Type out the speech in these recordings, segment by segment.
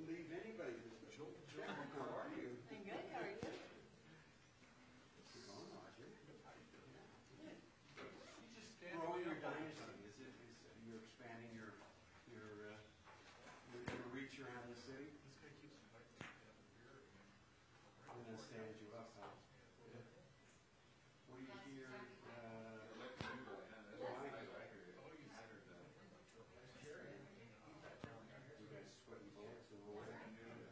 leave anybody. How are you? I'm good. How are you? How's it going, Roger? Growing your dynasty. You're expanding your reach around the city? I'm going to stand you up, huh? What do you hear? You guys sweating bullets and all that?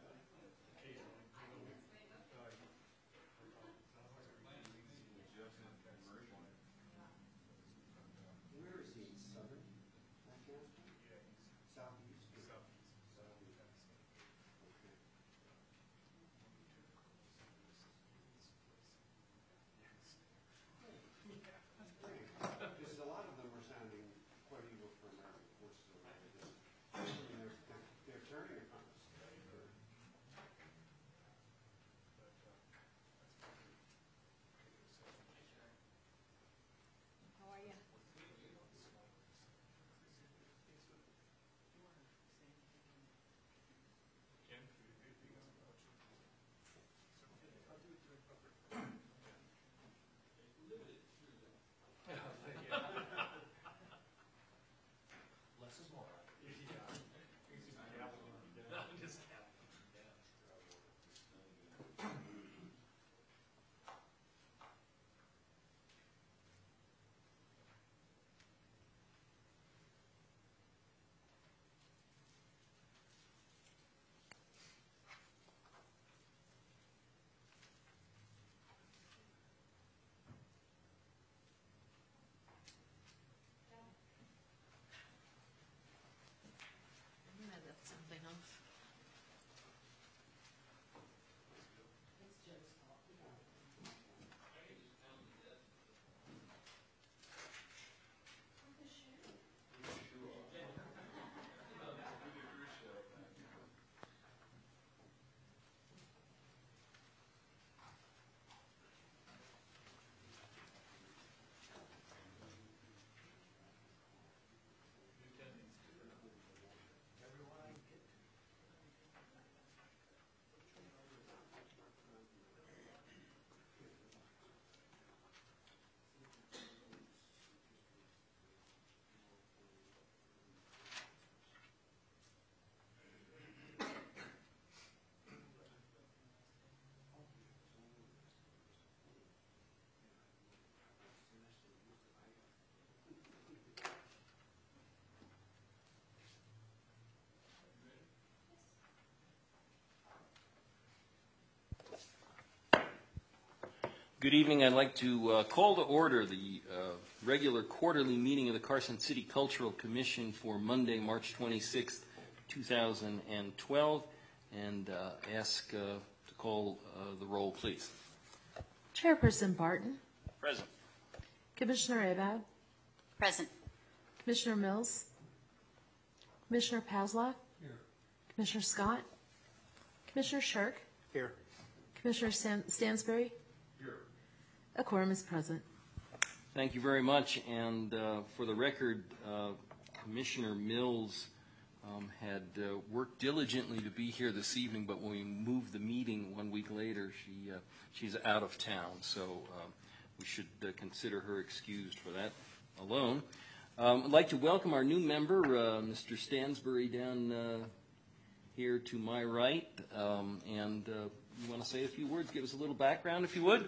Where is he? Southern Afghanistan? Southeast? Southeast. Okay. Because a lot of them are sounding quite evil for American forces already. They're turning upon us. How are you? Less is more. I'm gonna lift something off. Good evening. I'd like to call to order the regular quarterly meeting of the Carson City Cultural Commission for Monday, March 26th, 2012, and ask to call the roll, please. Chairperson Barton. Present. Commissioner Abad. Present. Commissioner Mills. Commissioner Pasla. Here. Commissioner Scott. Commissioner Shirk. Here. Commissioner Stansberry. Here. A quorum is present. Thank you very much. And for the record, Commissioner Mills had worked diligently to be here this evening, but when we moved the meeting 1 week later, she's out of town. So we should consider her excused for that alone. I'd like to welcome our new member, Mr. Stansberry, down here to my right. And you want to say a few words? Give us a little background, if you would.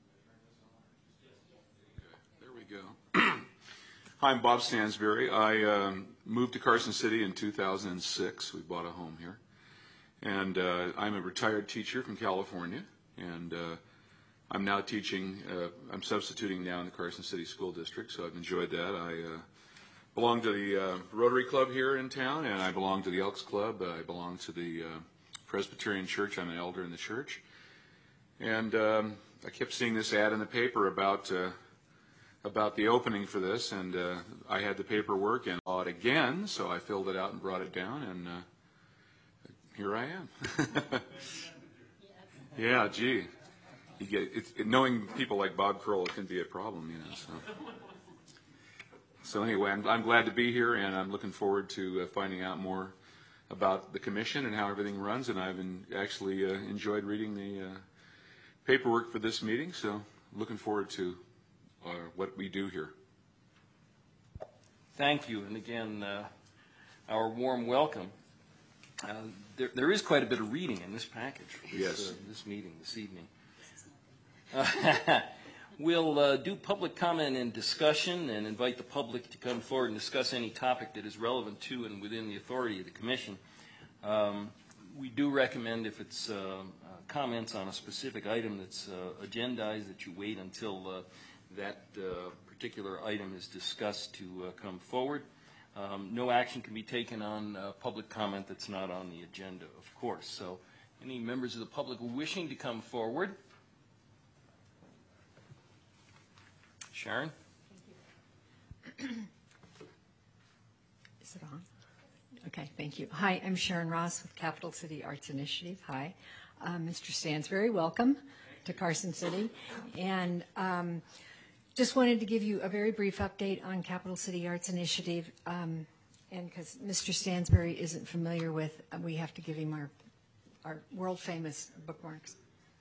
There we go. Hi, I'm Bob Stansberry. I moved to Carson City in 2006. We bought a home here. And I'm a retired teacher from California. And I'm now teaching, I'm substituting now in the Carson City School District, so I've enjoyed that. I belong to the Rotary Club here in town, and I belong to the Elks Club. I belong to the Presbyterian Church. I'm an elder in the church. And I kept seeing this ad in the paper about the opening for this, and I had the paperwork and saw it again, so I filled it out and brought it down, and here I am. Yeah, gee. Knowing people like Bob Kroll, it can be a problem, you know. So anyway, I'm glad to be here, and I'm looking forward to finding out more about the commission and how everything runs, and I've actually enjoyed reading the paperwork for this meeting, so looking forward to what we do here. Thank you, and again, our warm welcome. There is quite a bit of reading in this package for this meeting this evening. We'll do public comment and discussion and invite the public to come forward and discuss any topic that is relevant to and within the authority of the Commission. We do recommend, if it's comments on a specific item that's agendized, that you wait until that particular item is discussed to come forward. No action can be taken on public comment that's not on the agenda, of course. So any members of the public wishing to come forward? Sharon? Is it on? Okay, thank you. Hi, I'm Sharon Ross with Capital City Arts Initiative. Hi. Mr. Stansberry, welcome to Carson City. And just wanted to give you a very brief update on Capital City Arts Initiative. And because Mr. Stansberry isn't familiar with, we have to give him our world-famous bookmarks.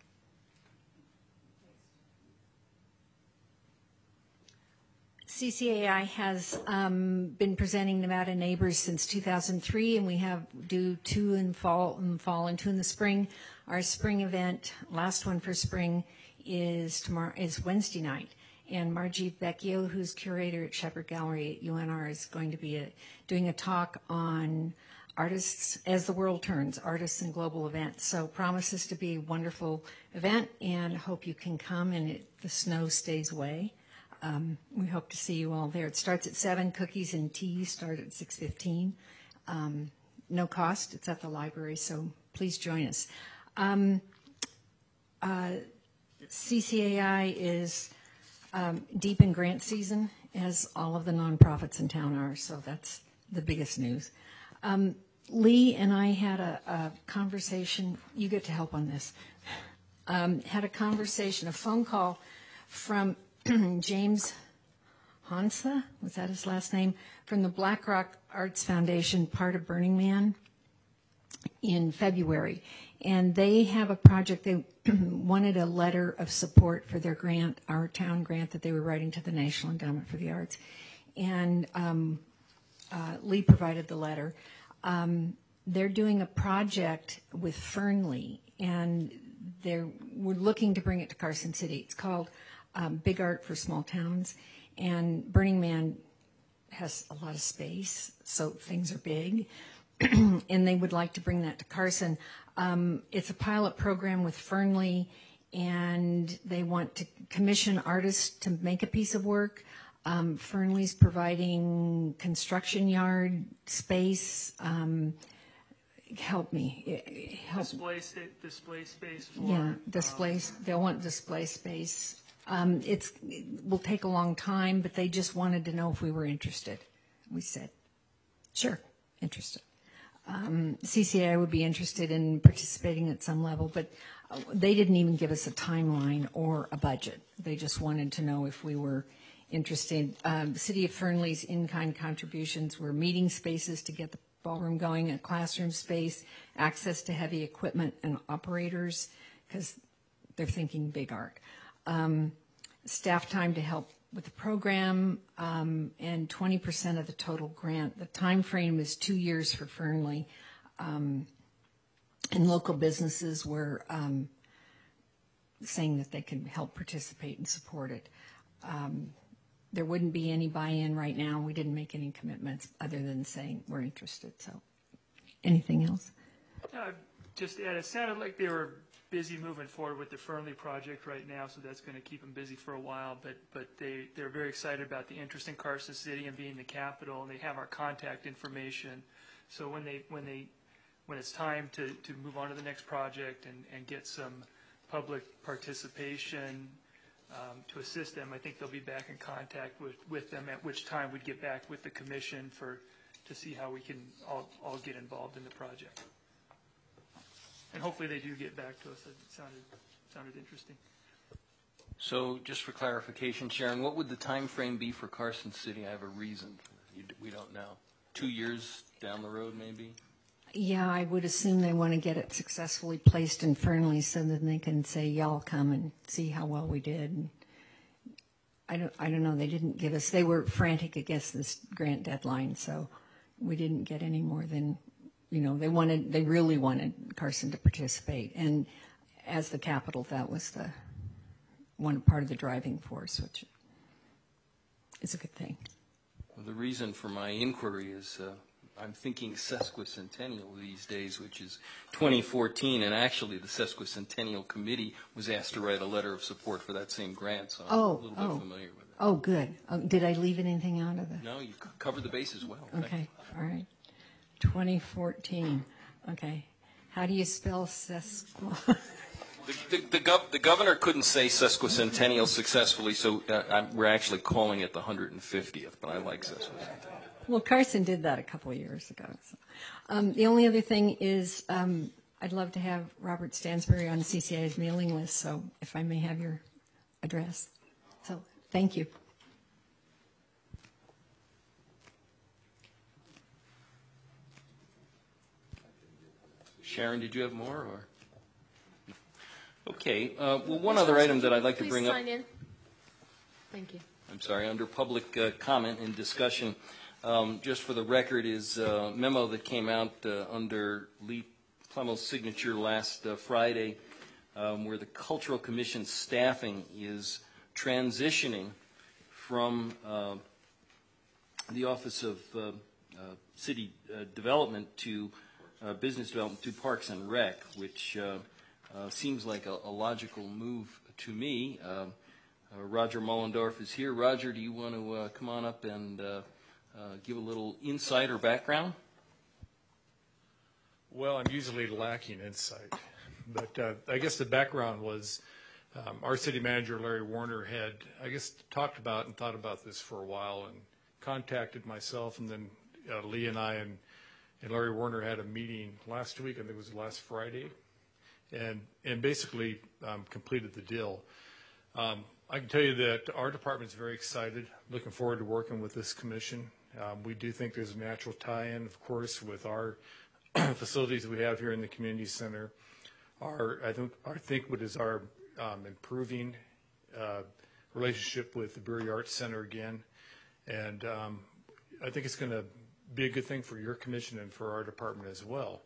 CCAI has been presenting Nevada Neighbors since 2003, and we do 2 in fall and 2 in the spring. Our spring event, last one for spring, is Wednesday night. And Margie Vecchio, who's curator at Shepherd Gallery at UNR, is going to be doing a talk on artists as the world turns, artists and global events. So promises to be a wonderful event, and hope you can come and the snow stays away. We hope to see you all there. It starts at 7. Cookies and tea start at 6:15. No cost. It's at the library, so please join us. CCAI is deep in grant season, as all of the nonprofits in town are, so that's the biggest news. Lee and I had a conversation. You get to help on this. Had a conversation, a phone call from James Hansa, was that his last name, from the Black Rock Arts Foundation, part of Burning Man, in February. And they have a project, they wanted a letter of support for their grant, our town grant that they were writing to the National Endowment for the Arts. And Lee provided the letter. They're doing a project with Fernley, and we're looking to bring it to Carson City. It's called Big Art for Small Towns, and Burning Man has a lot of space, so things are big, and they would like to bring that to Carson. It's a pilot program with Fernley, and they want to commission artists to make a piece of work. Fernley's providing construction yard space. Help me. Display space for... Yeah, they'll want display space. It will take a long time, but they just wanted to know if we were interested. We said, sure, interested. CCAI would be interested in participating at some level, but they didn't even give us a timeline or a budget. They just wanted to know if we were interested. The City of Fernley's in-kind contributions were meeting spaces to get the ballroom going, a classroom space, access to heavy equipment and operators, because they're thinking big art. Staff time to help with the program, and 20% of the total grant. The time frame is 2 years for Fernley, and local businesses were saying that they can help participate and support it. There wouldn't be any buy-in right now. We didn't make any commitments other than saying we're interested. So, anything else? Just add, it sounded like they were busy moving forward with the Fernley project right now, so that's going to keep them busy for a while. But they're very excited about the interest in Carson City and being the capital, and they have our contact information. So when it's time to move on to the next project and get some public participation to assist them, I think they'll be back in contact with them. At which time we'd get back with the commission to see how we can all get involved in the project. And hopefully they do get back to us. It sounded interesting. So just for clarification, Sharon, what would the time frame be for Carson City? I have a reason. We don't know. 2 years down the road, maybe? Yeah, I would assume they want to get it successfully placed in Fernley so that they can say, y'all come and see how well we did. And I don't know. They didn't give us, they were frantic against this grant deadline, so we didn't get any more than, they really wanted Carson to participate. And as the capital, that was the one part of the driving force, which is a good thing. Well, the reason for my inquiry is I'm thinking sesquicentennial these days, which is 2014, and actually the Sesquicentennial Committee was asked to write a letter of support for that same grant, so I'm a little bit familiar with it. Oh, good. Did I leave anything out of the? No, you covered the bases well. Okay, all right. 2014, okay. How do you spell sesqu? The governor couldn't say sesquicentennial successfully, so we're actually calling it the 150th, but I like sesquicentennial. Well, Carson did that a couple of years ago. So. The only other thing is I'd love to have Robert Stansbury on CCI's mailing list, so if I may have your address. So thank you. Sharon, did you have more? Or? Okay. Well, one other item that I'd like to bring up. Please sign in. Thank you. I'm sorry. Under public comment and discussion, just for the record, is a memo that came out under Lee Plemel's signature last Friday, where the Cultural Commission staffing is transitioning from the Office of City Development to Business Development to Parks and Rec, which seems like a logical move to me. Roger Mullendorf is here. Roger, do you want to come on up and give a little insight or background? Well, I'm usually lacking insight, but I guess the background was our city manager, Larry Warner, had, I guess, talked about and thought about this for a while and contacted myself, and then Lee and I and Larry Warner had a meeting last week, I think it was last Friday, and basically completed the deal. I can tell you that our department is very excited, looking forward to working with this commission. We do think there's a natural tie-in, of course, with our facilities we have here in the community center. I think what is our improving relationship with the Brewery Arts Center again, and I think it's going to be a good thing for your commission and for our department as well.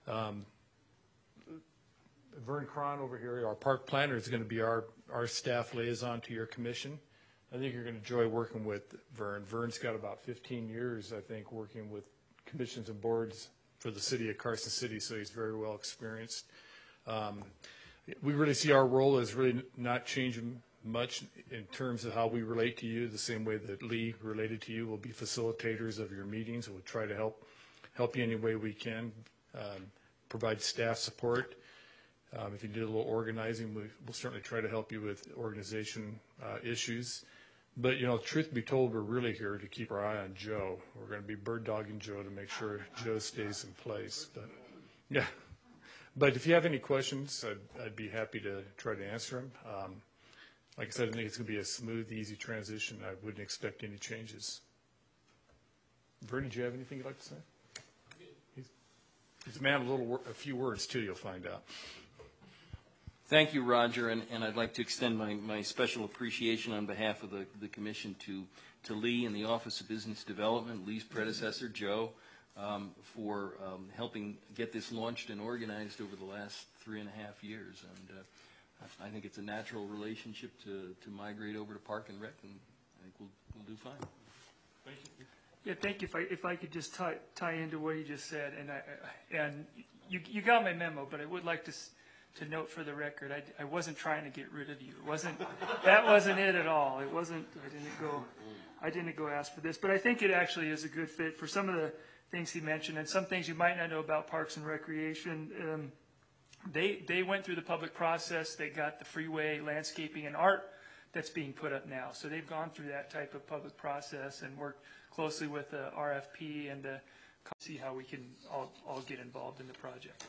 Vern Cron over here, our park planner, is going to be our staff liaison to your commission. I think you're going to enjoy working with Vern. Vern's got about 15 years, I think, working with commissions and boards for the city of Carson City, so he's very well experienced. We really see our role as really not changing much in terms of how we relate to you, the same way that Lee related to you. We'll be facilitators of your meetings. We'll try to help you any way we can, provide staff support. If you need a little organizing, we'll certainly try to help you with organization issues. But, truth be told, we're really here to keep our eye on Joe. We're going to be bird dogging Joe to make sure Joe stays in place. But, yeah. But if you have any questions, I'd be happy to try to answer them. Like I said, I think it's going to be a smooth, easy transition. I wouldn't expect any changes. Vern, did you have anything you'd like to say? He's a man of a few words, too, you'll find out. Thank you, Roger, and I'd like to extend my special appreciation on behalf of the commission to Lee and the Office of Business Development, Lee's predecessor, Joe, for helping get this launched and organized over the last 3.5 years. And I think it's a natural relationship to migrate over to Park and Rec, and I think we'll do fine. Thank you. Yeah, thank you. If I could just tie into what he just said, and you got my memo, but I would like to note for the record, I wasn't trying to get rid of you. That wasn't it at all. It wasn't. I didn't go ask for this, but I think it actually is a good fit for some of the things he mentioned and some things you might not know about Parks and Recreation. They went through the public process. They got the freeway landscaping and art that's being put up now. So they've gone through that type of public process and worked closely with the RFP and see how we can all get involved in the project.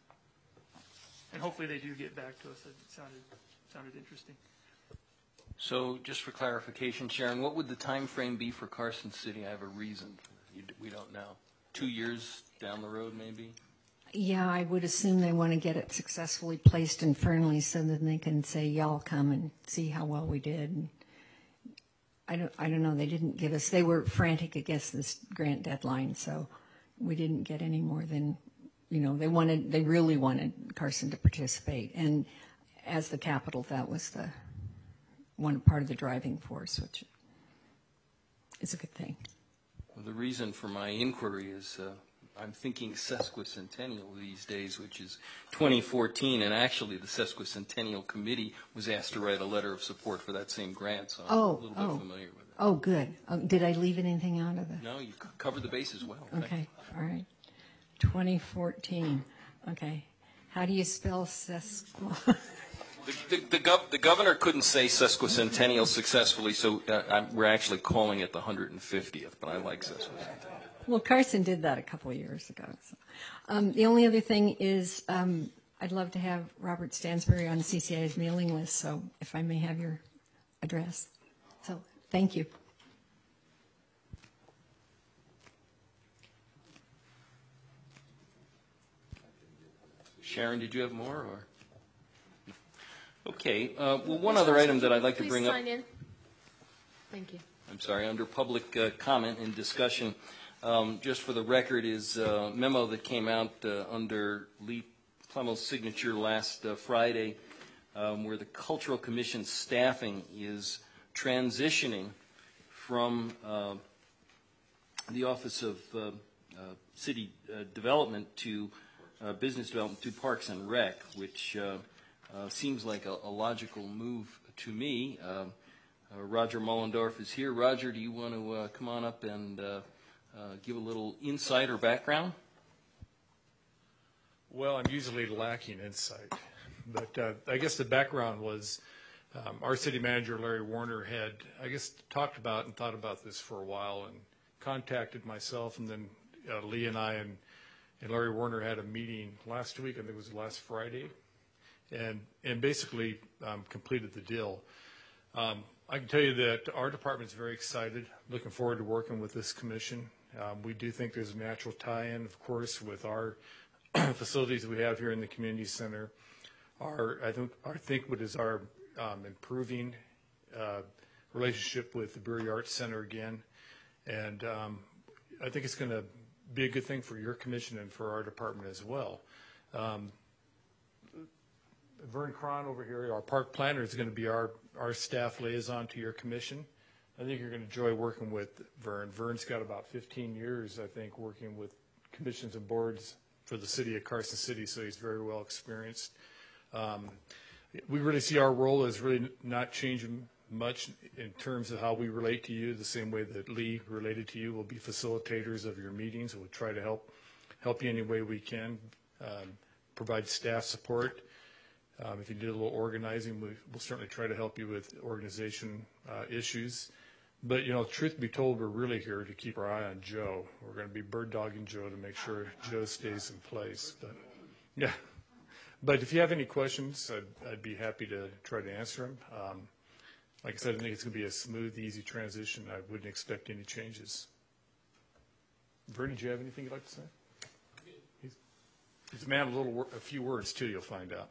And hopefully they do get back to us. It sounded interesting. So just for clarification, Sharon, what would the time frame be for Carson City? I have a reason. We don't know. 2 years down the road, maybe? Yeah, I would assume they want to get it successfully placed in Fernley so that they can say, y'all come and see how well we did. And I don't know. They didn't give us, they were frantic against this grant deadline, so we didn't get any more than, they really wanted Carson to participate. And as the capital, that was the one part of the driving force, which is a good thing. Well, the reason for my inquiry is I'm thinking sesquicentennial these days, which is 2014, and actually the Sesquicentennial Committee was asked to write a letter of support for that same grant, so I'm a little bit familiar with it. Oh, good. Did I leave anything out of the? No, you covered the bases well. Okay, all right. 2014, okay. How do you spell sesqu? The governor couldn't say sesquicentennial successfully, so we're actually calling it the 150th, but I like sesquicentennial. Well, Carson did that a couple of years ago. So. The only other thing is I'd love to have Robert Stansbury on CCI's mailing list, so if I may have your address. So thank you. Sharon, did you have more? Or? Okay. Well, one other item that I'd like to bring up. Please sign in. Thank you. I'm sorry. Under public comment and discussion, just for the record, is a memo that came out under Lee Plemel's signature last Friday, where the Cultural Commission staffing is transitioning from the Office of City Development to Business Development to Parks and Rec, which seems like a logical move to me. Roger Mullendorf is here. Roger, do you want to come on up and give a little insight or background? Well, I'm usually lacking insight, but I guess the background was our city manager, Larry Warner, had, I guess, talked about and thought about this for a while and contacted myself, and then Lee and I and Larry Warner had a meeting last week, I think it was last Friday, and basically completed the deal. I can tell you that our department is very excited, looking forward to working with this commission. We do think there's a natural tie-in, of course, with our facilities we have here in the community center. I think what is our improving relationship with the Brewery Arts Center again, and I think it's going to be a good thing for your commission and for our department as well. Vern Cron over here, our park planner, is going to be our staff liaison to your commission. I think you're going to enjoy working with Vern. Vern's got about 15 years, I think, working with commissions and boards for the city of Carson City, so he's very well experienced. We really see our role as really not changing much in terms of how we relate to you, the same way that Lee related to you. We'll be facilitators of your meetings. We'll try to help you any way we can, provide staff support. If you need a little organizing, we'll certainly try to help you with organization issues. But, truth be told, we're really here to keep our eye on Joe. We're going to be bird dogging Joe to make sure Joe stays in place. But, yeah. But if you have any questions, I'd be happy to try to answer them. Like I said, I think it's going to be a smooth, easy transition. I wouldn't expect any changes. Vern, did you have anything you'd like to say? He's a man of a few words, too, you'll find out.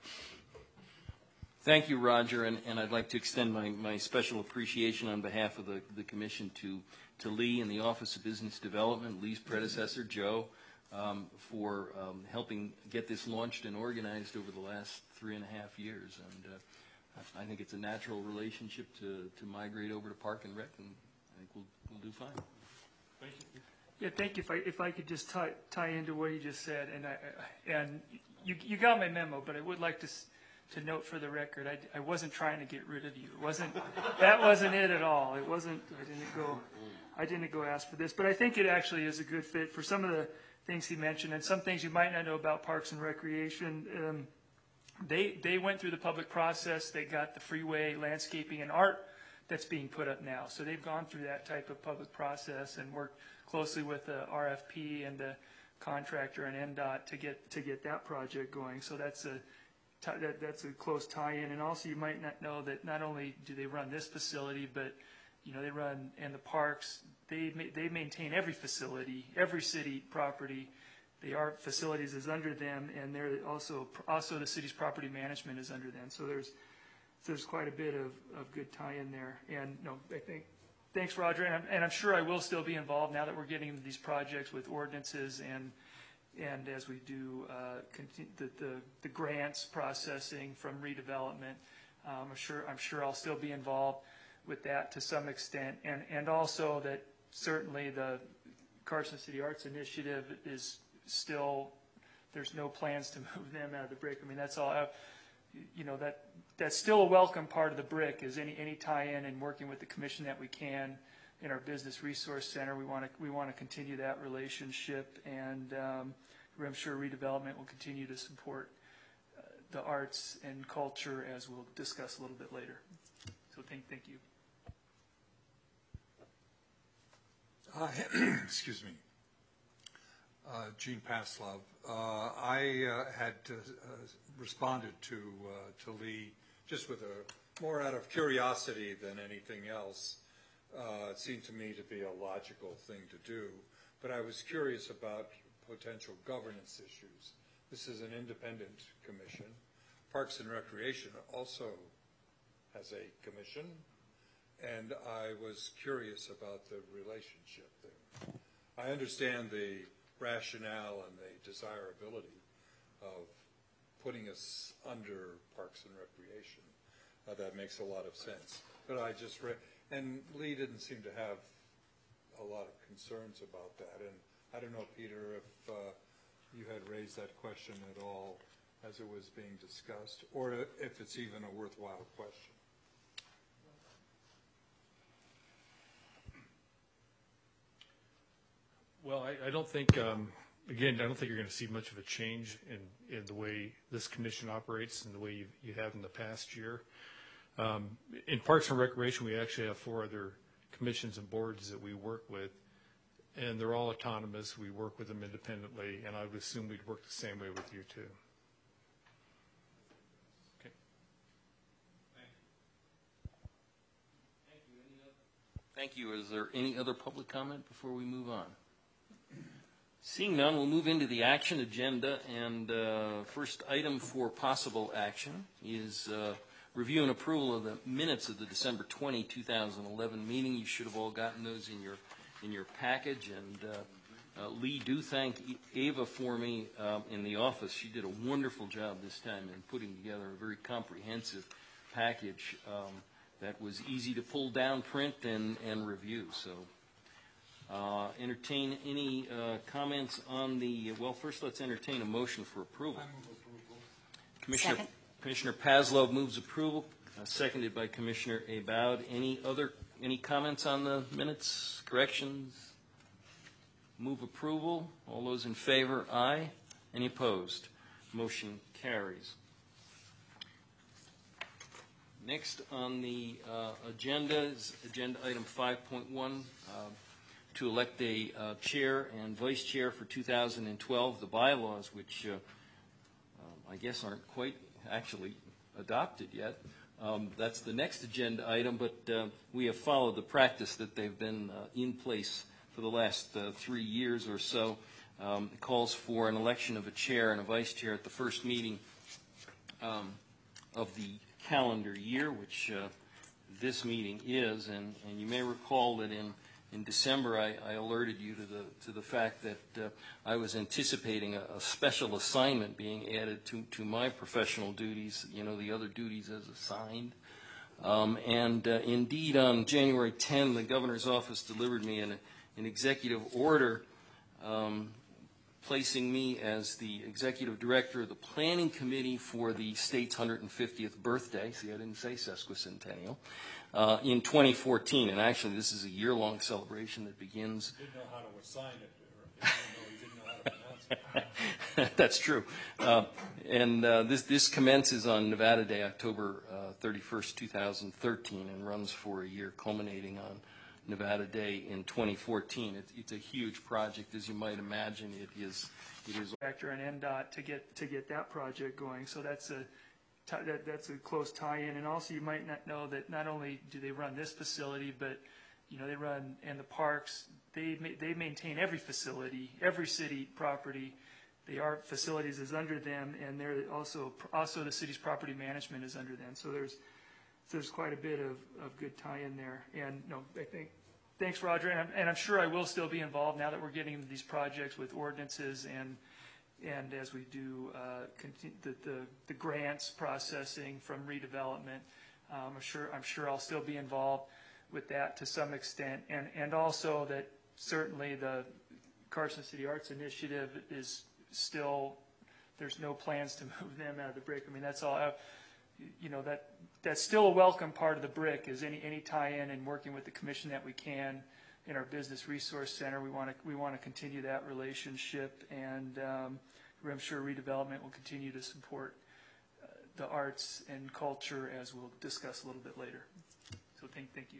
Thank you, Roger, and I'd like to extend my special appreciation on behalf of the commission to Lee and the Office of Business Development, Lee's predecessor, Joe, for helping get this launched and organized over the last 3.5 years. And I think it's a natural relationship to migrate over to Park and Rec, and I think we'll do fine. Thank you. Yeah, thank you. If I could just tie into what he just said, and you got my memo, but I would like to note for the record, I wasn't trying to get rid of you. That wasn't it at all. It wasn't. I didn't go ask for this, but I think it actually is a good fit for some of the things he mentioned and some things you might not know about Parks and Recreation. They went through the public process. They got the freeway landscaping and art that's being put up now. So they've gone through that type of public process and worked closely with the RFP and the contractor and NDOT to get that project going. So that's a close tie-in. And also you might not know that not only do they run this facility, but they run in the parks, they maintain every facility, every city property. The art facilities is under them, and they're also the city's property management is under them. So there's quite a bit of good tie-in there. And no, I think, thanks, Roger. And I'm sure I will still be involved now that we're getting into these projects with ordinances and as we do the grants processing from redevelopment. I'm sure I'll still be involved with that to some extent, and also that certainly the Carson City Arts Initiative is still, there's no plans to move them out of the BRIC. I mean, that's all, that's still a welcome part of the BRIC, is any tie-in and working with the commission that we can in our Business Resource Center. We want to continue that relationship, and I'm sure redevelopment will continue to support the arts and culture, as we'll discuss a little bit later. So thank you. Excuse me. Gene Paslov. I had responded to Lee just with more out of curiosity than anything else. It seemed to me to be a logical thing to do, but I was curious about potential governance issues. This is an independent commission. Parks and Recreation also has a commission, and I was curious about the relationship there. I understand the rationale and the desirability of putting us under Parks and Recreation. That makes a lot of sense. But I just read, and Lee didn't seem to have a lot of concerns about that. And I don't know, Peter, if you had raised that question at all as it was being discussed, or if it's even a worthwhile question. Well, I don't think, again, I don't think you're going to see much of a change in the way this commission operates and the way you have in the past year. In Parks and Recreation, we actually have 4 other commissions and boards that we work with, and they're all autonomous. We work with them independently, and I would assume we'd work the same way with you too. Okay. Thank you. Is there any other public comment before we move on? Seeing none, we'll move into the action agenda, and first item for possible action is review and approval of the minutes of the December 20, 2011 meeting. You should have all gotten those in your package, and Lee, do thank Ava for me in the office. She did a wonderful job this time in putting together a very comprehensive package that was easy to pull down, print, and review. So entertain any comments on the, well, first let's entertain a motion for approval. I move approval. Commissioner Paslov moves approval, seconded by Commissioner Aboud. Any comments on the minutes, corrections? Move approval. All those in favor, aye. Any opposed? Motion carries. Next on the agenda is agenda item 5.1, to elect a chair and vice chair for 2012. The bylaws, which I guess aren't quite actually adopted yet. That's the next agenda item, but we have followed the practice that they've been in place for the last 3 years or so. It calls for an election of a chair and a vice chair at the first meeting of the calendar year, which this meeting is. And you may recall that in December, I alerted you to the fact that I was anticipating a special assignment being added to my professional duties, the other duties as assigned. And indeed, on January 10, the governor's office delivered me an executive order placing me as the executive director of the planning committee for the state's 150th birthday. See, I didn't say sesquicentennial. In 2014, and actually this is a year-long celebration that begins. You didn't know how to assign it, or you didn't know how to pronounce it. That's true. And this commences on Nevada Day, October 31st, 2013, and runs for a year, culminating on Nevada Day in 2014. It's a huge project, as you might imagine. It is. Factor and NDOT to get that project going. So that's a close tie-in. And also, you might not know that not only do they run this facility, but they run, and the parks, they maintain every facility, every city property. The art facilities is under them, and they're also the city's property management is under them. So there's quite a bit of good tie-in there. And I think, thanks, Roger. And I'm sure I will still be involved now that we're getting into these projects with ordinances and as we do the grants processing from redevelopment. I'm sure I'll still be involved with that to some extent, and also that certainly the Carson City Arts Initiative is still, there's no plans to move them out of the BRIC. I mean, that's all, that's still a welcome part of the BRIC, is any tie-in and working with the commission that we can in our Business Resource Center. We want to continue that relationship, and I'm sure redevelopment will continue to support the arts and culture, as we'll discuss a little bit later. So thank you.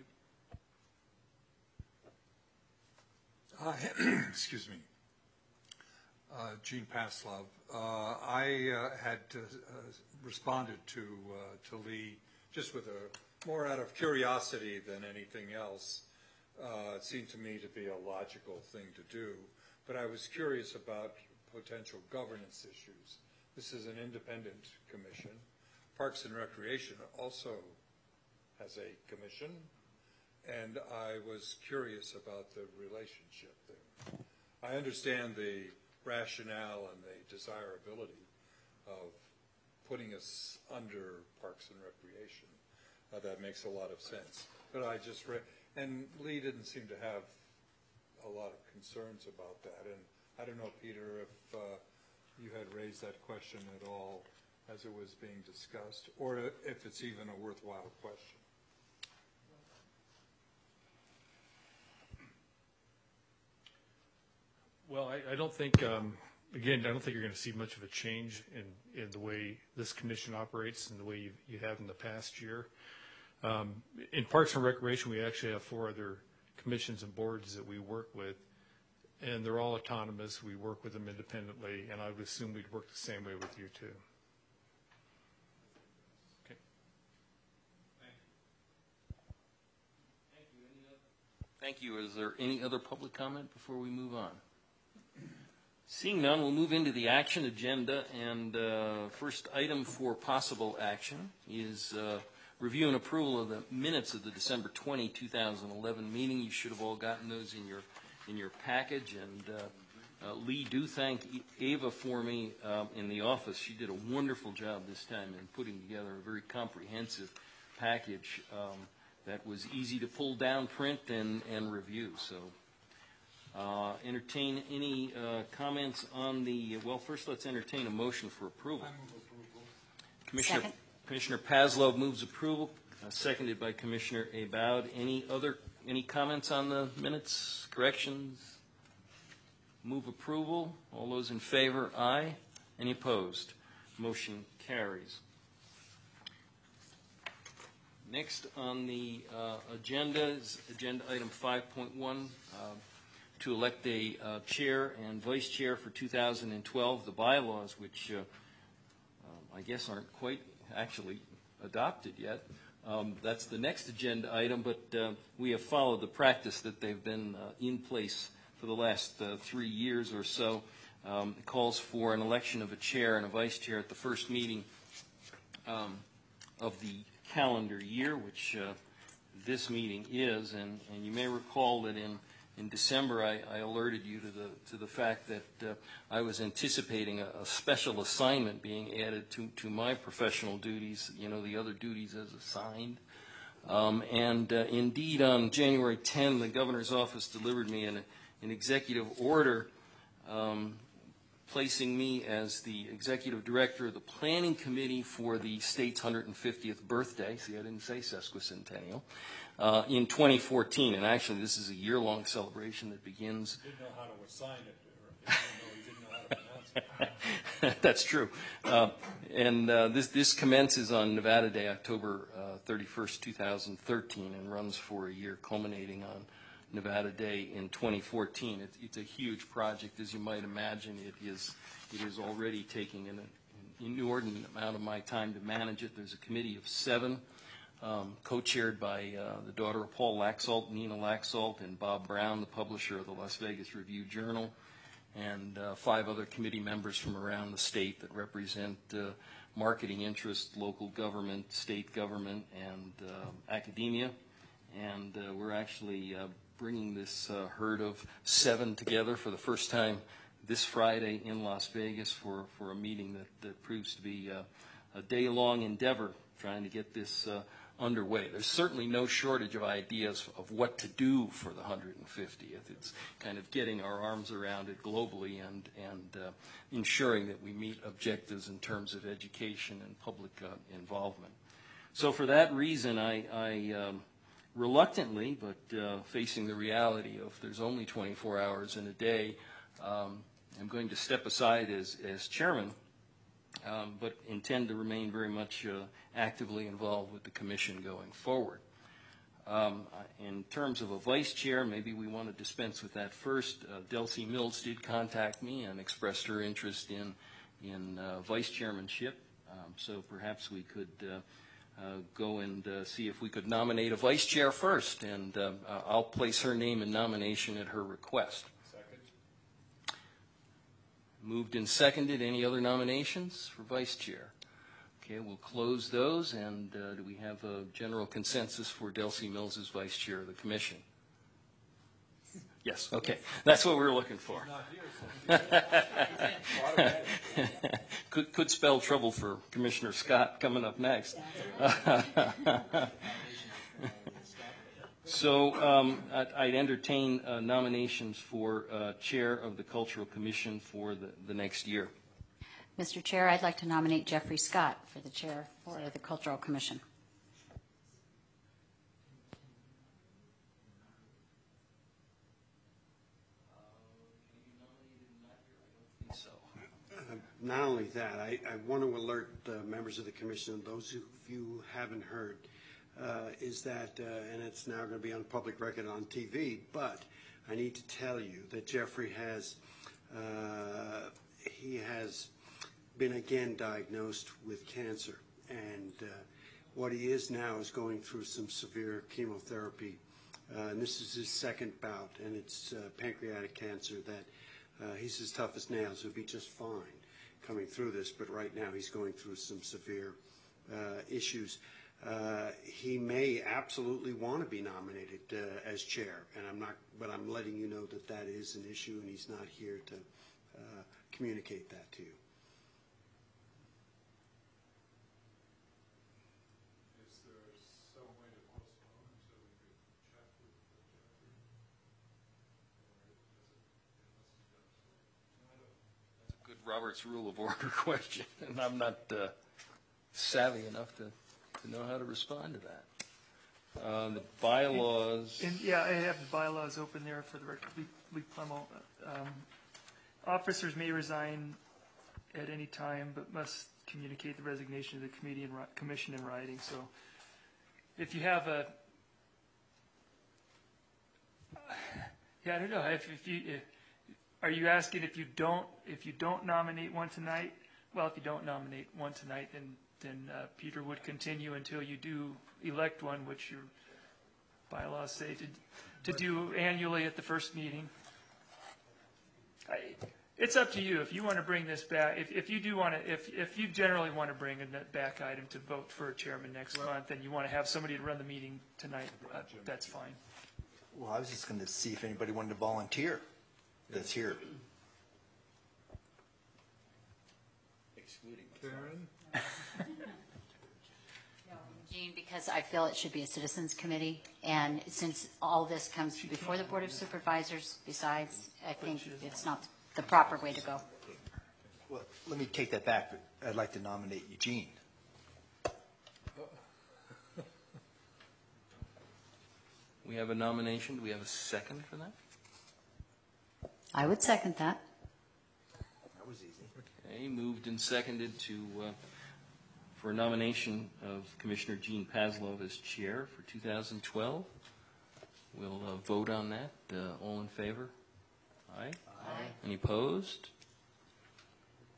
Excuse me. Gene Paslov. I had responded to Lee just with more out of curiosity than anything else. It seemed to me to be a logical thing to do, but I was curious about potential governance issues. This is an independent commission. Parks and Recreation also has a commission, and I was curious about the relationship there. I understand the rationale and the desirability of putting us under Parks and Recreation. That makes a lot of sense. But I just read, and Lee didn't seem to have a lot of concerns about that. And I don't know, Peter, if you had raised that question at all as it was being discussed, or if it's even a worthwhile question. Well, I don't think, again, I don't think you're going to see much of a change in the way this commission operates and the way you have in the past year. In Parks and Recreation, we actually have 4 other commissions and boards that we work with, and they're all autonomous. We work with them independently, and I would assume we'd work the same way with you too. Okay. Thank you. Is there any other public comment before we move on? Seeing none, we'll move into the action agenda, and first item for possible action is review and approval of the minutes of the December 20, 2011 meeting. You should have all gotten those in your package, and Lee, do thank Ava for me in the office. She did a wonderful job this time in putting together a very comprehensive package that was easy to pull down, print, and review. So entertain any comments on the, well, first let's entertain a motion for approval. I move approval. Commissioner Paslov moves approval, seconded by Commissioner Aboud. Any comments on the minutes, corrections? Move approval. All those in favor, aye. Any opposed? Motion carries. Next on the agenda is agenda item 5.1, to elect a chair and vice chair for 2012. The bylaws, which I guess aren't quite actually adopted yet. That's the next agenda item, but we have followed the practice that they've been in place for the last 3 years or so. It calls for an election of a chair and a vice chair at the first meeting of the calendar year, which this meeting is. And you may recall that in December I alerted you to the fact that I was anticipating a special assignment being added to my professional duties, the other duties as assigned. And indeed, on January 10, the governor's office delivered me an executive order placing me as the executive director of the planning committee for the state's 150th birthday. See, I didn't say sesquicentennial. In 2014, and actually this is a year-long celebration that begins. You didn't know how to assign it, or you didn't know how to pronounce it. That's true. And this commences on Nevada Day, October 31st, 2013, and runs for a year, culminating on Nevada Day in 2014. It's a huge project, as you might imagine. It is already taking an inordinate amount of my time to manage it. There's a committee of 7 co-chaired by the daughter of Paul Laxalt, Nina Laxalt, and Bob Brown, the publisher of the Las Vegas Review-Journal, and 5 other committee members from around the state that represent marketing interests, local government, state government, and academia. And we're actually bringing this herd of 7 together for the first time this Friday in Las Vegas for a meeting that proves to be a day-long endeavor trying to get this underway. There's certainly no shortage of ideas of what to do for the 150th. It's kind of getting our arms around it globally and ensuring that we meet objectives in terms of education and public involvement. So for that reason, I reluctantly, but facing the reality of there's only 24 hours in a day, I'm going to step aside as chairman, but intend to remain very much actively involved with the commission going forward. In terms of a vice chair, maybe we want to dispense with that first. Delcy Mills did contact me and expressed her interest in vice chairmanship, so perhaps we could go and see if we could nominate a vice chair first, and I'll place her name in nomination at her request. Moved and seconded. Any other nominations for vice chair? Okay, we'll close those. And do we have a general consensus for Delcy Mills as vice chair of the commission? Yes, okay. That's what we were looking for. Could spell trouble for Commissioner Scott coming up next. So I'd entertain nominations for chair of the Cultural Commission for the next year. Mr. Chair, I'd like to nominate Jeffrey Scott for the chair for the Cultural Commission. Not only that, I want to alert members of the commission, and those of you who haven't heard, is that, and it's now going to be on public record on TV, but I need to tell you that Jeffrey has, he has been again diagnosed with cancer, and what he is now is going through some severe chemotherapy, and this is his second bout, and it's pancreatic cancer that he's as tough as nails. He'll be just fine coming through this, but right now he's going through some severe issues. He may absolutely want to be nominated as chair, and but I'm letting you know that that is an issue, and he's not here to communicate that to you. Is there some way to postpone until we could chat with Jeffrey? That's a good Robert's Rule of Order question, and I'm not savvy enough to know how to respond to that. The bylaws. Yeah, I have the bylaws open there for the record. Lee Plemmel. Officers may resign at any time, but must communicate the resignation to the commission in writing. So, if you have a, I don't know. Are you asking if you don't nominate one tonight? Well, if you don't nominate one tonight, then Peter would continue until you do elect one, which your bylaws say to do annually at the first meeting. It's up to you if you want to bring this back. If you do want to, if you generally want to bring a back item to vote for a chairman next month, and you want to have somebody to run the meeting tonight, that's fine. Well, I was just going to see if anybody wanted to volunteer that's here. Excluding Karen? Jean, because I feel it should be a citizens committee, and since all this comes before the Board of Supervisors, besides, I think it's not the proper way to go. Well, let me take that back. I'd like to nominate Eugene. We have a nomination. Do we have a second for that? I would second that. That was easy. Okay, moved and seconded for a nomination of Commissioner Gene Paslov as chair for 2012. We'll vote on that. All in favor? Aye. Aye. Any opposed?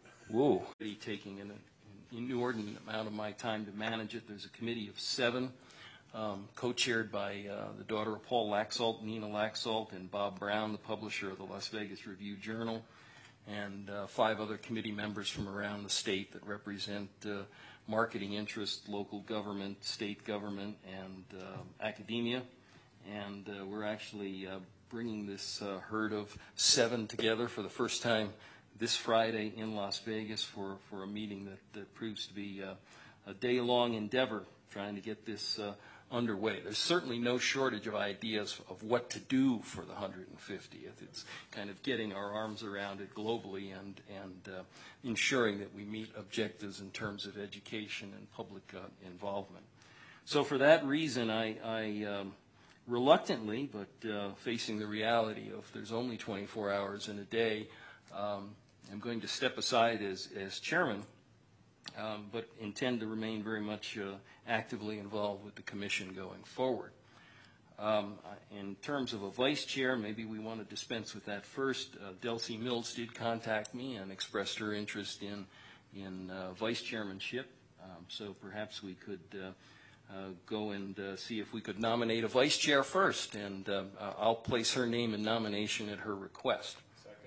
Whoa. Taking an inordinate amount of my time to manage it. There's a committee of 7 co-chaired by the daughter of Paul Laxalt, Nina Laxalt, and Bob Brown, the publisher of the Las Vegas Review-Journal, and 5 other committee members from around the state that represent marketing interests, local government, state government, and academia. And we're actually bringing this herd of 7 together for the first time this Friday in Las Vegas for a meeting that proves to be a day-long endeavor trying to get this underway. There's certainly no shortage of ideas of what to do for the 150th. It's kind of getting our arms around it globally and ensuring that we meet objectives in terms of education and public involvement. So for that reason, I reluctantly, but facing the reality of there's only 24 hours in a day, I'm going to step aside as chairman, but intend to remain very much actively involved with the commission going forward. In terms of a vice chair, maybe we want to dispense with that first. Delcy Mills did contact me and expressed her interest in vice chairmanship, so perhaps we could go and see if we could nominate a vice chair first, and I'll place her name in nomination at her request.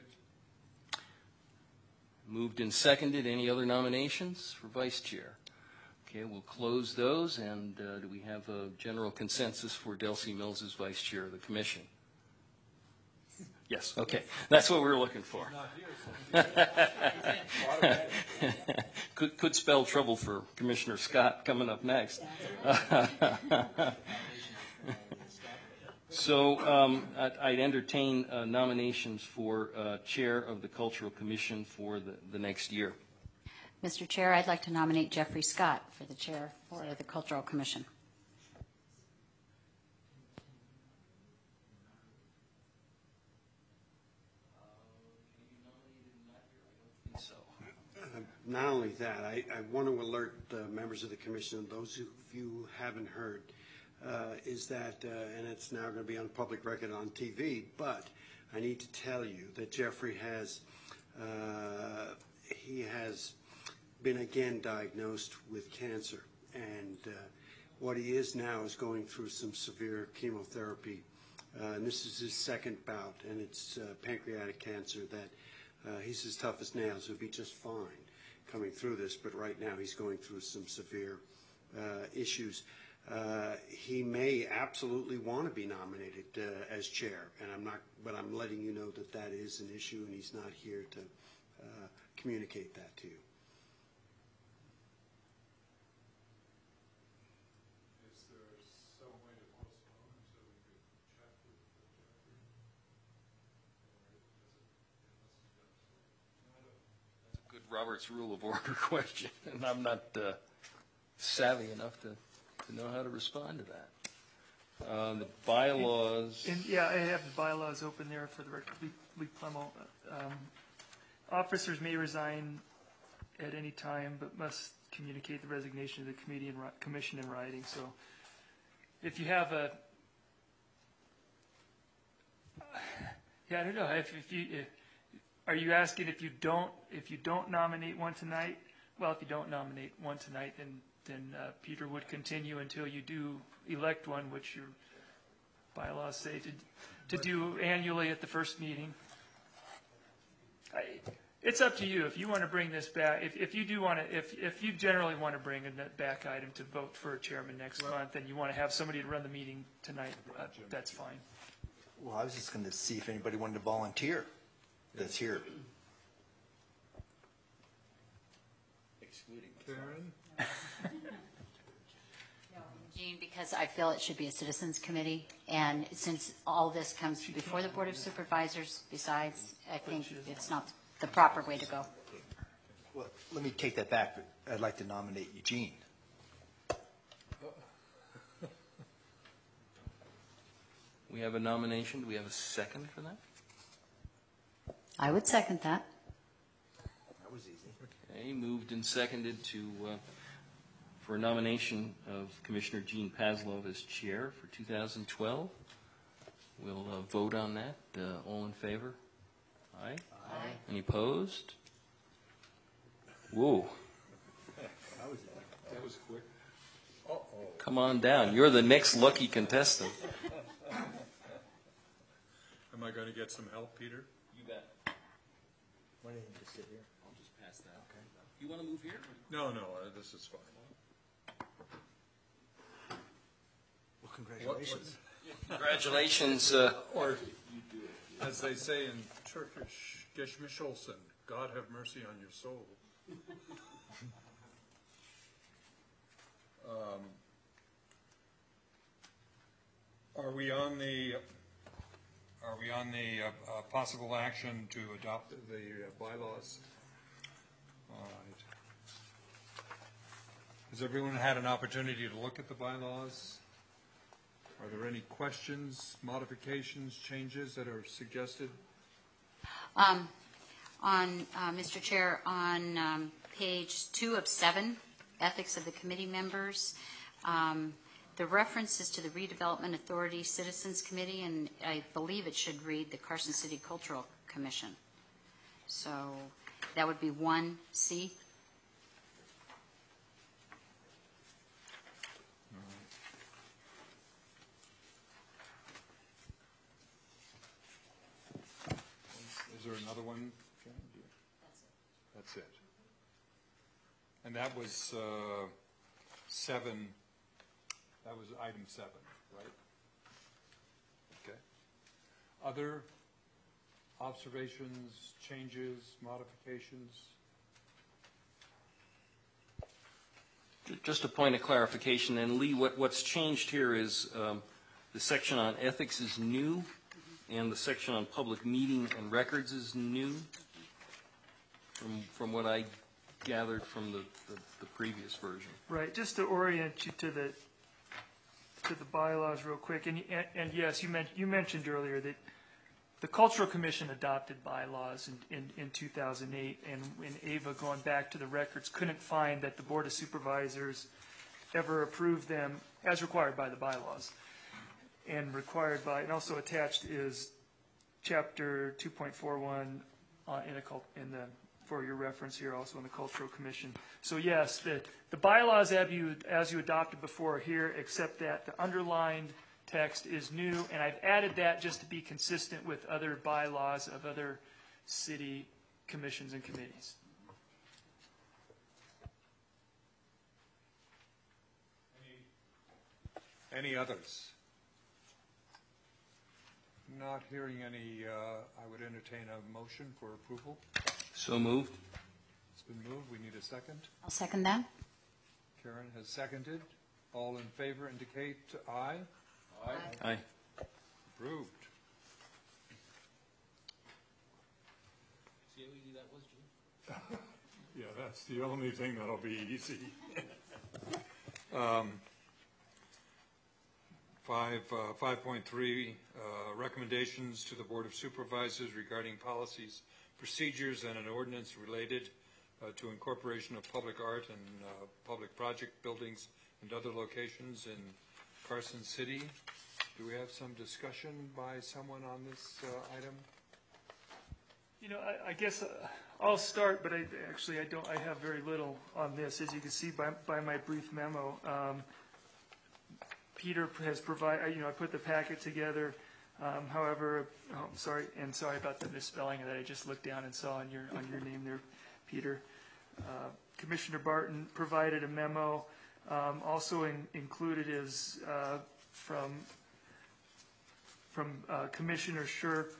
Moved and seconded. Any other nominations for vice chair? Okay, we'll close those. And do we have a general consensus for Delcy Mills as vice chair of the commission? Yes. Okay, that's what we were looking for. Could spell trouble for Commissioner Scott coming up next. So I'd entertain nominations for chair of the Cultural Commission for the next year. Mr. Chair, I'd like to nominate Jeffrey Scott for the chair for the Cultural Commission. Not only that, I want to alert members of the commission, and those of you who haven't heard, is that, and it's now going to be on public record on TV, but I need to tell you that Jeffrey has, he has been again diagnosed with cancer, and what he is now is going through some severe chemotherapy, and this is his second bout, and it's pancreatic cancer that he's as tough as nails. He'll be just fine coming through this, but right now he's going through some severe issues. He may absolutely want to be nominated as chair, and but I'm letting you know that that is an issue, and he's not here to communicate that to you. Is there some way to postpone until we could chat with Jeffrey? That's a good Robert's Rule of Order question, and I'm not savvy enough to know how to respond to that. The bylaws. Yeah, I have the bylaws open there for the record. Lee Plemmel. Officers may resign at any time, but must communicate the resignation to the commission in writing. So, if you have a, I don't know. Are you asking if you don't nominate one tonight? Well, if you don't nominate one tonight, then Peter would continue until you do elect one, which your bylaws say to do annually at the first meeting. It's up to you if you want to bring this back. If you do want to, if you generally want to bring a back item to vote for a chairman next month, and you want to have somebody to run the meeting tonight, that's fine. Well, I was just going to see if anybody wanted to volunteer that's here. Excluding Karen? Gene, because I feel it should be a citizens committee, and since all this comes before the Board of Supervisors, besides, I think it's not the proper way to go. Well, let me take that back. But I'd like to nominate Eugene. We have a nomination. Do we have a second for that? I would second that. That was easy. Okay, moved and seconded for a nomination of Commissioner Gene Paslov as chair for 2012. We'll vote on that. All in favor? Aye. Aye. Any opposed? Whoa. That was quick. Come on down. You're the next lucky contestant. Am I going to get some help, Peter? You bet. Why don't you just sit here? I'll just pass that. Okay. You want to move here? No, this is fine. Well, congratulations. Congratulations. Or, as they say in Turkish, Geçmiş olsun, God have mercy on your soul. Are we on the possible action to adopt the bylaws? All right. Has everyone had an opportunity to look at the bylaws? Are there any questions, modifications, changes that are suggested? Mr. Chair, on page 2 of 7, ethics of the committee members, the reference is to the Redevelopment Authority Citizens Committee, and I believe it should read the Carson City Cultural Commission. So that would be 1C. Is there another one? That's it. And that was 7. That was item 7, right? Okay. Other observations, changes, modifications? Just a point of clarification, and Lee, what's changed here is the section on ethics is new, and the section on public meeting and records is new, from what I gathered from the previous version. Right, just to orient you to the bylaws real quick, and yes, you mentioned earlier that the Cultural Commission adopted bylaws in 2008, and when Ava, going back to the records, couldn't find that the Board of Supervisors ever approved them as required by the bylaws. And also attached is Chapter 2.41 for your reference here, also in the Cultural Commission. So yes, the bylaws as you adopted before are here, except that the underlined text is new, and I've added that just to be consistent with other bylaws of other city commissions and committees. Any others? Not hearing any, I would entertain a motion for approval. So moved. It's been moved. We need a second. I'll second that. Karen has seconded. All in favor indicate aye. Aye. Approved. See how easy that was, Jim? Yeah, that's the only thing that'll be easy. 5.3, recommendations to the Board of Supervisors regarding policies, procedures, and an ordinance related to incorporation of public art and public project buildings and other locations in Carson City. Do we have some discussion by someone on this item? You know, I guess I'll start, but I have very little on this, as you can see by my brief memo. Peter has provided, I put the packet together. However, sorry about the misspelling that I just looked down and saw on your name there, Peter. Commissioner Barton provided a memo. Also included is from Commissioner Shirk,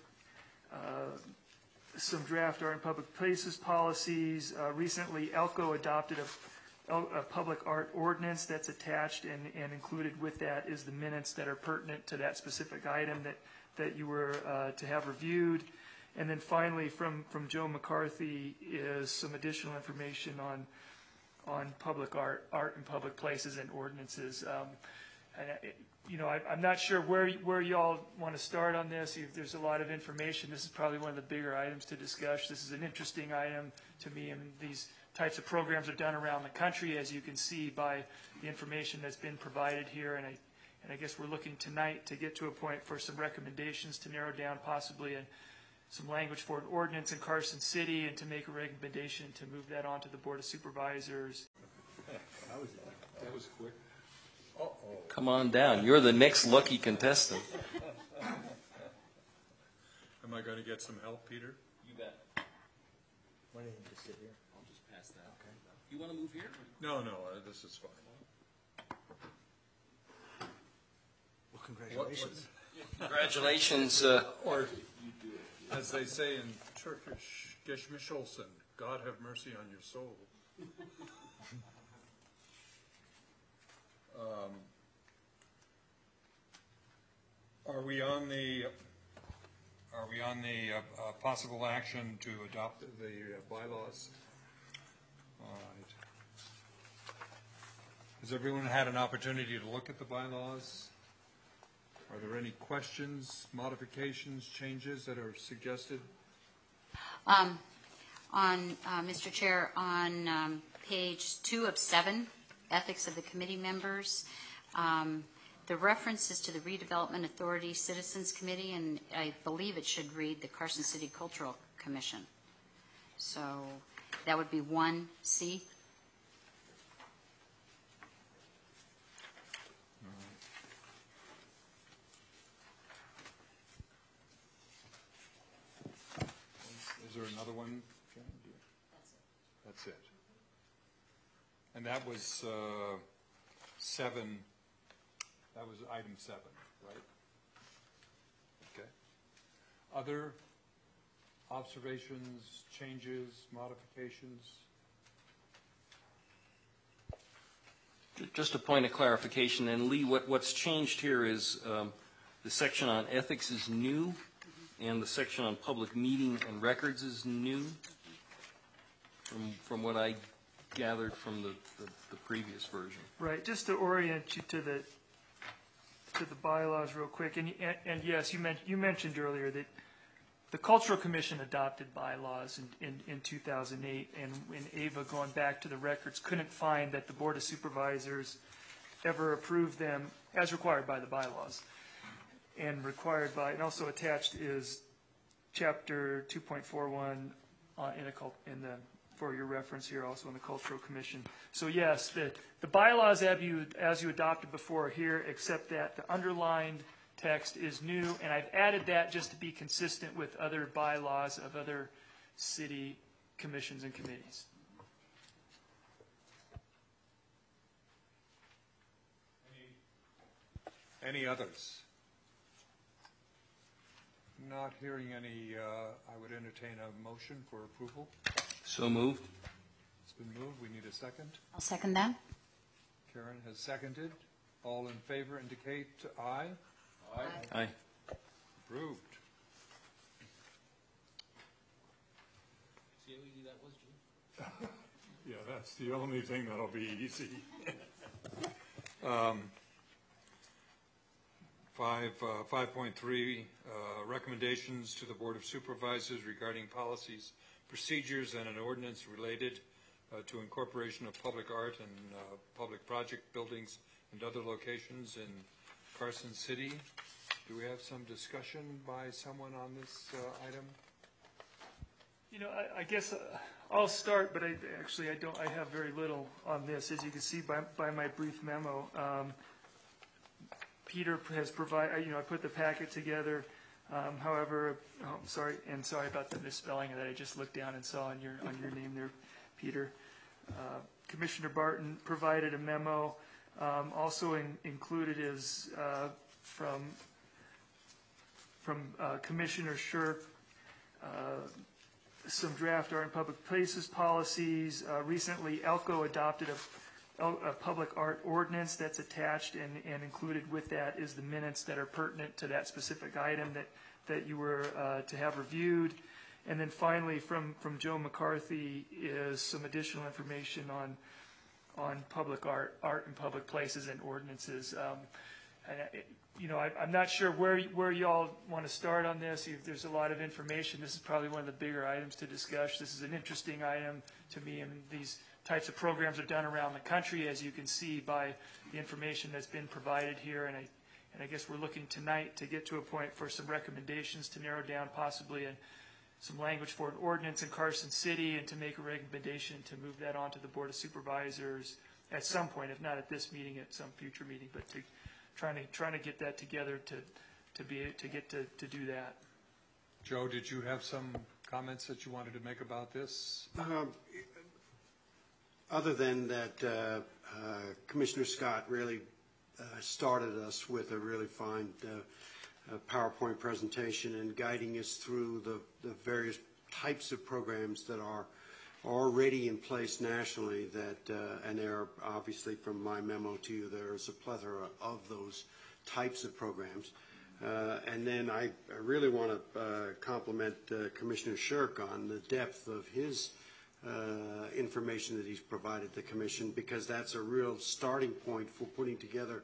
some draft art and public places policies. Recently, Elko adopted a public art ordinance that's attached, and included with that is the minutes that are pertinent to that specific item that you were to have reviewed. And then finally, from Joe McCarthy is some additional information on public art and public places and ordinances. I'm not sure where you all want to start on this. There's a lot of information. This is probably one of the bigger items to discuss. This is an interesting item to me, and these types of programs are done around the country, as you can see by the information that's been provided here. And I guess we're looking tonight to get to a point for some recommendations to narrow down possibly some language for an ordinance in Carson City, and to make a recommendation to move that on to the Board of Supervisors. That was quick. Come on down. You're the next lucky contestant. Am I going to get some help, Peter? You bet. Why don't you just sit here? I'll just pass that. Okay. You want to move here? No, this is fine. Well, congratulations. Congratulations. Or, as they say in Turkish, Geçmiş olsun, God have mercy on your soul. Are we on the possible action to adopt the bylaws? All right. Has everyone had an opportunity to look at the bylaws? Are there any questions, modifications, changes that are suggested? Mr. Chair, on page 2 of 7, Ethics of the Committee Members, the reference is to the Redevelopment Authority Citizens Committee, and I believe it should read the Carson City Cultural Commission. So that would be 1C. Is there another one? That's it. And that was 7. That was item 7, right? Okay. Other observations, changes, modifications? Just a point of clarification, and Lee, what's changed here is the section on ethics is new, and the section on public meeting and records is new, from what I gathered from the previous version. Right, just to orient you to the bylaws real quick, and yes, you mentioned earlier that the Cultural Commission adopted bylaws in 2008, and when Ava, going back to the records, couldn't find that the Board of Supervisors ever approved them as required by the bylaws. And also attached is Chapter 2.41 for your reference here, also in the Cultural Commission. So yes, the bylaws as you adopted before are here, except that the underlined text is new, and I've added that just to be consistent with other bylaws of other city commissions and committees. Any others? Not hearing any, I would entertain a motion for approval. So moved. It's been moved. We need a second. I'll second that. Karen has seconded. All in favor indicate aye. Aye. Approved. See how easy that was, Jim? Yeah, that's the only thing that'll be easy. 5.3, recommendations to the Board of Supervisors regarding policies, procedures, and an ordinance related to incorporation of public art and public project buildings and other locations in Carson City. Do we have some discussion by someone on this item? You know, I guess I'll start, but I have very little on this, as you can see by my brief memo. Peter has provided, I put the packet together. However, sorry about the misspelling that I just looked down and saw on your name there, Peter. Commissioner Barton provided a memo. Also included is from Commissioner Shirk, some draft art and public places policies. Recently, Elko adopted a public art ordinance that's attached, and included with that is the minutes that are pertinent to that specific item that you were to have reviewed. And then finally, from Joe McCarthy is some additional information on public art and public places and ordinances. I'm not sure where y'all want to start on this. There's a lot of information. This is probably one of the bigger items to discuss. This is an interesting item to me, and these types of programs are done around the country, as you can see by the information that's been provided here. And I guess we're looking tonight to get to a point for some recommendations to narrow down possibly some language for an ordinance in Carson City, and to make a recommendation to move that on to the Board of Supervisors at some point, if not at this meeting, at some future meeting, but trying to get that together to do that. Joe, did you have some comments that you wanted to make about this? Other than that, Commissioner Scott really started us with a really fine PowerPoint presentation and guiding us through the various types of programs that are already in place nationally that, and there are obviously from my memo to you, there's a plethora of those types of programs. And then I really want to compliment Commissioner Shirk on the depth of his information that he's provided the Commission, because that's a real starting point for putting together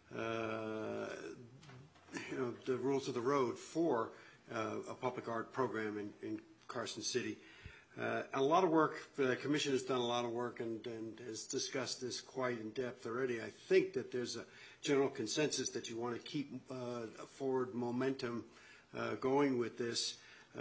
the rules of the road for a public art program in Carson City. A lot of work, the Commission has done a lot of work and has discussed this quite in depth already. I think that there's a general consensus that you want to keep forward momentum going with this.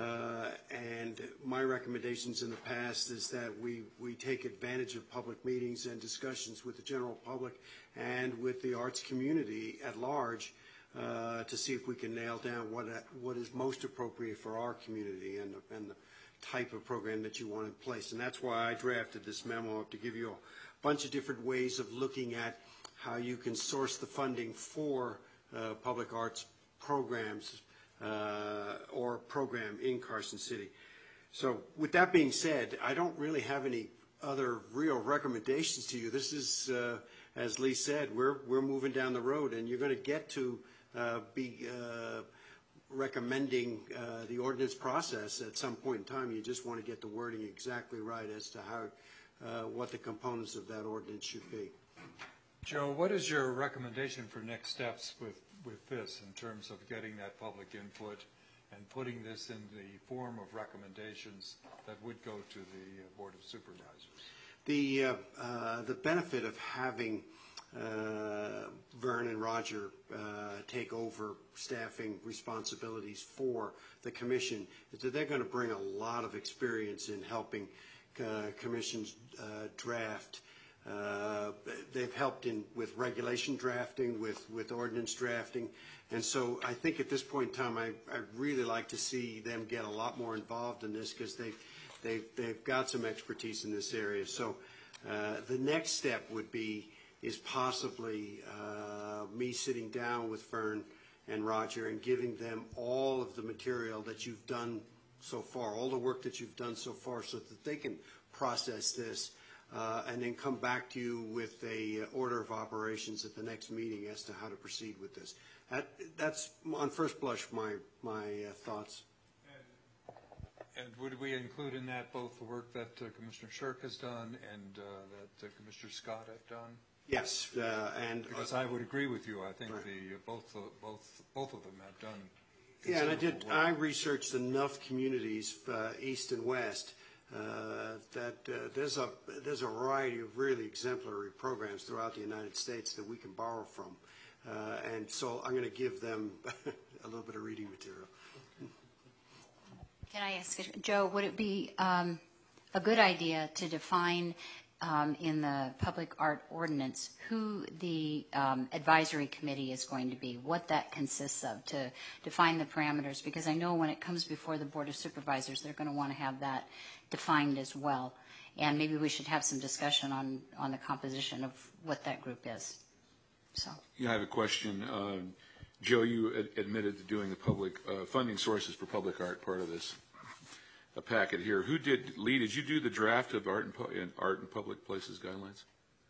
And my recommendations in the past is that we take advantage of public meetings and discussions with the general public and with the arts community at large to see if we can nail down what is most appropriate for our community and the type of program that you want in place. And that's why I drafted this memo up to give you a bunch of different ways of looking at how you can source the funding for public arts programs or program in Carson City. So with that being said, I don't really have any other real recommendations to you. This is, as Lee said, we're moving down the road, and you're going to get to be recommending the ordinance process at some point in time. You just want to get the wording exactly right as to how what the components of that ordinance should be. Joe, what is your recommendation for next steps with this in terms of getting that public input and putting this in the form of recommendations that would go to the Board of Supervisors? The benefit of having Vern and Roger take over staffing responsibilities for the commission is that they're going to bring a lot of experience in helping commissions draft. They've helped with regulation drafting, with ordinance drafting, and so I think at this point in time, I'd really like to see them get a lot more involved in this because they've got some expertise in this area. So the next step is possibly me sitting down with Vern and Roger and giving them all of the material that you've done so far, all the work that you've done so far, so that they can process this and then come back to you with a order of operations at the next meeting as to how to proceed with this. That's on first blush my thoughts. And would we include in that both the work that Commissioner Shirk has done and that Commissioner Scott have done? Yes, and because I would agree with you. I think right. Both of them have done. Yeah, and I researched enough communities, east and west, that there's a variety of really exemplary programs throughout the United States that we can borrow from, and so I'm going to give them a little bit of reading material. Can I ask, Joe, would it be a good idea to define in the public art ordinance who the advisory committee is going to be, what that consists of, to define the parameters? Because I know when it comes before the Board of Supervisors, they're going to want to have that defined as well. And maybe we should have some discussion on the composition of what that group is. So. Yeah, I have a question. Joe, you admitted to doing the public funding sources for public art part of this packet here. Lee, did you do the draft of art and public places guidelines?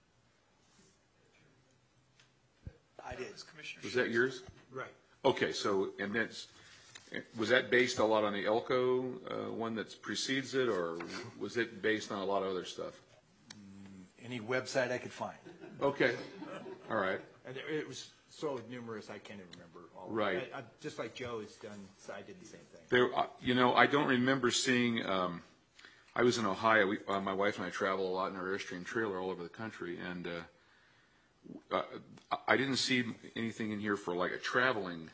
I did. Was that yours? Right. Okay, so, and was that based a lot on the ELCO one that precedes it, or was it based on a lot of other stuff? Any website I could find. Okay, all right. And it was so numerous I can't even remember all. Right. Just like Joe has done, so I did the same thing. There, I don't remember seeing. I was in Ohio. My wife and I travel a lot in our Airstream trailer all over the country, and I didn't see anything in here for like a traveling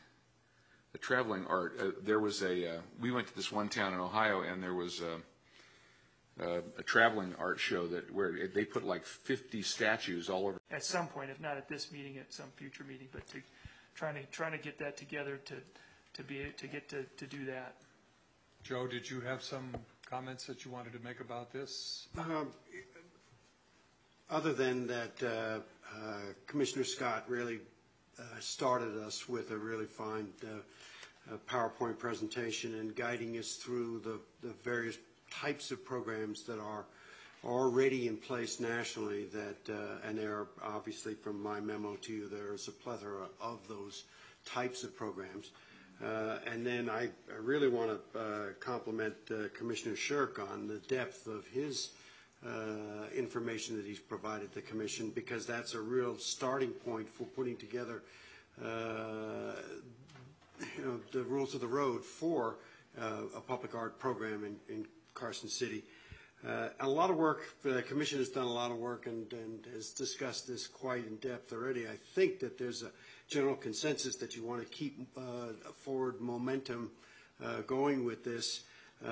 art. There was we went to this one town in Ohio, and there was a traveling art show where they put like 50 statues all over. At some point, if not at this meeting, at some future meeting, but trying to get that together to do that. Joe, did you have some comments that you wanted to make about this? Other than that, Commissioner Scott really started us with a really fine PowerPoint presentation and guiding us through the various types of programs that are already in place nationally and there are obviously from my memo to you, there's a plethora of those types of programs. And then I really want to compliment Commissioner Shirk on the depth of his information that he's provided the Commission, because that's a real starting point for putting together the rules of the road for a public art program in Carson City. A lot of work, the Commission has done a lot of work and has discussed this quite in depth already. I think that there's a general consensus that you want to keep forward momentum going with this.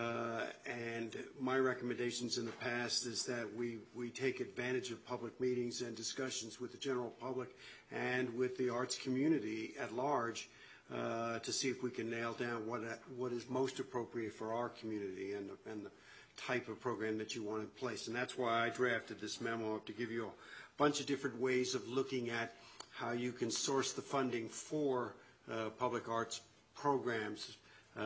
And my recommendations in the past is that we take advantage of public meetings and discussions with the general public and with the arts community at large to see if we can nail down what is most appropriate for our community and the type of program that you want in place. And that's why I drafted this memo up to give you a bunch of different ways of looking at how you can source the funding for public arts programs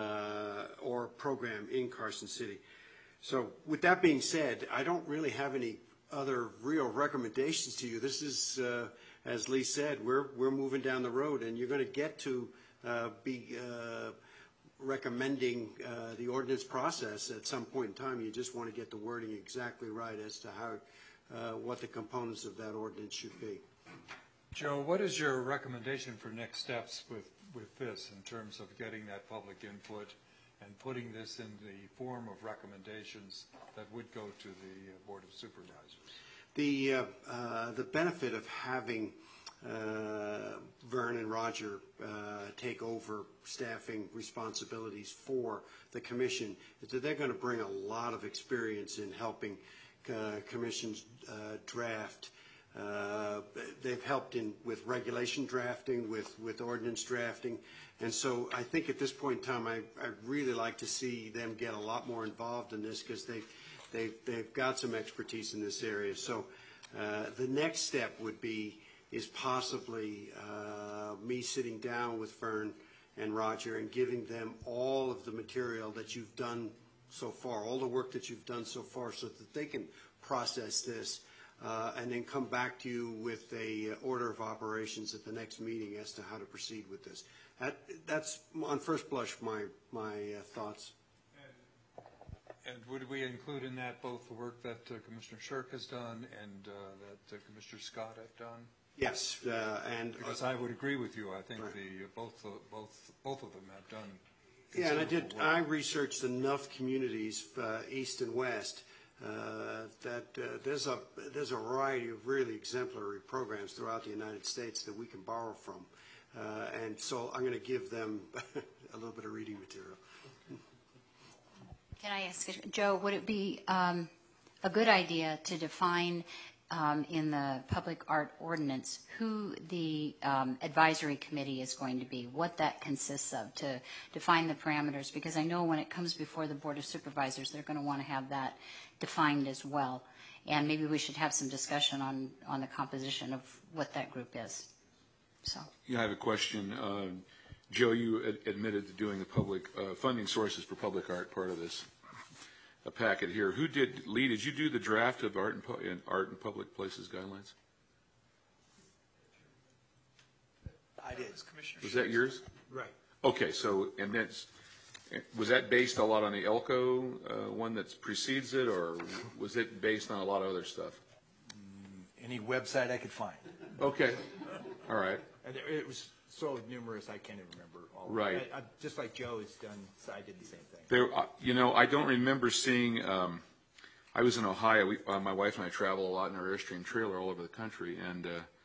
or program in Carson City. So with that being said, I don't really have any other real recommendations to you. This is, as Lee said, we're moving down the road, and you're going to get to be recommending the ordinance process at some point in time. You just want to get the wording exactly right as to how what the components of that ordinance should be. Joe, what is your recommendation for next steps with this in terms of getting that public input and putting this in the form of recommendations that would go to the Board of Supervisors? The benefit of having Vern and Roger take over staffing responsibilities for the commission is that they're going to bring a lot of experience in helping commissions draft. They've helped with regulation drafting, with ordinance drafting, and so I think at this point in time I'd really like to see them get a lot more involved in this, because they've got some expertise in this area. So the next step is possibly me sitting down with Vern and Roger and giving them all of the material that you've done so far, all the work that you've done so far, so that they can process this and then come back to you with a order of operations at the next meeting as to how to proceed with this. That's on first blush my thoughts. And would we include in that both the work that Commissioner Shirk has done and that Commissioner Scott have done? Yes, and because I would agree with you. I think right. both of them have done. Yeah, and I researched enough communities, east and west, that there's a variety of really exemplary programs throughout the United States that we can borrow from, and so I'm going to give them a little bit of reading material. Can I ask, Joe, would it be a good idea to define in the public art ordinance who the advisory committee is going to be, what that consists of, to define the parameters? Because I know when it comes before the Board of Supervisors, they're going to want to have that defined as well. And maybe we should have some discussion on the composition of what that group is. So. Yeah, I have a question. Joe, you admitted to doing the public funding sources for public art part of this packet here. Who did, Lee, did you do the draft of art and public places guidelines? I did. Was that yours? Right. Okay, so, and was that based a lot on the ELCO one that precedes it, or was it based on a lot of other stuff? Any website I could find. Okay, all right. And it was so numerous I can't even remember all. Right. Just like Joe has done, so I did the same thing. There, you know, I don't remember seeing. I was in Ohio. My wife and I travel a lot in our Airstream trailer all over the country, and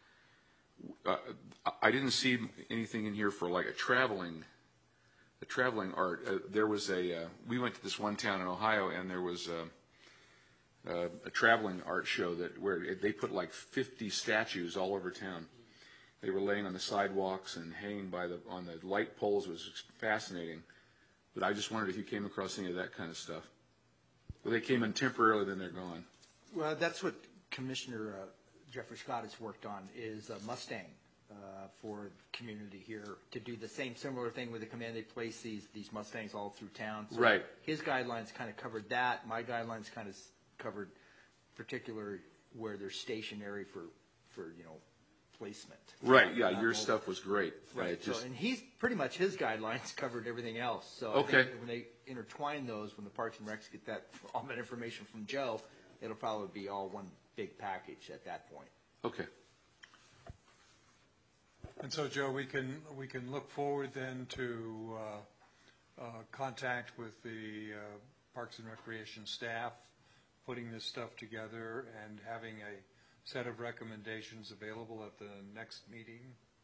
I didn't see anything in here for like a traveling art. There was we went to this one town in Ohio, and there was a traveling art show where they put like 50 statues all over town. They were laying on the sidewalks and hanging on the light poles. It was fascinating. But I just wondered if you came across any of that kind of stuff. Well, they came in temporarily, then they're gone. Well, that's what Commissioner Jeffrey Scott has worked on, is a Mustang for the community here, to do the same similar thing with the command. They place these Mustangs all through town. So right. His guidelines kind of covered that. My guidelines kind of covered particular where they're stationary for placement. Right, yeah, your stuff was great. Right, and he's pretty much, his guidelines covered everything else. So okay. I think when they intertwine those, when the Parks and Recs get all that information from Joe, it'll probably be all one big package at that point. Okay. And so, Joe, we can look forward then to contact with the Parks and Recreation staff, putting this stuff together and having a set of recommendations available at the next meeting?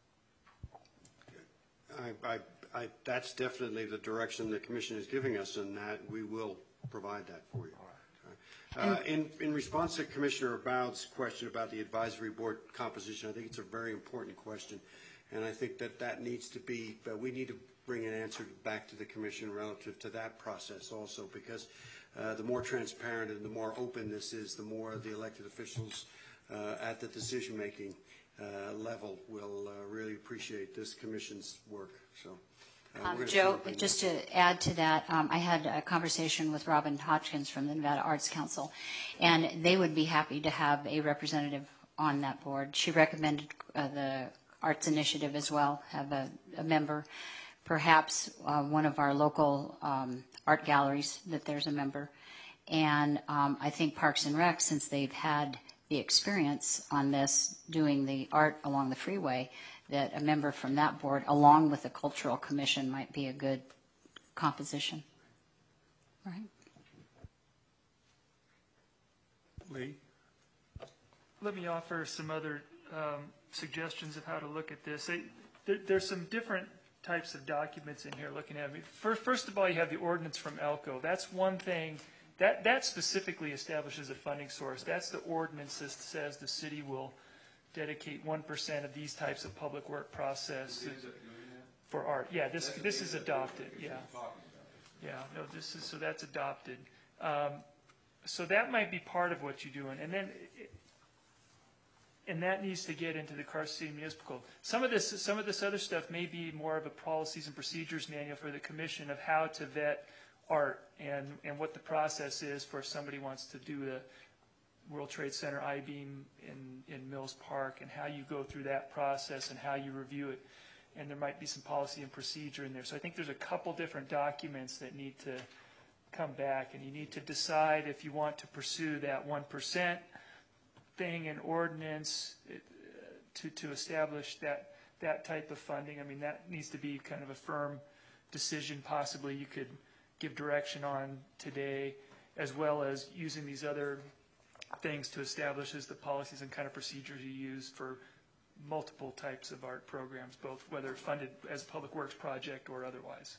That's definitely the direction the commission is giving us, and that we will provide that for you. In response to Commissioner Aboud's question about the advisory board composition, I think it's a very important question, and I think that needs to be, we need to bring an answer back to the commission relative to that process also, because the more transparent and the more open this is, the more the elected officials at the decision-making level will really appreciate this commission's work. So, Joe, just to add to that, I had a conversation with Robin Hodgkins from the Nevada Arts Council, and they would be happy to have a representative on that board. She recommended the Arts Initiative as well, have a member, perhaps one of our local art galleries, that there's a member. And I think Parks and Rec, since they've had the experience on this, doing the art along the freeway, that a member from that board, along with the Cultural Commission, might be a good composition. Right? Lee? Let me offer some other suggestions of how to look at this. There's some different types of documents in here looking at it. First of all, you have the ordinance from ELCO. That's one thing. That specifically establishes a funding source. That's the ordinance that says the city will dedicate 1% of these types of public work process for art. Yeah, this is adopted. Yeah, no, this is, so that's adopted. So that might be part of what you're doing, and that needs to get into the Carson City Municipal Code. Some of this other stuff may be more of a policies and procedures manual for the commission of how to vet art and what the process is for if somebody wants to do the World Trade Center I-beam in Mills Park, and how you go through that process and how you review it. And there might be some policy and procedure in there. So I think there's a couple different documents that need to come back, and you need to decide if you want to pursue that 1% thing in ordinance to establish that type of funding. I mean, that needs to be kind of a firm decision. Possibly you could give direction on today, as well as using these other things to establish as the policies and kind of procedures you use for multiple types of art programs, both whether funded as a public works project or otherwise.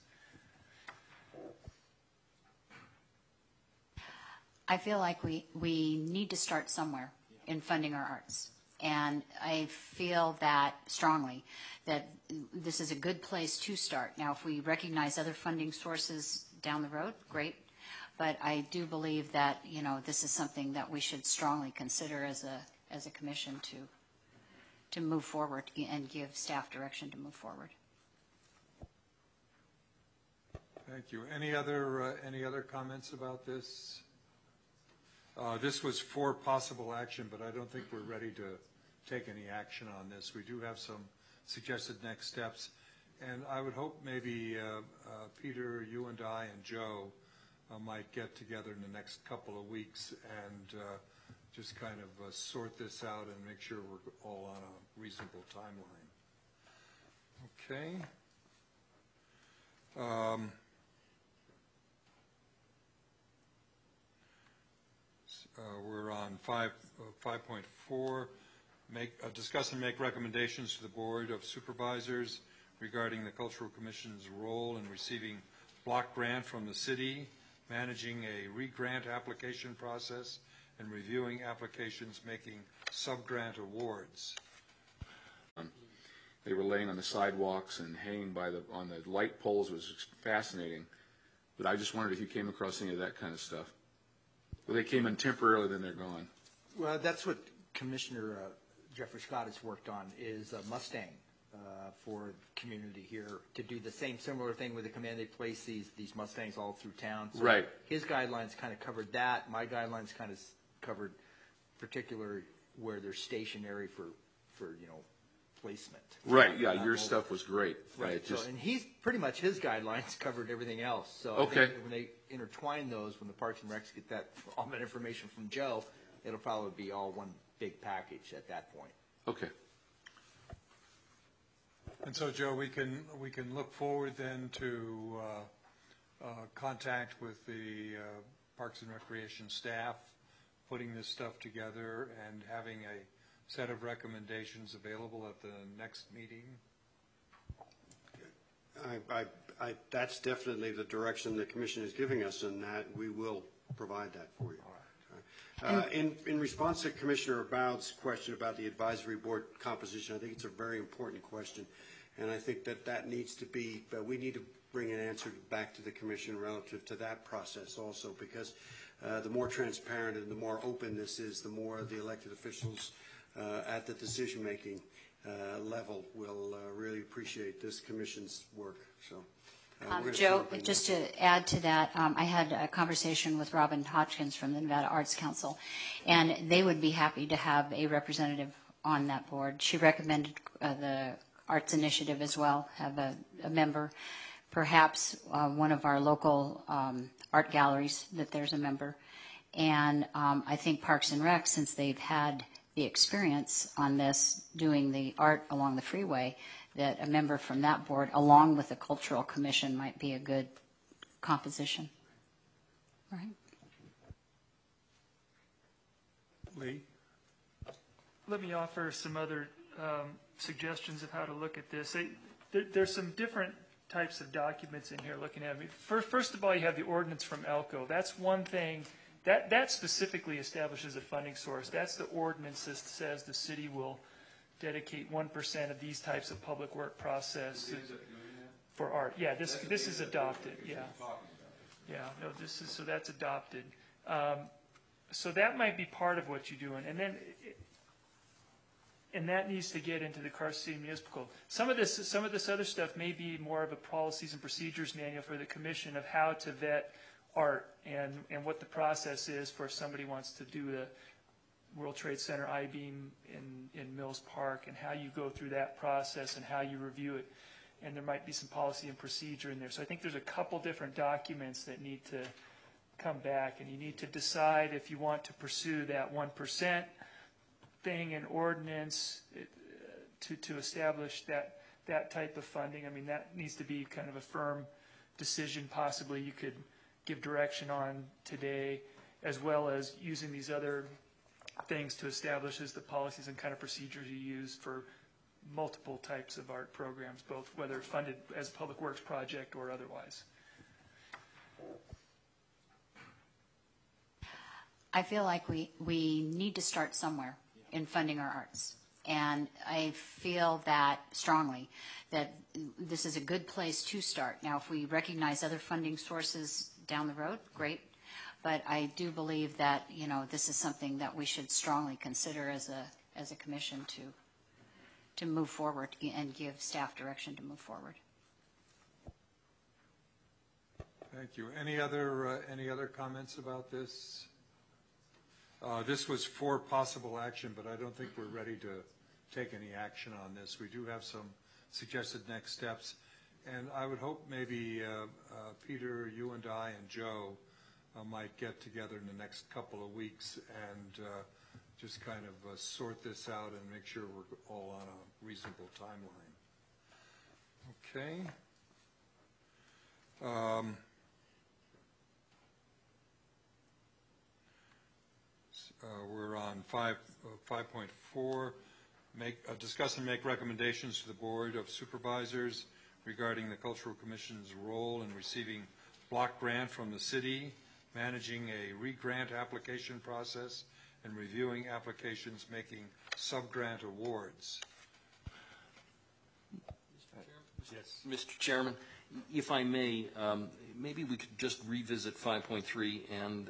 I feel like we need to start somewhere in funding our arts. And I feel that strongly that this is a good place to start. Now, if we recognize other funding sources down the road, great. But I do believe that, you know, this is something that we should strongly consider as a commission to move forward and give staff direction to move forward. Thank you. Any other comments about this? This was for possible action, but I don't think we're ready to take any action on this. We do have some suggested next steps, and I would hope maybe Peter, you and I and Joe might get together in the next couple of weeks and just kind of sort this out and make sure we're all on a reasonable timeline. Okay. We're on 5.4, discuss and make recommendations to the Board of Supervisors regarding the Cultural Commission's role in receiving block grant from the city, managing a re-grant application process, and reviewing applications making sub-grant awards. They were laying on the sidewalks and hanging on the light poles. It was fascinating. But I just wondered if you came across any of that kind of stuff. Well, they came in temporarily, then they're gone. Well, that's what Commissioner Jeffrey Scott has worked on, is a Mustang for the community here, to do the same similar thing with the command. They place these Mustangs all through town. So right. His guidelines kind of covered that. My guidelines kind of covered particular where they're stationary for placement. Right, yeah, your stuff was great. Right, so, and he's pretty much, his guidelines covered everything else. So okay. I think when they intertwine those, when the Parks and Recs get all that information from Joe, it'll probably be all one big package at that point. Okay. And so, Joe, we can look forward then to contact with the Parks and Recreation staff, putting this stuff together and having a set of recommendations available at the next meeting? That's definitely the direction the commission is giving us, and that we will provide that for you. All right. In response to Commissioner Aboud's question about the advisory board composition, I think it's a very important question, and I think that needs to be, we need to bring an answer back to the commission relative to that process also, because the more transparent and the more open this is, the more the elected officials at the decision-making level will really appreciate this commission's work. So, Joe, just to add to that, I had a conversation with Robin Hodgkins from the Nevada Arts Council, and they would be happy to have a representative on that board. She recommended the Arts Initiative as well, have a member, perhaps one of our local art galleries, that there's a member. And I think Parks and Rec, since they've had the experience on this, doing the art along the freeway, that a member from that board, along with the Cultural Commission, might be a good composition. Right? Lee? Let me offer some other suggestions of how to look at this. There's some different types of documents in here looking at me. First of all, you have the ordinance from Elko. That's one thing. That specifically establishes a funding source. That's the ordinance that says the city will dedicate 1% of these types of public work process for art. Yeah, this is adopted. Yeah, no, so that's adopted. So that might be part of what you're doing, and that needs to get into the Carson City Municipal Code. Some of this other stuff may be more of a policies and procedures manual for the commission of how to vet art and what the process is for if somebody wants to do the World Trade Center I-beam in Mills Park, and how you go through that process and how you review it. And there might be some policy and procedure in there. So I think there's a couple different documents that need to come back, and you need to decide if you want to pursue that 1% thing in ordinance to establish that type of funding. I mean, that needs to be kind of a firm decision. Possibly you could give direction on today, as well as using these other things to establish as the policies and kind of procedures you use for multiple types of art programs, both whether funded as a public works project or otherwise. I feel like we need to start somewhere in funding our arts. And I feel that strongly that this is a good place to start. Now, if we recognize other funding sources down the road, great. But I do believe that, this is something that we should strongly consider as a commission to move forward and give staff direction to move forward. Thank you. Any other comments about this? This was for possible action, but I don't think we're ready to take any action on this. We do have some suggested next steps, and I would hope maybe Peter, you and I and Joe might get together in the next couple of weeks and just kind of sort this out and make sure we're all on a reasonable timeline. Okay. We're on 5.4, discuss and make recommendations to the Board of Supervisors regarding the Cultural Commission's role in receiving block grant from the city managing a re-grant application process and reviewing applications, making sub-grant awards. Yes. Mr. Chairman, if I may, maybe we could just revisit 5.3 and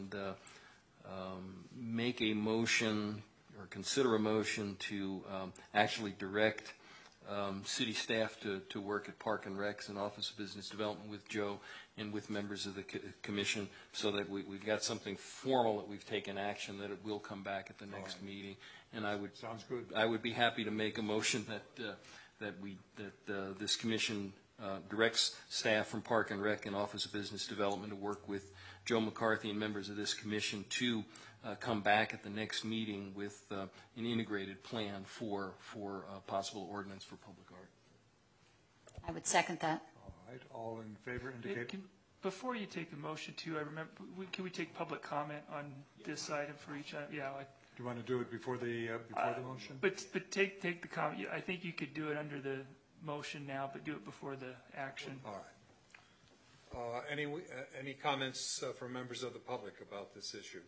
make a motion or consider a motion to actually direct city staff to work at Park and Recs and Office of Business Development with Joe and with members of the commission, so that we've got something formal that we've taken action, that it will come back at the next meeting. And Sounds good. I would be happy to make a motion that this commission directs staff from Park and Rec and Office of Business Development to work with Joe McCarthy and members of this commission to come back at the next meeting with an integrated plan for possible ordinance for public art. I would second that. All right, all in favor indicate. Before you take the motion too, I remember, can we take public comment on this item for each item? Yeah. Do you want to do it before the motion? But take the comment. I think you could do it under the motion now, but do it before the action. All right. Any comments from members of the public about this issue?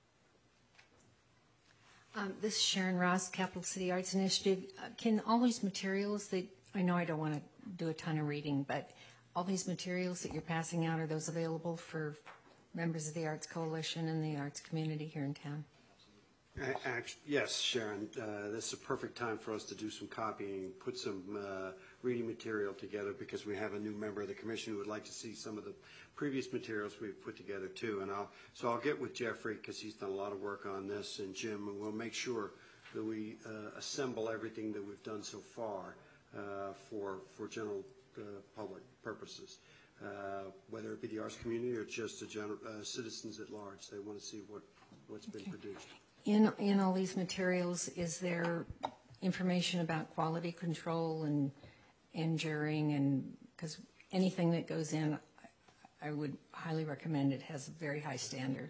This is Sharon Ross, Capital City Arts Initiative. Can all these materials that, I know I don't want to do a ton of reading, but all these materials that you're passing out, are those available for members of the Arts Coalition and the arts community here in town? Yes, Sharon. This is a perfect time for us to do some copying, put some reading material together, because we have a new member of the commission who would like to see some of the previous materials we've put together too. And I'll get with Jeffrey, because he's done a lot of work on this, and Jim, and we'll make sure that we assemble everything that we've done so far for general public purposes, whether it be the arts community or just the general citizens at large. They want to see what's been produced. In all these materials, is there information about quality control and jurying? And because anything that goes in, I would highly recommend it has a very high standard.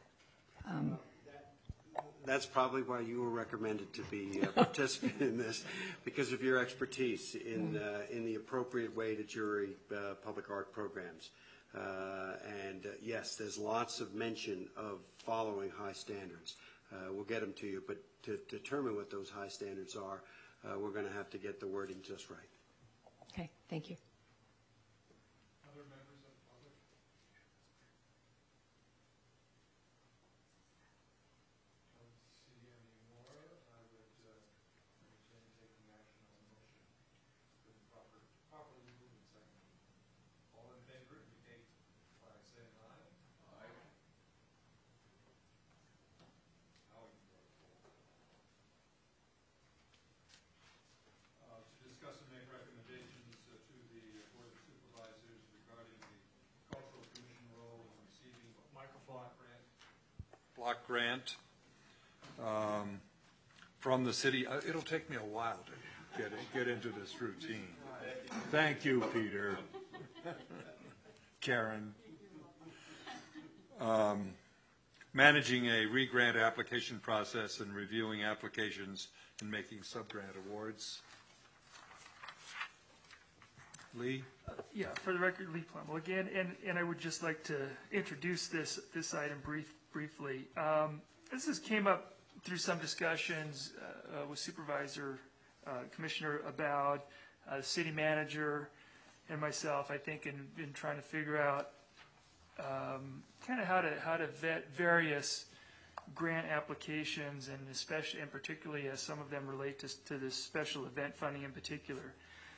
That's probably why you were recommended to be a participant in this, because of your expertise in the appropriate way to jury public art programs. Yes, there's lots of mention of following high standards. We'll get them to you, but to determine what those high standards are, we're going to have to get the wording just right. Okay, thank you. Other members of the public? I don't see any more. I would entertain taking action on the motion. It's been properly moved and seconded. All in favor indicate by saying aye. Aye. To discuss and make recommendations to the Board of Supervisors regarding the Cultural Commission role in receiving block grant from the city. It'll take me a while to get into this routine. Thank you, Peter. Karen. Managing a re-grant application process and reviewing applications and making sub-grant awards. Lee? Yeah, for the record, Lee Plumble again, and I would just like to introduce this item briefly. This came up through some discussions with Supervisor Commissioner Abowd, the city manager, and myself, I think, in trying to figure out kind of how to vet various grant applications, and especially and particularly as some of them relate to this special event funding in particular.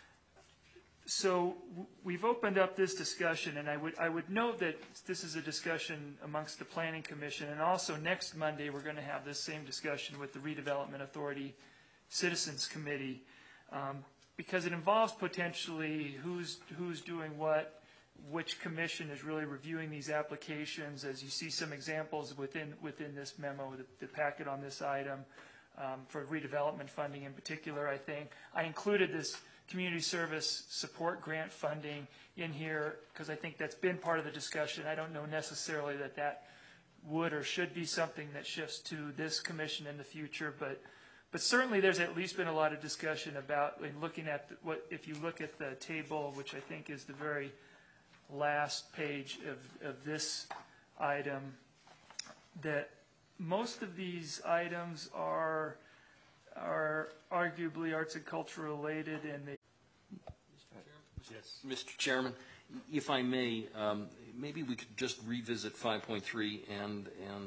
So we've opened up this discussion, and I would note that this is a discussion amongst the Planning Commission, and also next Monday we're going to have this same discussion with the Redevelopment Authority Citizens Committee, because it involves potentially who's doing what, which commission is really reviewing these applications. As you see some examples within this memo, the packet on this item, for redevelopment funding in particular, I think. I included this community service support grant funding in here because I think that's been part of the discussion. I don't know necessarily that would or should be something that shifts to this commission in the future, but certainly there's at least been a lot of discussion about in looking at if you look at the table, which I think is the very last page of this item, that most of these items are arguably arts and culture related, and they. Yes. Mr. Chairman, if I may, maybe we could just revisit 5.3 and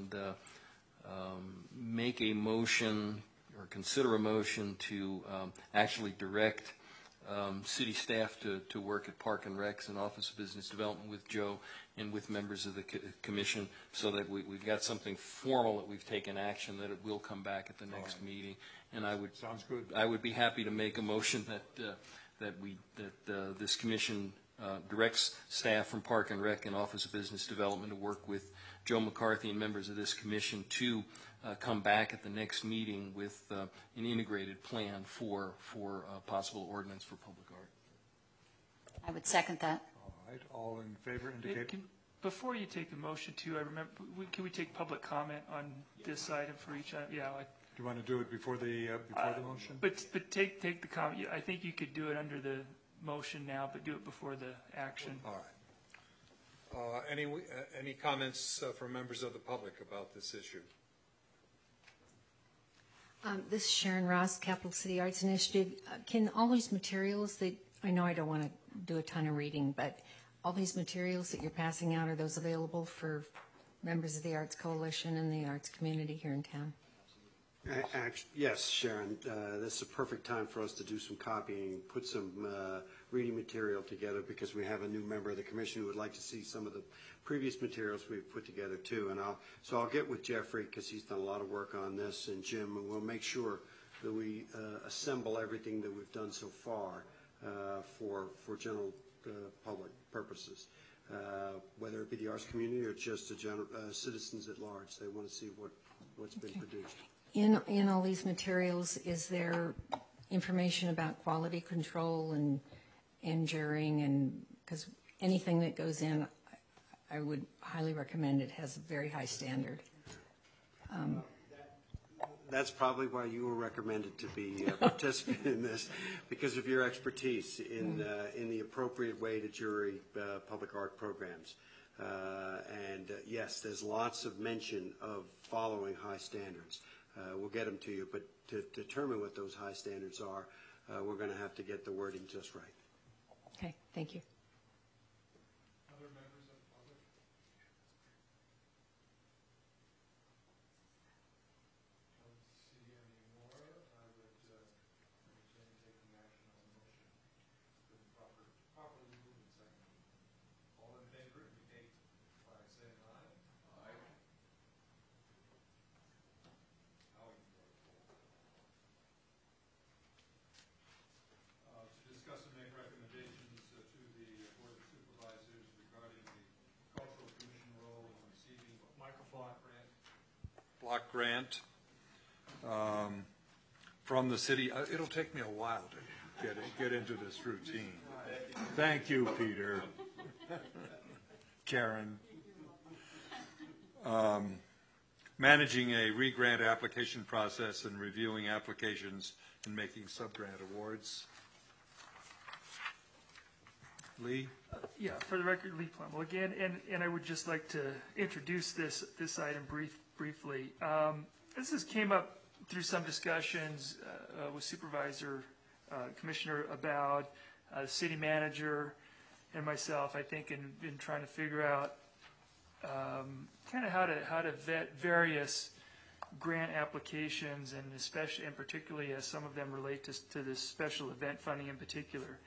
make a motion or consider a motion to actually direct city staff to work at Park and Recs and Office of Business Development with Joe and with members of the commission, so that we've got something formal that we've taken action, that it will come back at the next meeting. And Sounds good. I would be happy to make a motion that this commission directs staff from Park and Rec and Office of Business Development to work with Joe McCarthy and members of this commission to come back at the next meeting with an integrated plan for possible ordinance for public art. I would second that. All right, all in favor indicate. Before you take the motion too, I remember, can we take public comment on this item for each item? Yeah. Do you want to do it before the motion? But take the comment. I think you could do it under the motion now, but do it before the action. All right. Any comments from members of the public about this issue? This is Sharon Ross, Capital City Arts Initiative. Can all these materials that, I know I don't want to do a ton of reading, but all these materials that you're passing out, are those available for members of the Arts Coalition and the arts community here in town? Yes, Sharon, this is a perfect time for us to do some copying, put some reading material together, because we have a new member of the commission who would like to see some of the previous materials we've put together too. And I'll get with Jeffrey, because he's done a lot of work on this, and Jim, and we'll make sure that we assemble everything that we've done so far for general public purposes, whether it be the arts community or just the general citizens at large. They want to see what's been produced. In all these materials, is there information about quality control and jurying? And because anything that goes in, I would highly recommend it has a very high standard. That's probably why you were recommended to be a participant in this, because of your expertise in the appropriate way to jury public art programs. Yes, there's lots of mention of following high standards. We'll get them to you, but to determine what those high standards are, we're going to have to get the wording just right. Okay, thank you. Other members of the public? I don't see any more. I would entertain taking action on the motion. It's been properly moved and seconded. All in favor indicate by saying aye. Aye. To discuss and make recommendations to the Board of Supervisors regarding the Cultural Commission role in receiving block grant from the city. It'll take me a while to get into this routine. Thank you, Peter. Karen. Managing a re-grant application process and reviewing applications and making sub-grant awards. Lee? Yeah, for the record, Lee Plumble again, and I would just like to introduce this item briefly. This came up through some discussions with Supervisor Commissioner Abowd, the city manager, and myself, I think, in trying to figure out kind of how to vet various grant applications, and especially and particularly as some of them relate to this special event funding in particular.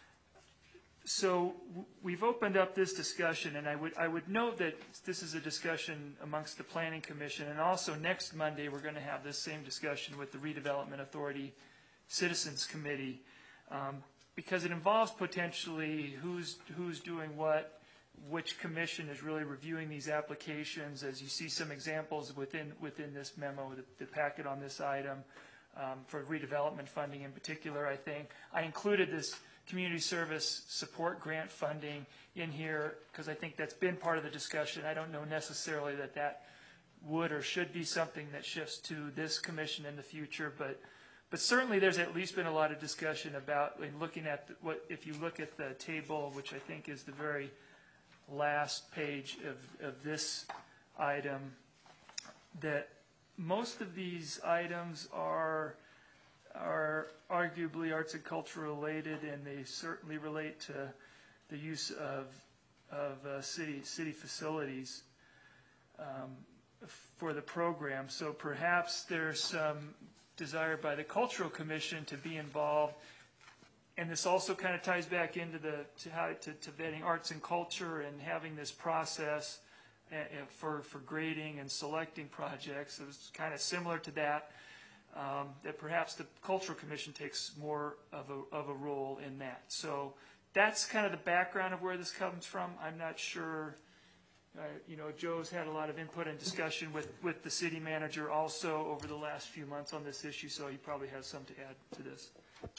So we've opened up this discussion, and I would note that this is a discussion amongst the Planning Commission, and also next Monday we're going to have this same discussion with the Redevelopment Authority Citizens Committee, because it involves potentially who's doing what, which commission is really reviewing these applications. As you see some examples within this memo, the packet on this item, for redevelopment funding in particular, I think. I included this community service support grant funding in here because I think that's been part of the discussion. I don't know necessarily that would or should be something that shifts to this commission in the future, but certainly there's at least been a lot of discussion about, in looking at if you look at the table, which I think is the very last page of this item, that most of these items are arguably arts and culture related, and they certainly relate to the use of city facilities for the program. So perhaps there's some desire by the Cultural Commission to be involved, and this also kind of ties back into to vetting arts and culture and having this process for grading and selecting projects. It was kind of similar to that. That perhaps the Cultural Commission takes more of a role in that. So that's kind of the background of where this comes from. I'm not sure. Joe's had a lot of input and discussion with the city manager also over the last few months on this issue, so he probably has something to add to this.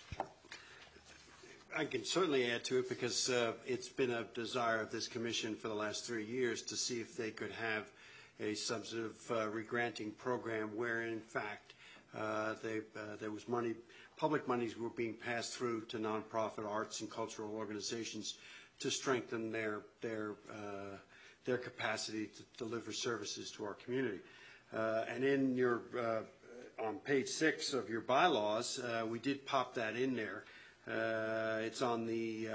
I can certainly add to it because it's been a desire of this commission for the last 3 years to see if they could have a substantive regranting program where, in fact, there was money, public monies were being passed through to nonprofit arts and cultural organizations to strengthen their capacity to deliver services to our community. And in your on page 6 of your bylaws, we did pop that in there. It's on the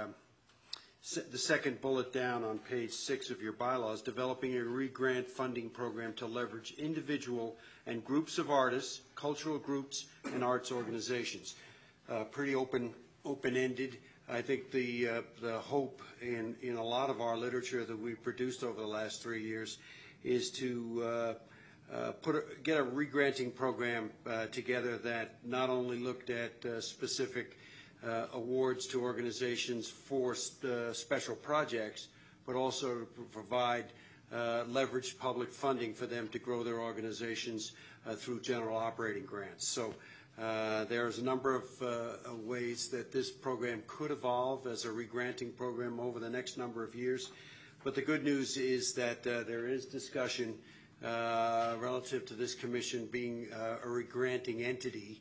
second bullet down on page 6 of your bylaws, developing a re-grant funding program to leverage individual and groups of artists, cultural groups, and arts organizations. Pretty open-ended. I think the hope in a lot of our literature that we've produced over the last 3 years is to get a re-granting program together that not only looked at specific awards to organizations for special projects, but also to provide leveraged public funding for them to grow their organizations through general operating grants. So there's a number of ways that this program could evolve as a re-granting program over the next number of years. But the good news is that there is discussion relative to this commission being a re-granting entity.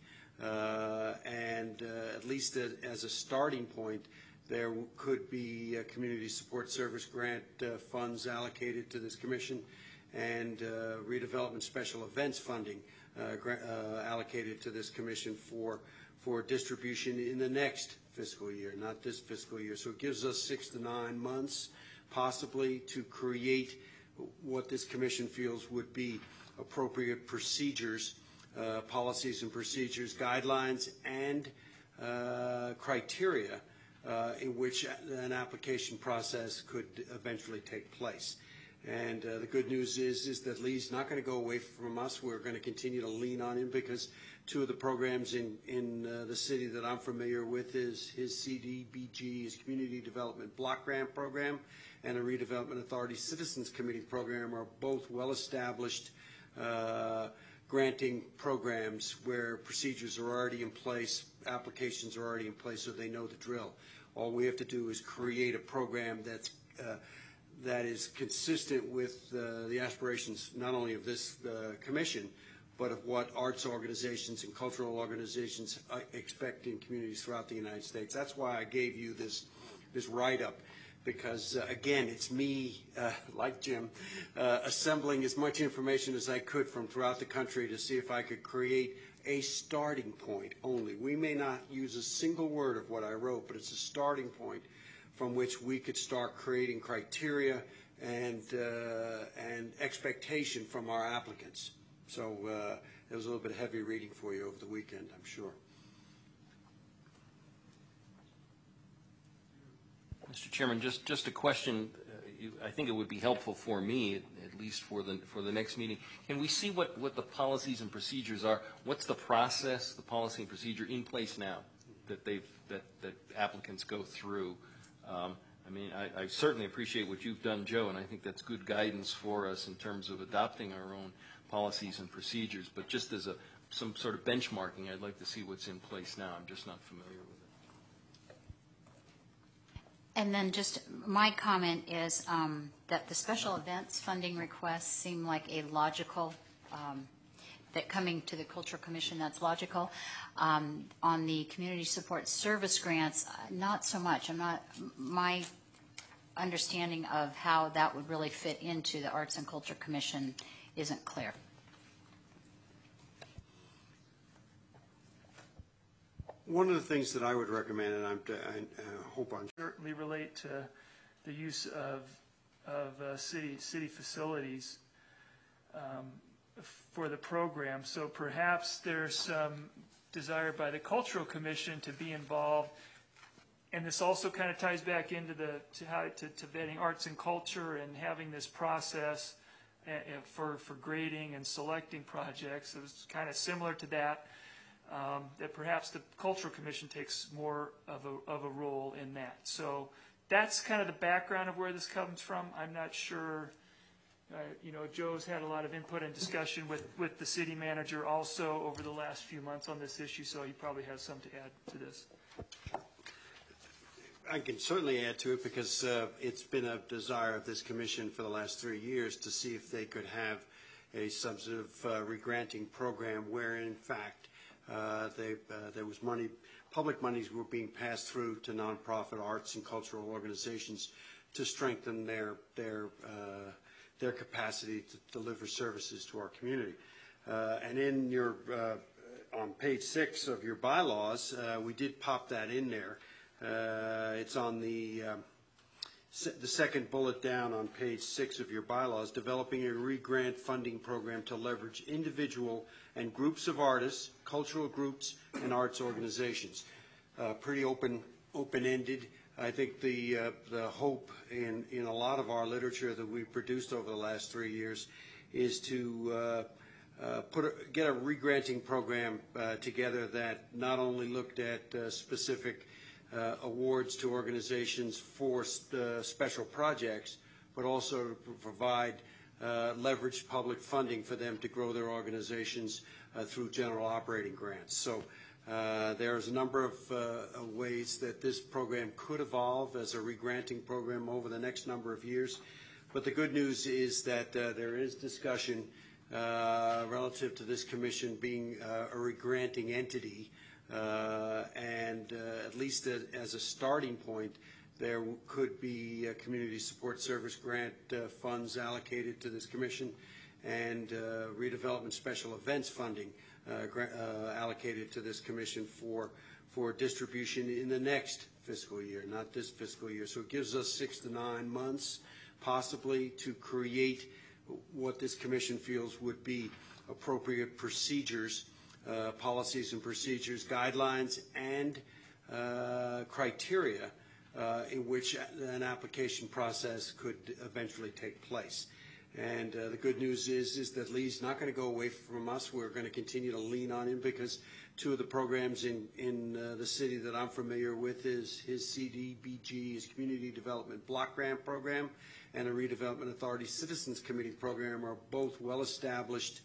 And at least as a starting point, there could be community support service grant funds allocated to this commission, and redevelopment special events funding allocated to this commission for distribution in the next fiscal year, not this fiscal year. So it gives us 6 to 9 months possibly to create what this commission feels would be appropriate procedures, policies and procedures, guidelines, and criteria in which an application process could eventually take place. And the good news is that Lee's not going to go away from us. We're going to continue to lean on him because 2 of the programs in the city that I'm familiar with is his CDBG, his Community Development Block Grant Program, and the Redevelopment Authority Citizens Committee Program are both well-established granting programs where procedures are already in place, applications are already in place, so they know the drill. All we have to do is create a program that is consistent with the aspirations not only of this commission, but of what arts organizations and cultural organizations expect in communities throughout the United States. That's why I gave you this write-up, because again, it's me, like Jim, assembling as much information as I could from throughout the country to see if I could create a starting point only. We may not use a single word of what I wrote, but it's a starting point from which we could start creating criteria and expectation from our applicants. So it was a little bit of heavy reading for you over the weekend, I'm sure. Mr. Chairman, just a question. I think it would be helpful for me, at least for the next meeting. Can we see what the policies and procedures are? What's the process, the policy and procedure in place now that that applicants go through? I mean, I certainly appreciate what you've done, Joe, and I think that's good guidance for us in terms of adopting our own policies and procedures. But just as some sort of benchmarking, I'd like to see what's in place now. I'm just not familiar with it. And then just my comment is that the special events funding requests seem like a logical, that coming to the Cultural Commission, that's logical. On the community support service grants, not so much. My understanding of how that would really fit into the Arts and Culture Commission isn't clear. One of the things that I would recommend, and I hope I'm Certainly relate to the use of city facilities for the program. So perhaps there's some desire by the Cultural Commission to be involved. And this also kind of ties back into to vetting arts and culture and having this process for grading and selecting projects. It was kind of similar to that. That perhaps the Cultural Commission takes more of a role in that. So that's kind of the background of where this comes from. I'm not sure. Joe's had a lot of input and discussion with the city manager also over the last few months on this issue, so he probably has some to add to this. I can certainly add to it because it's been a desire of this commission for the last 3 years to see if they could have a substantive regranting program where, in fact, there was money, public monies were being passed through to nonprofit arts and cultural organizations to strengthen their capacity to deliver services to our community. And in your on page 6 of your bylaws, we did pop that in there. It's on the second bullet down on page 6 of your bylaws, developing a re-grant funding program to leverage individual and groups of artists, cultural groups, and arts organizations. Pretty open-ended. I think the hope in a lot of our literature that we've produced over the last 3 years is to get a re-granting program together that not only looked at specific awards to organizations for special projects, but also to provide leveraged public funding for them to grow their organizations through general operating grants. So there's a number of ways that this program could evolve as a re-granting program over the next number of years. But the good news is that there is discussion relative to this commission being a re-granting entity. And at least as a starting point, there could be community support service grant funds allocated to this commission and redevelopment special events funding allocated to this commission for distribution in the next fiscal year, not this fiscal year. So it gives us 6 to 9 months possibly to create what this commission feels would be appropriate procedures, policies and procedures, guidelines, and criteria in which an application process could eventually take place. And the good news is that Lee's not going to go away from us. We're going to continue to lean on him because 2 of the programs in the city that I'm familiar with is his CDBG, his Community Development Block Grant Program, and the Redevelopment Authority Citizens Committee Program are both well-established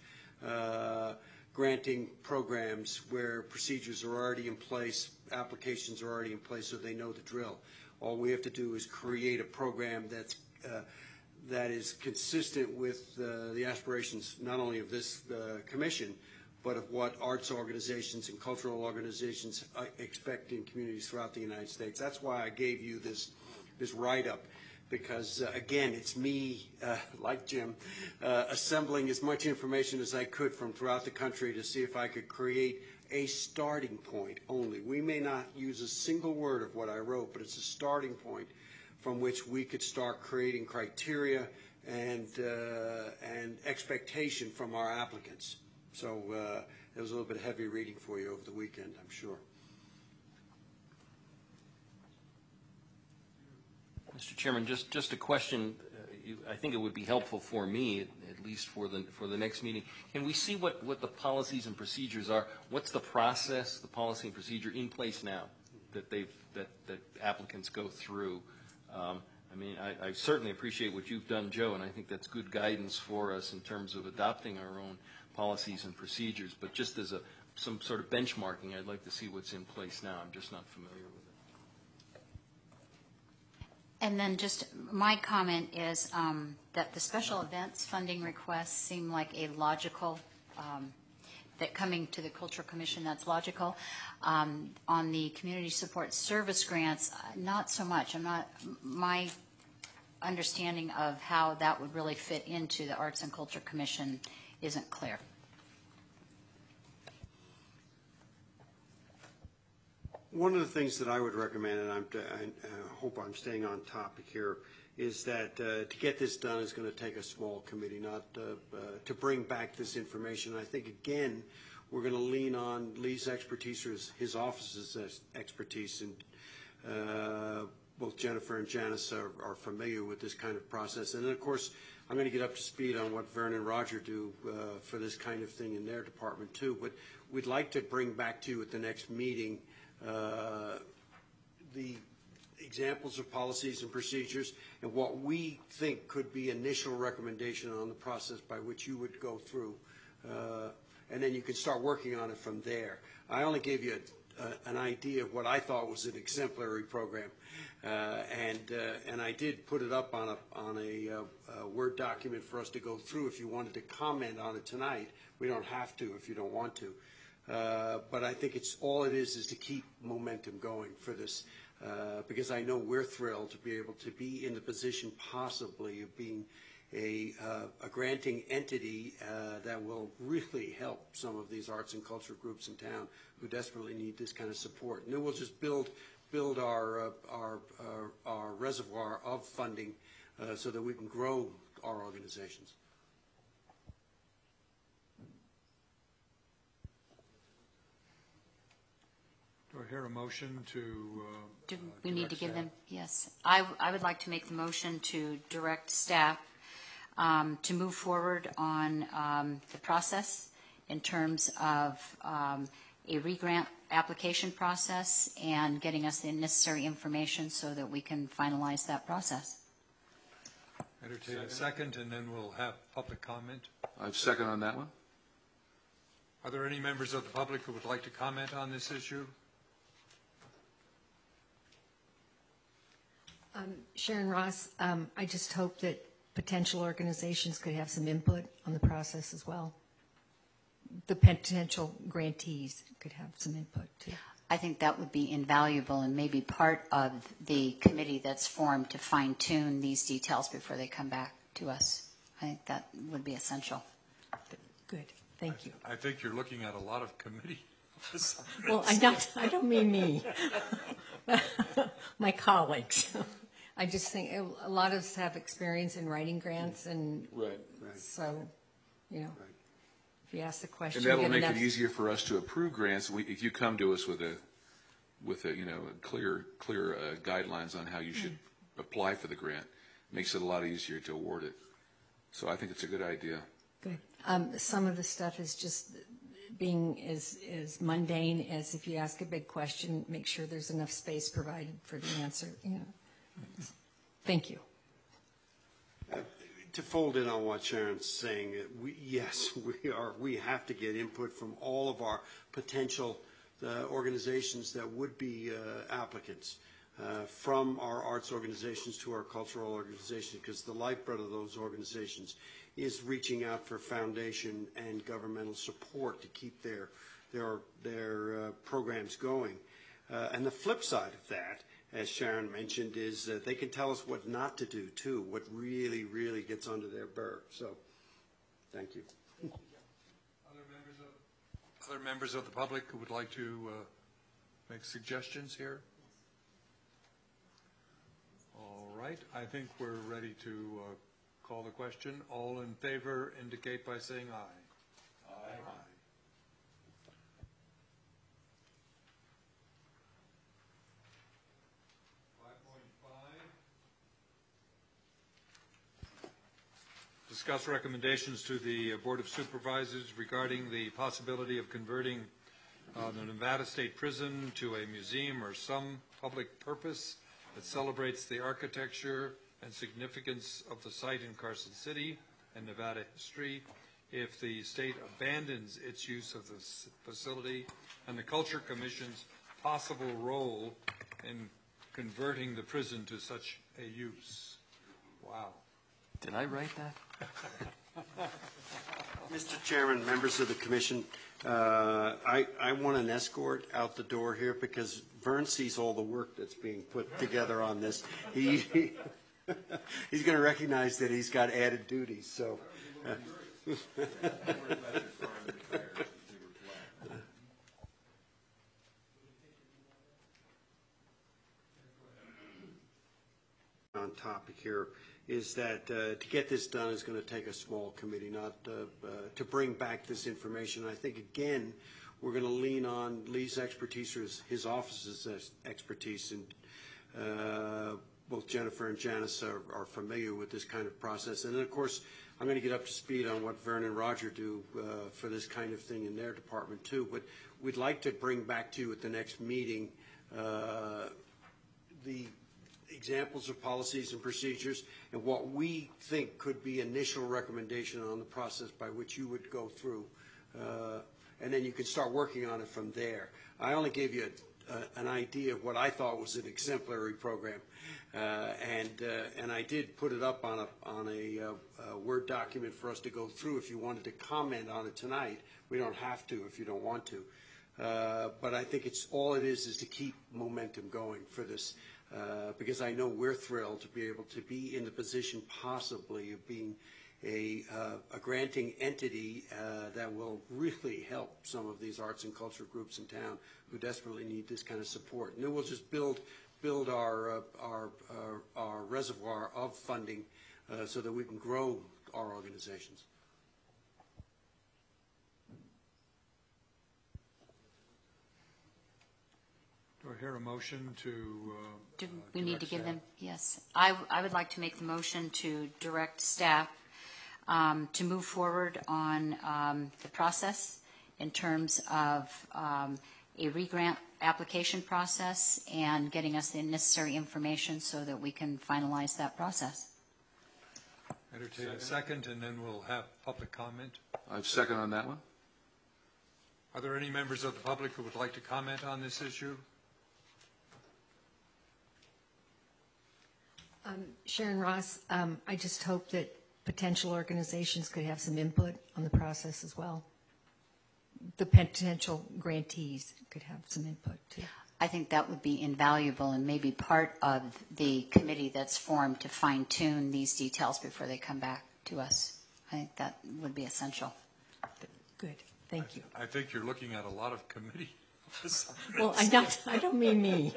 granting programs where procedures are already in place, applications are already in place, so they know the drill. All we have to do is create a program that is consistent with the aspirations not only of this commission, but of what arts organizations and cultural organizations expect in communities throughout the United States. That's why I gave you this write-up. Because, again, it's me, like Jim, assembling as much information as I could from throughout the country to see if I could create a starting point only. We may not use a single word of what I wrote, but it's a starting point from which we could start creating criteria and expectation from our applicants. So it was a little bit heavy reading for you over the weekend, I'm sure. Mr. Chairman, just a question. I think it would be helpful for me, at least for the next meeting. Can we see what the policies and procedures are? What's the process, the policy and procedure in place now that applicants go through? I mean, I certainly appreciate what you've done, Joe, and I think that's good guidance for us in terms of adopting our own policies and procedures. But just as some sort of benchmarking, I'd like to see what's in place now. I'm just not familiar with it. And then just my comment is that the special events funding requests seem like a logical, that coming to the Cultural Commission, that's logical. On the community support service grants, not so much. My understanding of how that would really fit into the Arts and Culture Commission isn't clear. One of the things that I would recommend, and I hope I'm staying on topic here, is that to get this done is going to take a small committee, not to bring back this information. I think, again, we're going to lean on Lee's expertise or his office's expertise, and both Jennifer and Janice are familiar with this kind of process. And then, of course, I'm going to get up to speed on what Vern and Roger do for this kind of thing in their department, too. But we'd like to bring back to you at the next meeting the examples of policies and procedures and what we think could be initial recommendation on the process by which you would go through. And then you can start working on it from there. I only gave you an idea of what I thought was an exemplary program. And I did put it up on a Word document for us to go through if you wanted to comment on it tonight. We don't have to if you don't want to. But I think all it is to keep momentum going for this, because I know we're thrilled to be able to be in the position possibly of being a granting entity that will really help some of these arts and culture groups in town who desperately need this kind of support. And then we'll just build our reservoir of funding so that we can grow our organizations. Do I hear a motion to? Do we need to give them? Yes. I would like to make the motion to direct staff to move forward on the process in terms of a re-grant application process and getting us the necessary information so that we can finalize that process. Entertain a second, and then we'll have public comment. I have second on that one. Are there any members of the public who would like to comment on this issue? Sharon Ross, I just hope that potential organizations could have some input on the process as well. The potential grantees could have some input too. I think that would be invaluable and maybe part of the committee that's formed to fine-tune these details before they come back to us. I think that would be essential. Good. Thank you. I think you're looking at a lot of committee. Well, I don't mean me. My colleagues. I just think a lot of us have experience in writing grants, and right. So, you know, if you ask the question, and that'll make it easier for us to approve grants. If you come to us with a clear guidelines on how you should apply for the grant, it makes it a lot easier to award it. So I think it's a good idea. Good. Some of the stuff is just being as mundane as if you ask a big question, make sure there's enough space provided for the answer. You know. Thank you. To fold in on what Sharon's saying, we have to get input from all of our potential organizations that would be applicants, from our arts organizations to our cultural organizations, because the lifeblood of those organizations is reaching out for foundation and governmental support to keep their programs going. And the flip side of that, as Sharon mentioned, is they can tell us what not to do, too, what really, really gets under their burr. So, thank you. Other members of the public who would like to make suggestions here? All right. I think we're ready to call the question. All in favor indicate by saying aye. Aye. Aye. Discuss recommendations to the Board of Supervisors regarding the possibility of converting the Nevada State Prison to a museum or some public purpose that celebrates the architecture and significance of the site in Carson City and Nevada history if the state abandons its use of this facility, and the Culture Commission's possible role in converting the prison to such a use. Wow. Did I write that? Mr. Chairman, members of the commission, I want an escort out the door here because Vern sees all the work that's being put together on this. he's going to recognize that he's got added duties, so. On topic here is that to get this done is going to take a small committee, not to bring back this information. I think, again, we're going to lean on Lee's expertise or his office's expertise, and both Jennifer and Janice are familiar with this kind of process. And then, of course, I'm going to get up to speed on what Vern and Roger do for this kind of thing in their department, too. But we'd like to bring back to you at the next meeting the examples of policies and procedures and what we think could be initial recommendation on the process by which you would go through. And then you can start working on it from there. I only gave you an idea of what I thought was an exemplary program. And I did put it up on a Word document for us to go through if you wanted to comment on it tonight. We don't have to if you don't want to. But I think all it is to keep momentum going for this. Because I know we're thrilled to be able to be in the position possibly of being a granting entity that will really help some of these arts and culture groups in town who desperately need this kind of support. And then we'll just build our reservoir of funding so that we can grow our organizations. Do I hear a motion to? Do we need to give them? Yes. I would like to make the motion to direct staff to move forward on the process in terms of a re-grant application process and getting us the necessary information so that we can finalize that process. Entertain a second, and then we'll have public comment. I've second on that one. Are there any members of the public who would like to comment on this issue? Sharon Ross, I just hope that potential organizations could have some input on the process as well. The potential grantees could have some input too. I think that would be invaluable and maybe part of the committee that's formed to fine-tune these details before they come back to us. I think that would be essential. Good. Thank you. I think you're looking at a lot of committee. Well, I don't mean me.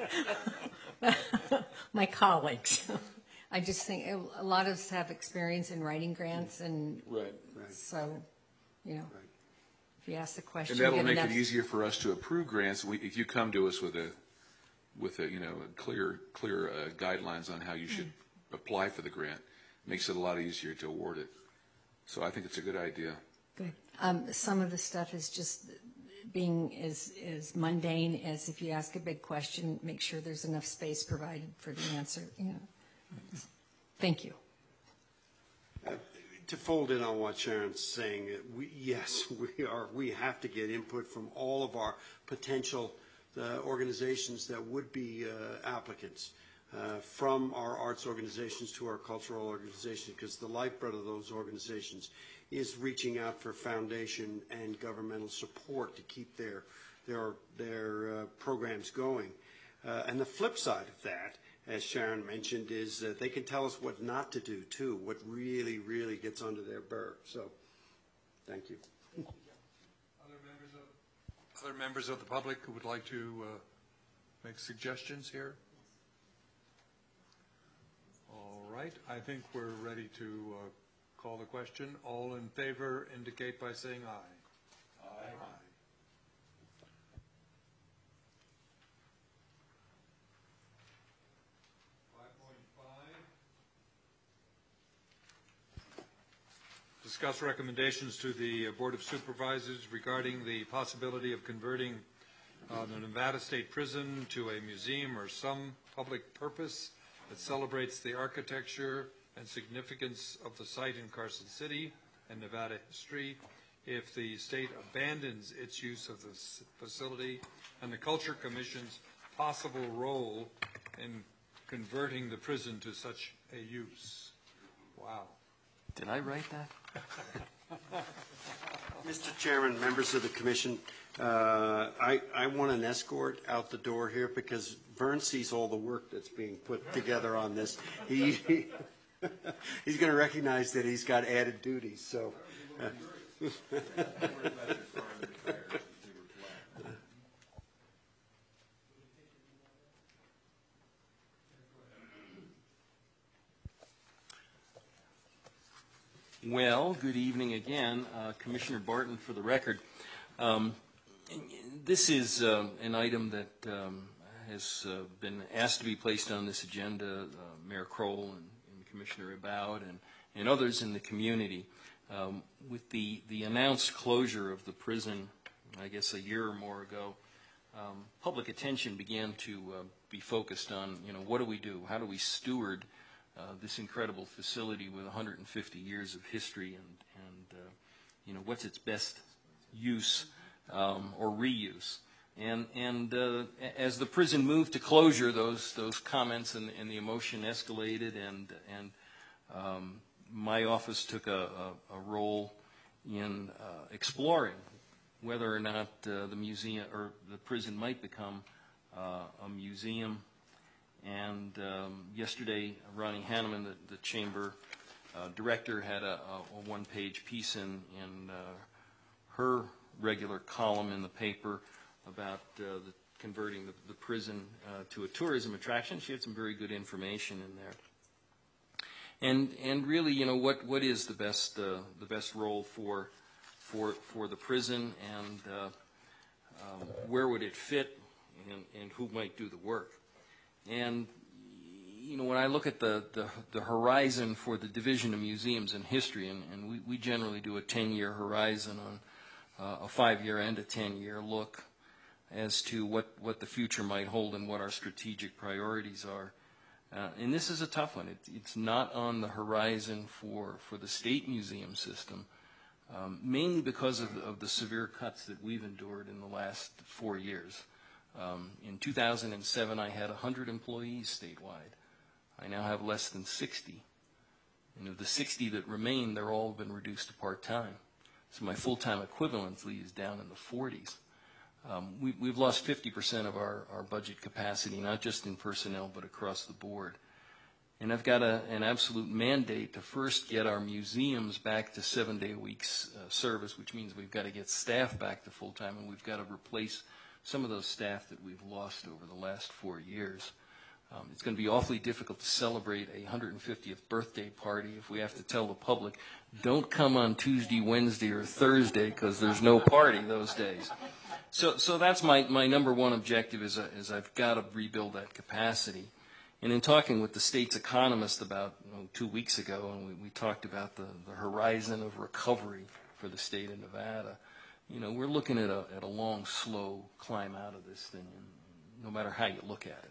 My colleagues. I just think a lot of us have experience in writing grants, and right. So, if you ask the question, and that'll make it easier for us to approve grants. If you come to us with a clear guidelines on how you should apply for the grant, it makes it a lot easier to award it. So I think it's a good idea. Good. Some of the stuff is just being as mundane as if you ask a big question, make sure there's enough space provided for the answer. Thank you. To fold in on what Sharon's saying, we have to get input from all of our potential organizations that would be applicants, from our arts organizations to our cultural organizations, because the lifeblood of those organizations is reaching out for foundation and governmental support to keep their programs going. And the flip side of that, as Sharon mentioned, is they can tell us what not to do too, what really, really gets under their burr. So, thank you. Other members of the public who would like to make suggestions here? All right, I think we're ready to call the question. All in favor indicate by saying aye. Aye. Aye. Discuss recommendations to the Board of Supervisors regarding the possibility of converting the Nevada State Prison to a museum or some public purpose that celebrates the architecture and significance of the site in Carson City and Nevada history if the state abandons its use of this facility, and the Culture Commission's possible role in converting the prison to such a use. Wow. Did I write that? Mr. Chairman, members of the commission, I want an escort out the door here because Vern sees all the work that's being put together on this. He's going to recognize that he's got added duties. So. Well, good evening again. Commissioner Barton for the record. This is an item that has been asked to be placed on this agenda. Mayor Kroll and Commissioner About and others in the community. With the announced closure of the prison, I guess a year or more ago, public attention began to be focused on, what do we do? How do we steward this incredible facility with 150 years of history and what's its best use or reuse? And as the prison moved to closure, those comments and the emotion escalated, and my office took a role in exploring whether or not the museum or the prison might become a museum. And yesterday, Ronnie Hanneman, the chamber director, had a one-page piece in her regular column in the paper about converting the prison to a tourism attraction. She had some very good information in there. And really, what is the best role for the prison, and where would it fit, and who might do the work? And when I look at the horizon for the Division of Museums and History, and we generally do a 10-year horizon on a 5-year and a 10-year look as to what the future might hold and what our strategic priorities are. And this is a tough one. It's not on the horizon for the state museum system, mainly because of the severe cuts that we've endured in the last 4 years. In 2007, I had 100 employees statewide. I now have less than 60. And of the 60 that remain, they're all been reduced to part-time. So my full-time equivalency is down in the 40s. We've lost 50% of our budget capacity, not just in personnel, but across the board. And I've got an absolute mandate to first get our museums back to 7-day-a-week service, which means we've got to get staff back to full-time, and we've got to replace some of those staff that we've lost over the last 4 years. It's going to be awfully difficult to celebrate a 150th birthday party if we have to tell the public, don't come on Tuesday, Wednesday, or Thursday because there's no party those days. So that's my number one objective is I've got to rebuild that capacity. And in talking with the state's economist about 2 weeks ago, and we talked about the horizon of recovery for the state of Nevada, we're looking at a long, slow climb out of this thing, no matter how you look at it.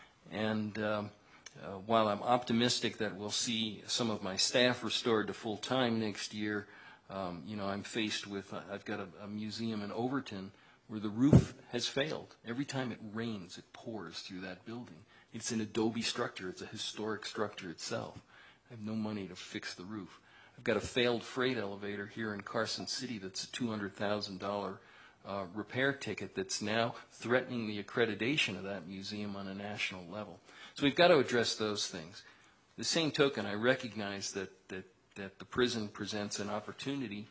And while I'm optimistic that we'll see some of my staff restored to full-time next year, I'm faced with, I've got a museum in Overton where the roof has failed. Every time it rains, it pours through that building. It's an adobe structure. It's a historic structure itself. I have no money to fix the roof. I've got a failed freight elevator here in Carson City that's a $200,000 repair ticket that's now threatening the accreditation of that museum on a national level. So we've got to address those things. The same token, I recognize that the prison presents an opportunity,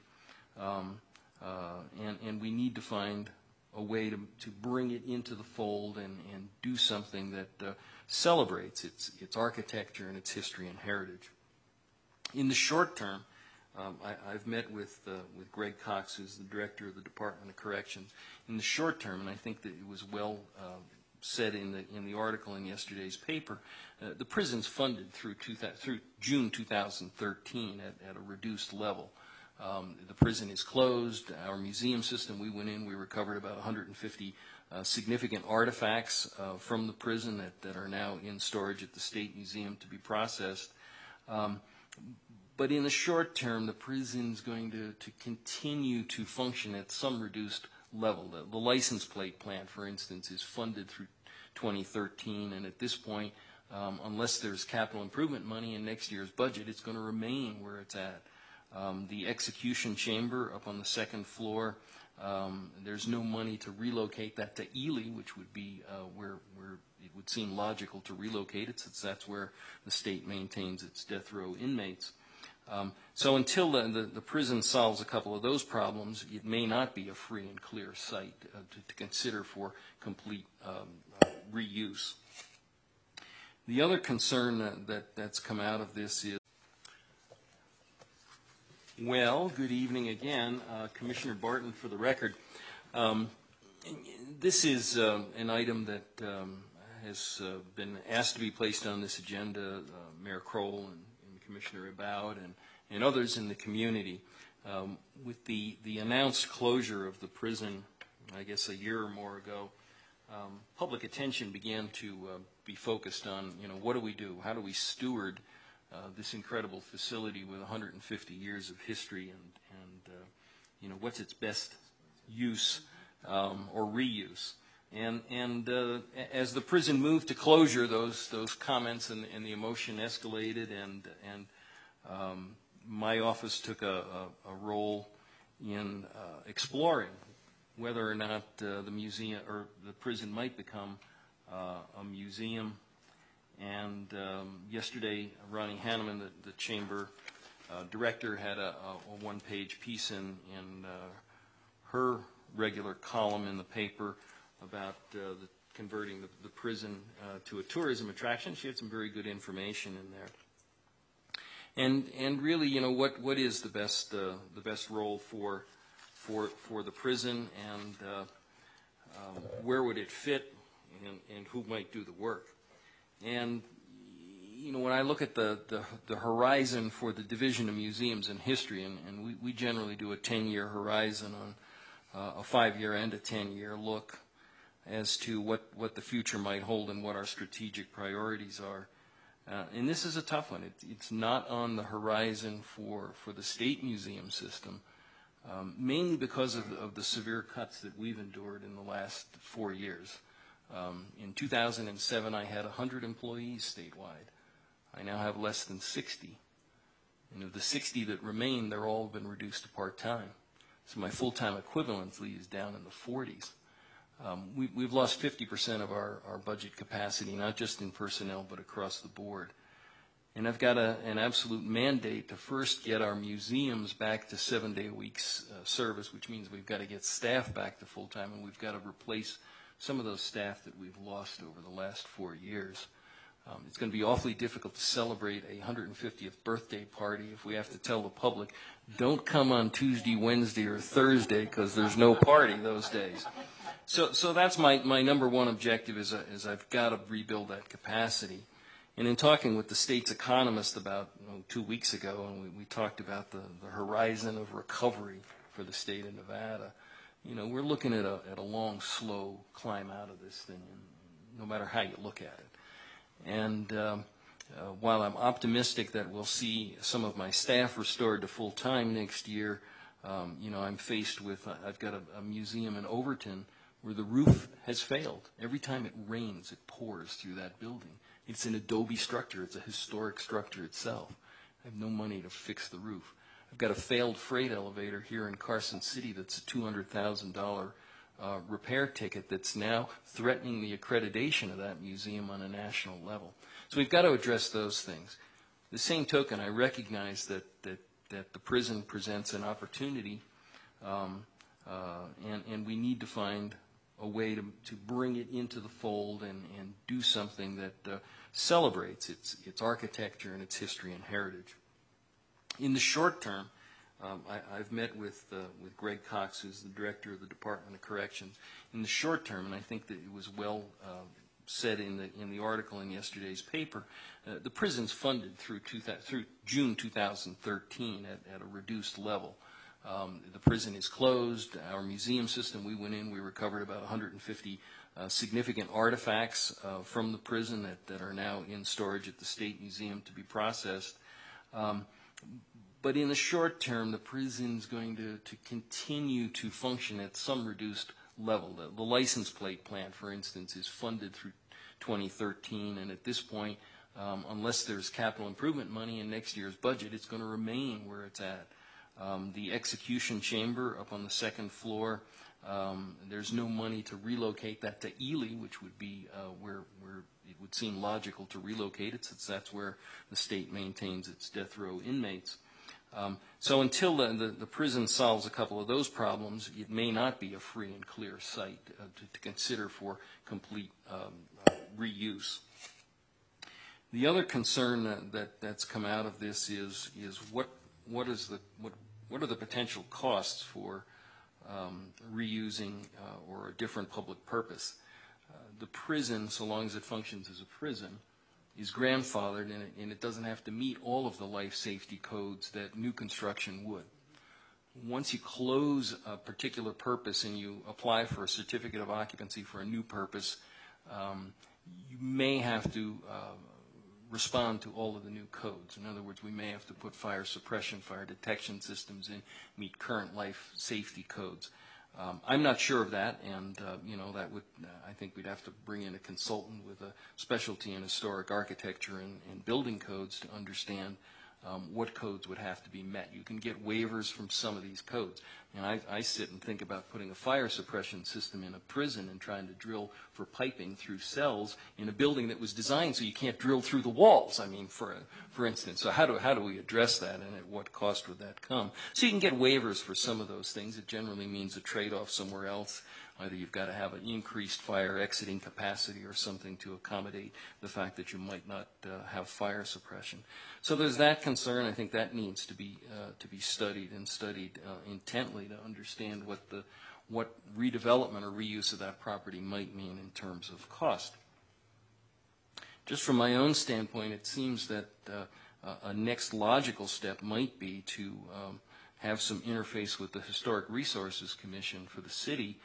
and we need to find a way to bring it into the fold and do something that celebrates its architecture and its history and heritage. In the short term, I've met with Greg Cox, who's the director of the Department of Corrections. In the short term, and I think that it was well said in the article in yesterday's paper, the prison's funded through June 2013 at a reduced level. The prison is closed. Our museum system, we went in, we recovered about 150 significant artifacts from the prison that are now in storage at the State Museum to be processed. But in the short term, the prison's going to continue to function at some reduced level. The license plate plant, for instance, is funded through 2013, and at this point, unless there's capital improvement money in next year's budget, it's going to remain where it's at. The execution chamber up on the second floor, there's no money to relocate that to Ely, which would be where it would seem logical to relocate it, since that's where the state maintains its death row inmates. So until the prison solves a couple of those problems, it may not be a free and clear site to consider for complete reuse. The other concern that's come out of this is, well, good evening again. Commissioner Barton, for the record. This is an item that has been asked to be placed on this agenda. Mayor Kroll and Commissioner About and others in the community. With the announced closure of the prison, I guess a year or more ago, public attention began to be focused on, what do we do? How do we steward this incredible facility with 150 years of history, and what's its best use or reuse? And as the prison moved to closure, those comments and the emotion escalated, and my office took a role in exploring whether or not the museum or the prison might become a museum. And yesterday, Ronnie Hanneman, the chamber director, had a one-page piece in her regular column in the paper about converting the prison to a tourism attraction. She had some very good information in there. And really, what is the best role for the prison, and where would it fit, and who might do the work? And when I look at the horizon for the Division of Museums and History, and we generally do a 10-year horizon on a 5-year and a 10-year look as to what the future might hold and what our strategic priorities are. And this is a tough one. It's not on the horizon for the state museum system, mainly because of the severe cuts that we've endured in the last 4 years. In 2007, I had 100 employees statewide. I now have less than 60. And of the 60 that remain, they're all been reduced to part-time. So my full-time equivalency is down in the 40s. We've lost 50% of our budget capacity, not just in personnel, but across the board. And I've got an absolute mandate to first get our museums back to 7-day-a-week service, which means we've got to get staff back to full-time, and we've got to replace some of those staff that we've lost over the last 4 years. It's going to be awfully difficult to celebrate a 150th birthday party if we have to tell the public, don't come on Tuesday, Wednesday, or Thursday because there's no party those days. So that's my number one objective is I've got to rebuild that capacity. And in talking with the state's economist about 2 weeks ago, and we talked about the horizon of recovery for the state of Nevada, we're looking at a long, slow climb out of this thing, no matter how you look at it. And while I'm optimistic that we'll see some of my staff restored to full-time next year, I'm faced with, I've got a museum in Overton where the roof has failed. Every time it rains, it pours through that building. It's an adobe structure. It's a historic structure itself. I have no money to fix the roof. I've got a failed freight elevator here in Carson City that's a $200,000 repair ticket that's now threatening the accreditation of that museum on a national level. So we've got to address those things. The same token, I recognize that the prison presents an opportunity, and we need to find a way to bring it into the fold and do something that celebrates its architecture and its history and heritage. In the short term, I've met with Greg Cox, who's the director of the Department of Corrections. In the short term, and I think that it was well said in the article in yesterday's paper, the prison's funded through June 2013 at a reduced level. The prison is closed. Our museum system, we went in, we recovered about 150 significant artifacts from the prison that are now in storage at the State Museum to be processed. But in the short term, the prison's going to continue to function at some reduced level. The license plate plant, for instance, is funded through 2013, and at this point, unless there's capital improvement money in next year's budget, it's going to remain where it's at. The execution chamber up on the second floor, there's no money to relocate that to Ely, which would be where it would seem logical to relocate it, since that's where the state maintains its death row inmates. So until the prison solves a couple of those problems, it may not be a free and clear site to consider for complete reuse. The other concern that's come out of this is what are the potential costs for reusing or a different public purpose. The prison, so long as it functions as a prison, is grandfathered, and it doesn't have to meet all of the life safety codes that new construction would. Once you close a particular purpose and you apply for a certificate of occupancy for a new purpose, you may have to respond to all of the new codes. In other words, we may have to put fire suppression, fire detection systems in, meet current life safety codes. I'm not sure of that, and that would I think we'd have to bring in a consultant with a specialty in historic architecture and building codes to understand what codes would have to be met. You can get waivers from some of these codes. And I sit and think about putting a fire suppression system in a prison and trying to drill for piping through cells in a building that was designed so you can't drill through the walls, I mean, for instance. So how do we address that, and at what cost would that come? So you can get waivers for some of those things. It generally means a trade-off somewhere else. Either you've got to have an increased fire exiting capacity or something to accommodate the fact that you might not have fire suppression. So there's that concern. I think that needs to be studied and studied intently to understand what redevelopment or reuse of that property might mean in terms of cost. Just from my own standpoint, it seems that a next logical step might be to have some interface with the Historic Resources Commission for the city.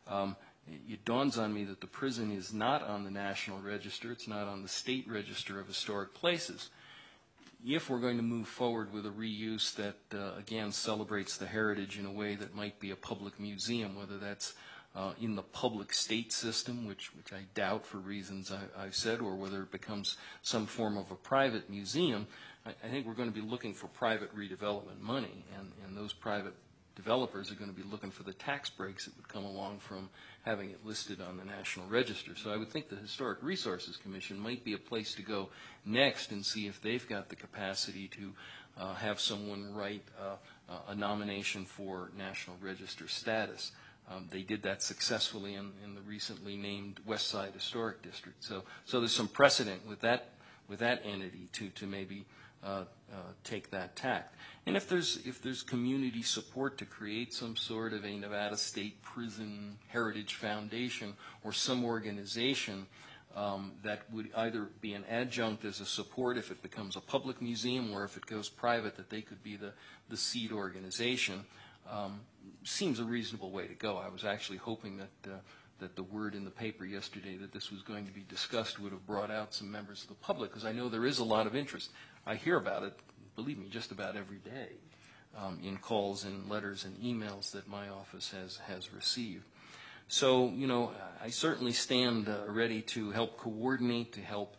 It dawns on me that the prison is not on the National Register. It's not on the State Register of Historic Places. If we're going to move forward with a reuse that, again, celebrates the heritage in a way that might be a public museum, whether that's in the public state system, which I doubt for reasons I've said, or whether it becomes some form of a private museum, I think we're going to be looking for private redevelopment money, and those private developers are going to be looking for the tax breaks that would come along from having it listed on the National Register. So I would think the Historic Resources Commission might be a place to go next and see if they've got the capacity to have someone write a nomination for National Register status. They did that successfully in the recently named West Side Historic District. So there's some precedent with that entity to maybe take that tack. And if there's community support to create some sort of a Nevada State Prison Heritage Foundation or some organization that would either be an adjunct as a support if it becomes a public museum, or if it goes private, that they could be the seed organization, seems a reasonable way to go. I was actually hoping that the word in the paper yesterday that this was going to be discussed would have brought out some members of the public, because I know there is a lot of interest. I hear about it, believe me, just about every day in calls and letters and emails that my office has received. So, I certainly stand ready to help coordinate, to help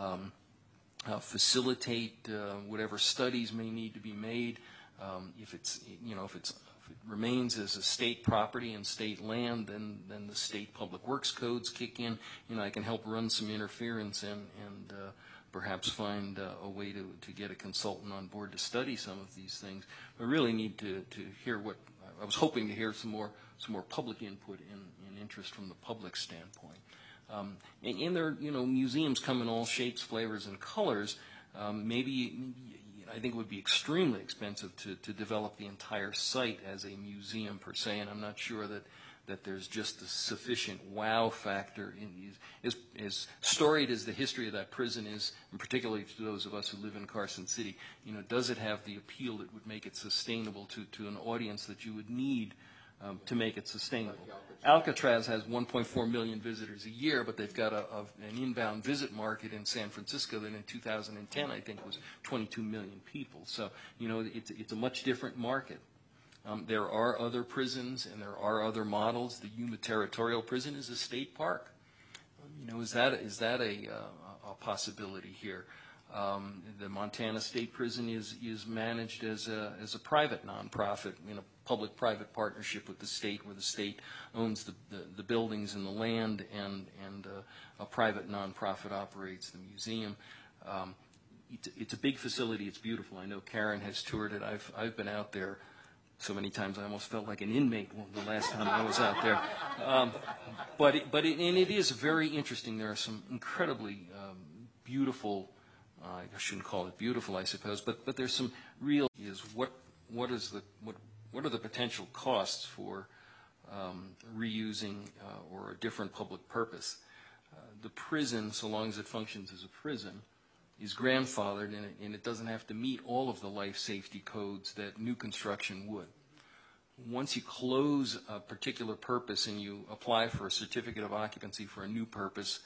facilitate whatever studies may need to be made. If it remains as a state property and state land, then the state public works codes kick in. I can help run some interference and perhaps find a way to get a consultant on board to study some of these things. I really need to hear what I was hoping to hear some more public input and interest from the public standpoint. And there, museums come in all shapes, flavors, and colors. Maybe I think it would be extremely expensive to develop the entire site as a museum per se, and I'm not sure that there's just a sufficient wow factor as storied as the history of that prison is, and particularly to those of us who live in Carson City. Does it have the appeal that would make it sustainable to an audience that you would need to make it sustainable? Alcatraz has 1.4 million visitors a year, but they've got an inbound visit market in San Francisco that in 2010 I think was 22 million people. So it's a much different market. There are other prisons and there are other models. The Yuma Territorial Prison is a state park. Is that a possibility here? The Montana State Prison is managed as a private nonprofit in a public-private partnership with the state, where the state owns the buildings and the land, and a private nonprofit operates the museum. It's a big facility. It's beautiful. I know Karen has toured it. I've been out there so many times I almost felt like an inmate the last time I was out there. But it is very interesting. There are some incredibly beautiful. I shouldn't call it beautiful, I suppose, but there's some real. What are the potential costs for reusing or a different public purpose? The prison, so long as it functions as a prison, is grandfathered, and it doesn't have to meet all of the life safety codes that new construction would. Once you close a particular purpose and you apply for a certificate of occupancy for a new purpose,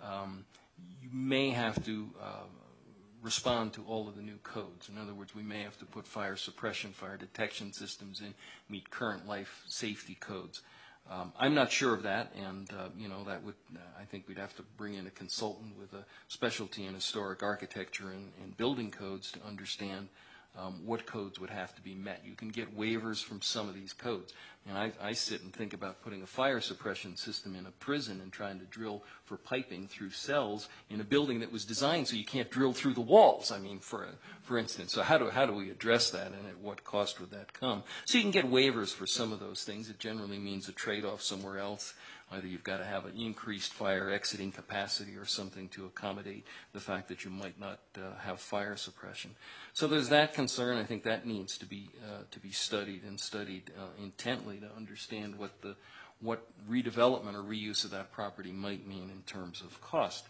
you may have to respond to all of the new codes. In other words, we may have to put fire suppression, fire detection systems in, meet current life safety codes. I'm not sure of that, and that would. I think we'd have to bring in a consultant with a specialty in historic architecture and building codes to understand what codes would have to be met. You can get waivers from some of these codes. And I sit and think about putting a fire suppression system in a prison and trying to drill for piping through cells in a building that was designed so you can't drill through the walls, I mean, for instance. So how do we address that, and at what cost would that come? So you can get waivers for some of those things. It generally means a trade-off somewhere else. Either you've got to have an increased fire exiting capacity or something to accommodate the fact that you might not have fire suppression. So there's that concern. I think that needs to be studied and studied intently to understand what redevelopment or reuse of that property might mean in terms of cost.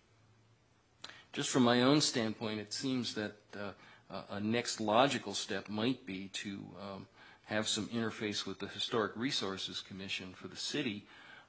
Just from my own standpoint, it seems that a next logical step might be to have some interface with the Historic Resources Commission for the city.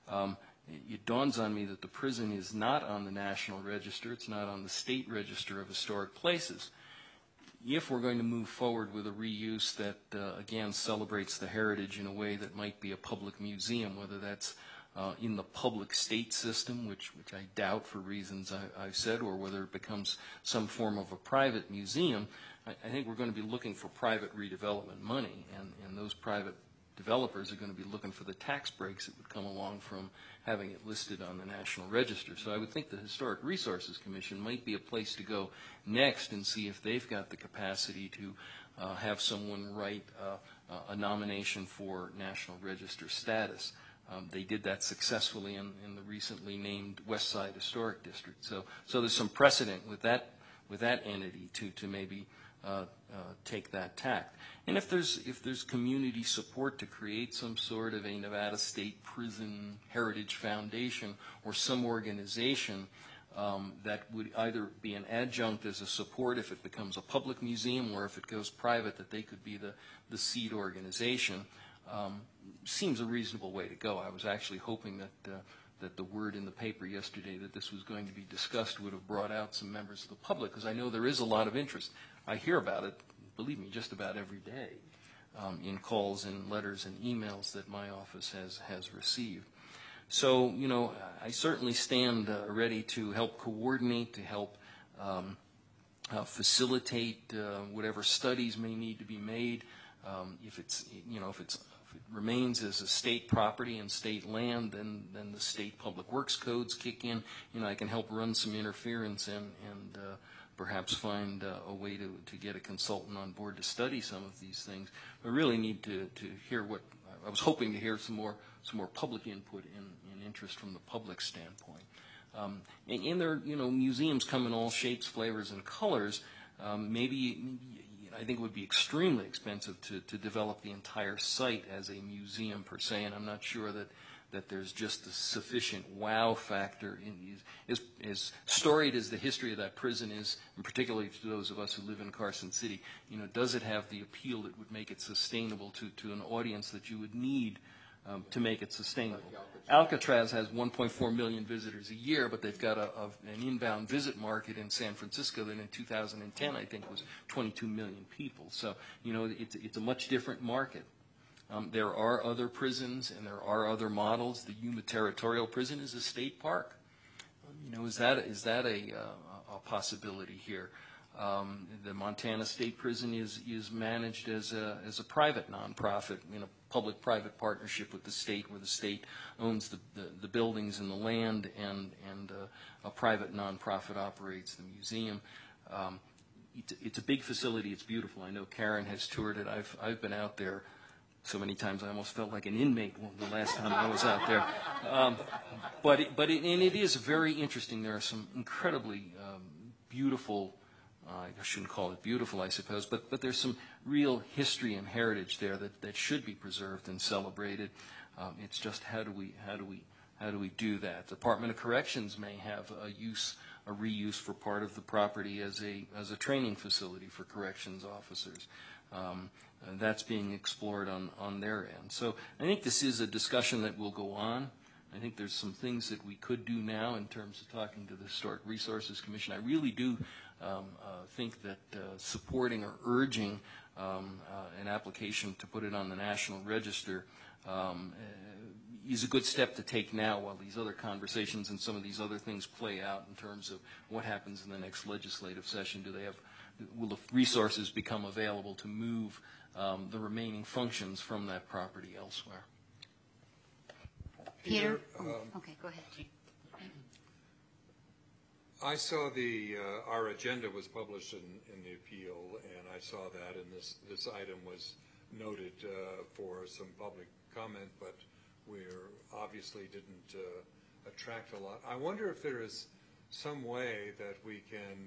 It dawns on me that the prison is not on the National Register. It's not on the State Register of Historic Places. If we're going to move forward with a reuse that, again, celebrates the heritage in a way that might be a public museum, whether that's in the public state system, which I doubt for reasons I've said, or whether it becomes some form of a private museum, I think we're going to be looking for private redevelopment money, and those private developers are going to be looking for the tax breaks that would come along from having it listed on the National Register. So I would think the Historic Resources Commission might be a place to go next and see if they've got the capacity to have someone write a nomination for National Register status. They did that successfully in the recently named West Side Historic District. So there's some precedent with that entity to maybe take that tack. And if there's community support to create some sort of a Nevada State Prison Heritage Foundation or some organization that would either be an adjunct as a support if it becomes a public museum, or if it goes private, that they could be the seed organization, seems a reasonable way to go. I was actually hoping that the word in the paper yesterday that this was going to be discussed would have brought out some members of the public, because I know there is a lot of interest. I hear about it, believe me, just about every day in calls and letters and emails that my office has received. So, I certainly stand ready to help coordinate, to help facilitate whatever studies may need to be made. If it remains as a state property and state land, then the state public works codes kick in. I can help run some interference and perhaps find a way to get a consultant on board to study some of these things. I really need to hear what I was hoping to hear some more public input and interest from the public standpoint. And there, museums come in all shapes, flavors, and colors. Maybe I think it would be extremely expensive to develop the entire site as a museum per se, and I'm not sure that there's just a sufficient wow factor as storied as the history of that prison is, and particularly to those of us who live in Carson City. Does it have the appeal that would make it sustainable to an audience that you would need to make it sustainable? Alcatraz has 1.4 million visitors a year, but they've got an inbound visit market in San Francisco that in 2010 I think was 22 million people. So it's a much different market. There are other prisons and there are other models. The Yuma Territorial Prison is a state park. Is that a a possibility here. The Montana State Prison is managed as a private nonprofit in a public-private partnership with the state, where the state owns the buildings and the land, and a private nonprofit operates the museum. It's a big facility. It's beautiful. I know Karen has toured it. I've been out there so many times I almost felt like an inmate the last time I was out there. But it is very interesting. There are some incredibly beautiful. I shouldn't call it beautiful, I suppose, but there's some real history and heritage there that should be preserved and celebrated. It's just how do we do that? The Department of Corrections may have a reuse for part of the property as a training facility for corrections officers. That's being explored on their end. So I think this is a discussion that will go on. I think there's some things that we could do now in terms of talking to the Historic Resources Commission. I really do think that supporting or urging an application to put it on the National Register is a good step to take now while these other conversations and some of these other things play out in terms of what happens in the next legislative session. Will the resources become available to move the remaining functions from that property elsewhere? Peter? Okay, go ahead. I saw our agenda was published in the appeal, and I saw that, and this item was noted for some public comment, but we obviously didn't attract a lot. I wonder if there is some way that we can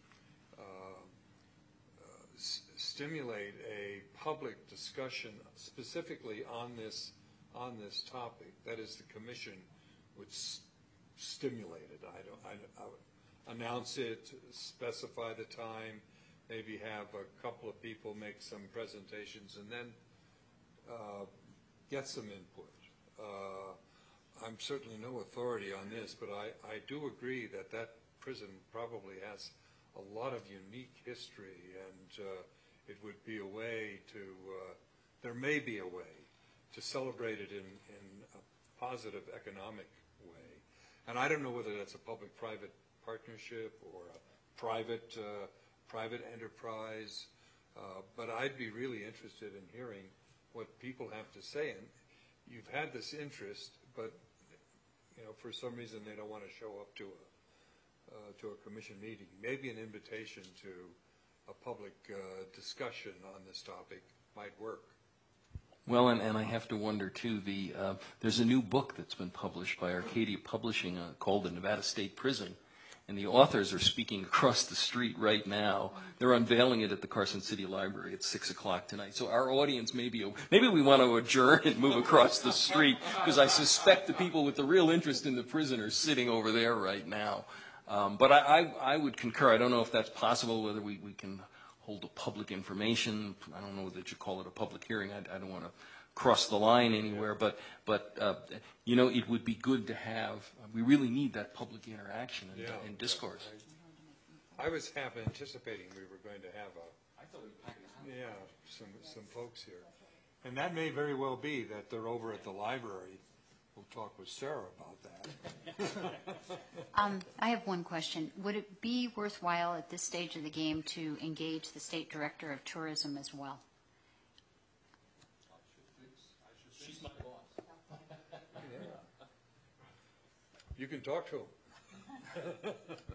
stimulate a public discussion specifically on this topic. That is, the commission would stimulate it. I would announce it, specify the time, maybe have a couple of people make some presentations, and then get some input. I'm certainly no authority on this, but I do agree that prison probably has a lot of unique history, and it would be a way to, there may be a way to celebrate it in a positive economic way. And I don't know whether that's a public-private partnership or a private enterprise, but I'd be really interested in hearing what people have to say. And you've had this interest, but for some reason they don't want to show up to a commission meeting. Maybe an invitation to a public discussion on this topic might work. Well, and I have to wonder, too, there's a new book that's been published by Arcadia Publishing called The Nevada State Prison, and the authors are speaking across the street right now. They're unveiling it at the Carson City Library at 6 o'clock tonight. So our audience maybe we want to adjourn and move across the street, because I suspect the people with the real interest in the prison are sitting over there right now. But I would concur. I don't know if that's possible, whether we can hold a public information. I don't know that you call it a public hearing. I don't want to cross the line anywhere, but it would be good to have. We really need that public interaction and discourse. I was half anticipating we were going to have some folks here, and that may very well be that they're over at the library. We'll talk with Sarah about that. I have one question. Would it be worthwhile at this stage of the game to engage the State Director of Tourism as well? She's my boss. You can talk to him.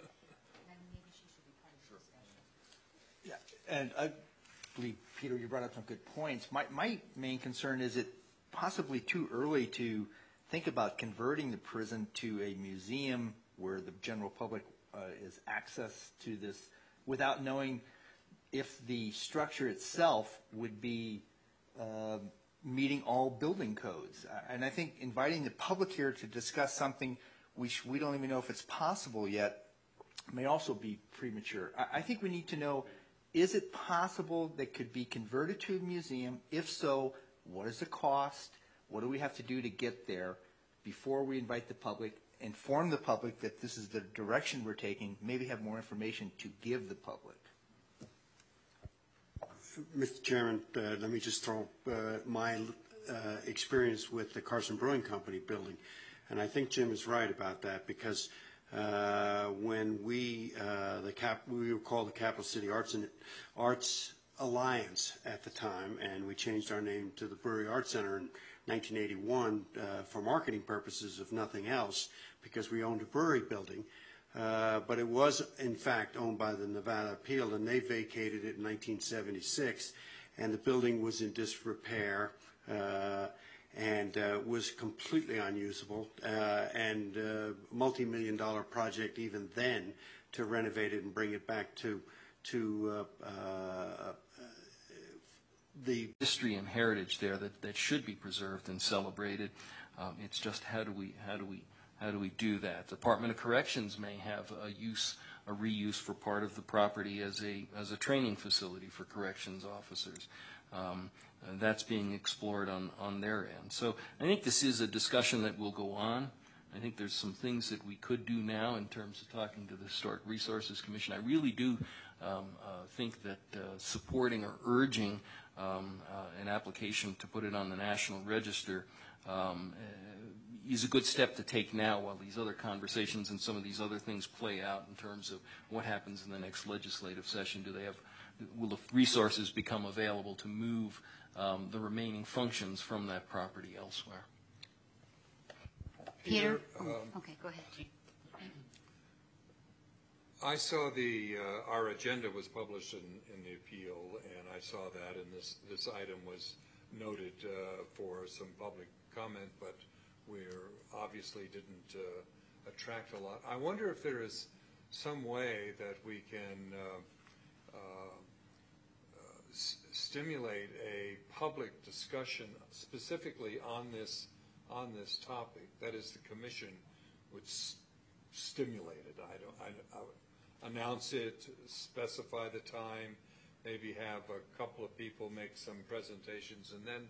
Yeah, and I believe, Peter, you brought up some good points. My main concern is it possibly too early to think about converting the prison to a museum where the general public is access to this without knowing if the structure itself would be meeting all building codes. And I think inviting the public here to discuss something which we don't even know if it's possible yet may also be premature. I think we need to know, is it possible that could be converted to a museum? If so, what is the cost? What do we have to do to get there before we invite the public, inform the public that this is the direction we're taking, maybe have more information to give the public? Mr. Chairman, let me just throw my experience with the Carson Brewing Company building. And I think Jim is right about that, because when we were called the Capital City Arts Alliance at the time, and we changed our name to the Brewery Arts Center in 1981 for marketing purposes, if nothing else, because we owned a brewery building. But it was, in fact, owned by the Nevada Appeal, and they vacated it in 1976, and the building was in disrepair and was completely unusable, and multi-million-dollar project even then to renovate it and bring it back to the history and heritage there that should be preserved and celebrated. It's just how do we do that? The Department of Corrections may have a reuse for part of the property as a training facility for corrections officers. That's being explored on their end. So I think this is a discussion that will go on. I think there's some things that we could do now in terms of talking to the Historic Resources Commission. I really do think that supporting or urging an application to put it on the National Register is a good step to take now while these other conversations and some of these other things play out in terms of what happens in the next legislative session. Will the resources become available to move the remaining functions from that property elsewhere? Peter? Okay, go ahead. I saw our agenda was published in the appeal, and I saw that, and this item was noted for some public comment, but we obviously didn't attract a lot. I wonder if there is some way that we can stimulate a public discussion specifically on this topic. That is, the commission would stimulate it. I would announce it, specify the time, maybe have a couple of people make some presentations, and then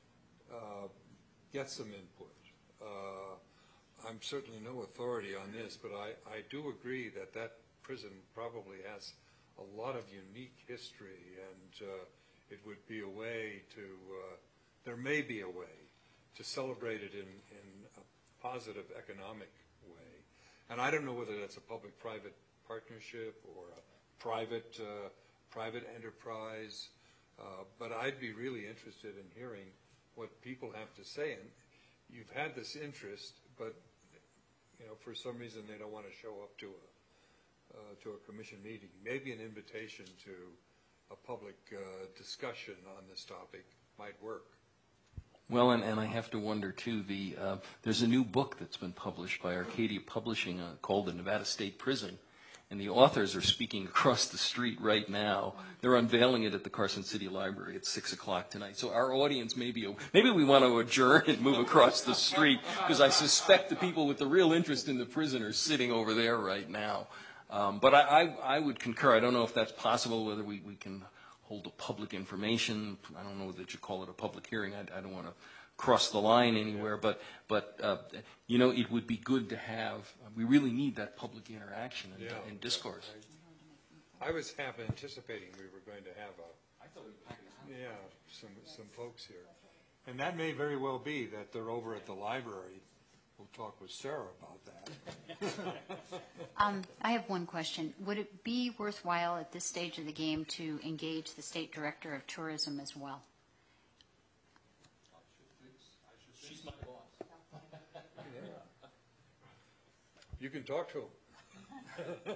get some input. I'm certainly no authority on this, but I do agree that prison probably has a lot of unique history, and it would be a way to, there may be a way to celebrate it in a positive economic way. And I don't know whether that's a public-private partnership or a private enterprise, but I'd be really interested in hearing what people have to say. And you've had this interest, but for some reason they don't want to show up to a commission meeting. Maybe an invitation to a public discussion on this topic might work. Well, and I have to wonder too. There's a new book that's been published by Arcadia Publishing called The Nevada State Prison, and the authors are speaking across the street right now. They're unveiling it at the Carson City Library at 6 o'clock tonight. So our audience maybe we want to adjourn and move across the street, because I suspect the people with the real interest in the prison are sitting over there right now. But I would concur. I don't know if that's possible, whether we can hold a public information. I don't know that you call it a public hearing. I don't want to cross the line anywhere, but it would be good to have. We really need that public interaction and discourse. I was half anticipating we were going to have some folks here, and that may very well be that they're over at the library. We'll talk with Sarah about that. I have one question. Would it be worthwhile at this stage of the game to engage the State Director of Tourism as well? She's my boss. You can talk to him.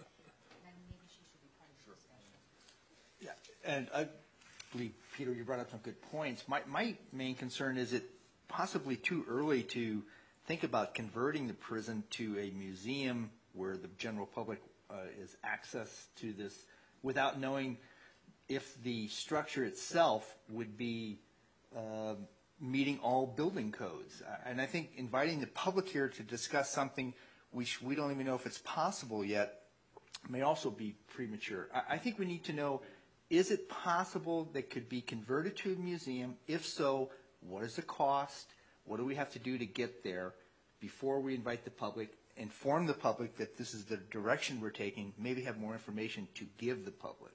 Yeah, and I believe, Peter, you brought up some good points. My main concern is it possibly too early to think about converting the prison to a museum where the general public is access to this without knowing if the structure itself would be meeting all building codes. And I think inviting the public here to discuss something which we don't even know if it's possible yet may also be premature. I think we need to know, is it possible that could be converted to a museum? If so, what is the cost? What do we have to do to get there before we invite the public, inform the public that this is the direction we're taking, maybe have more information to give the public?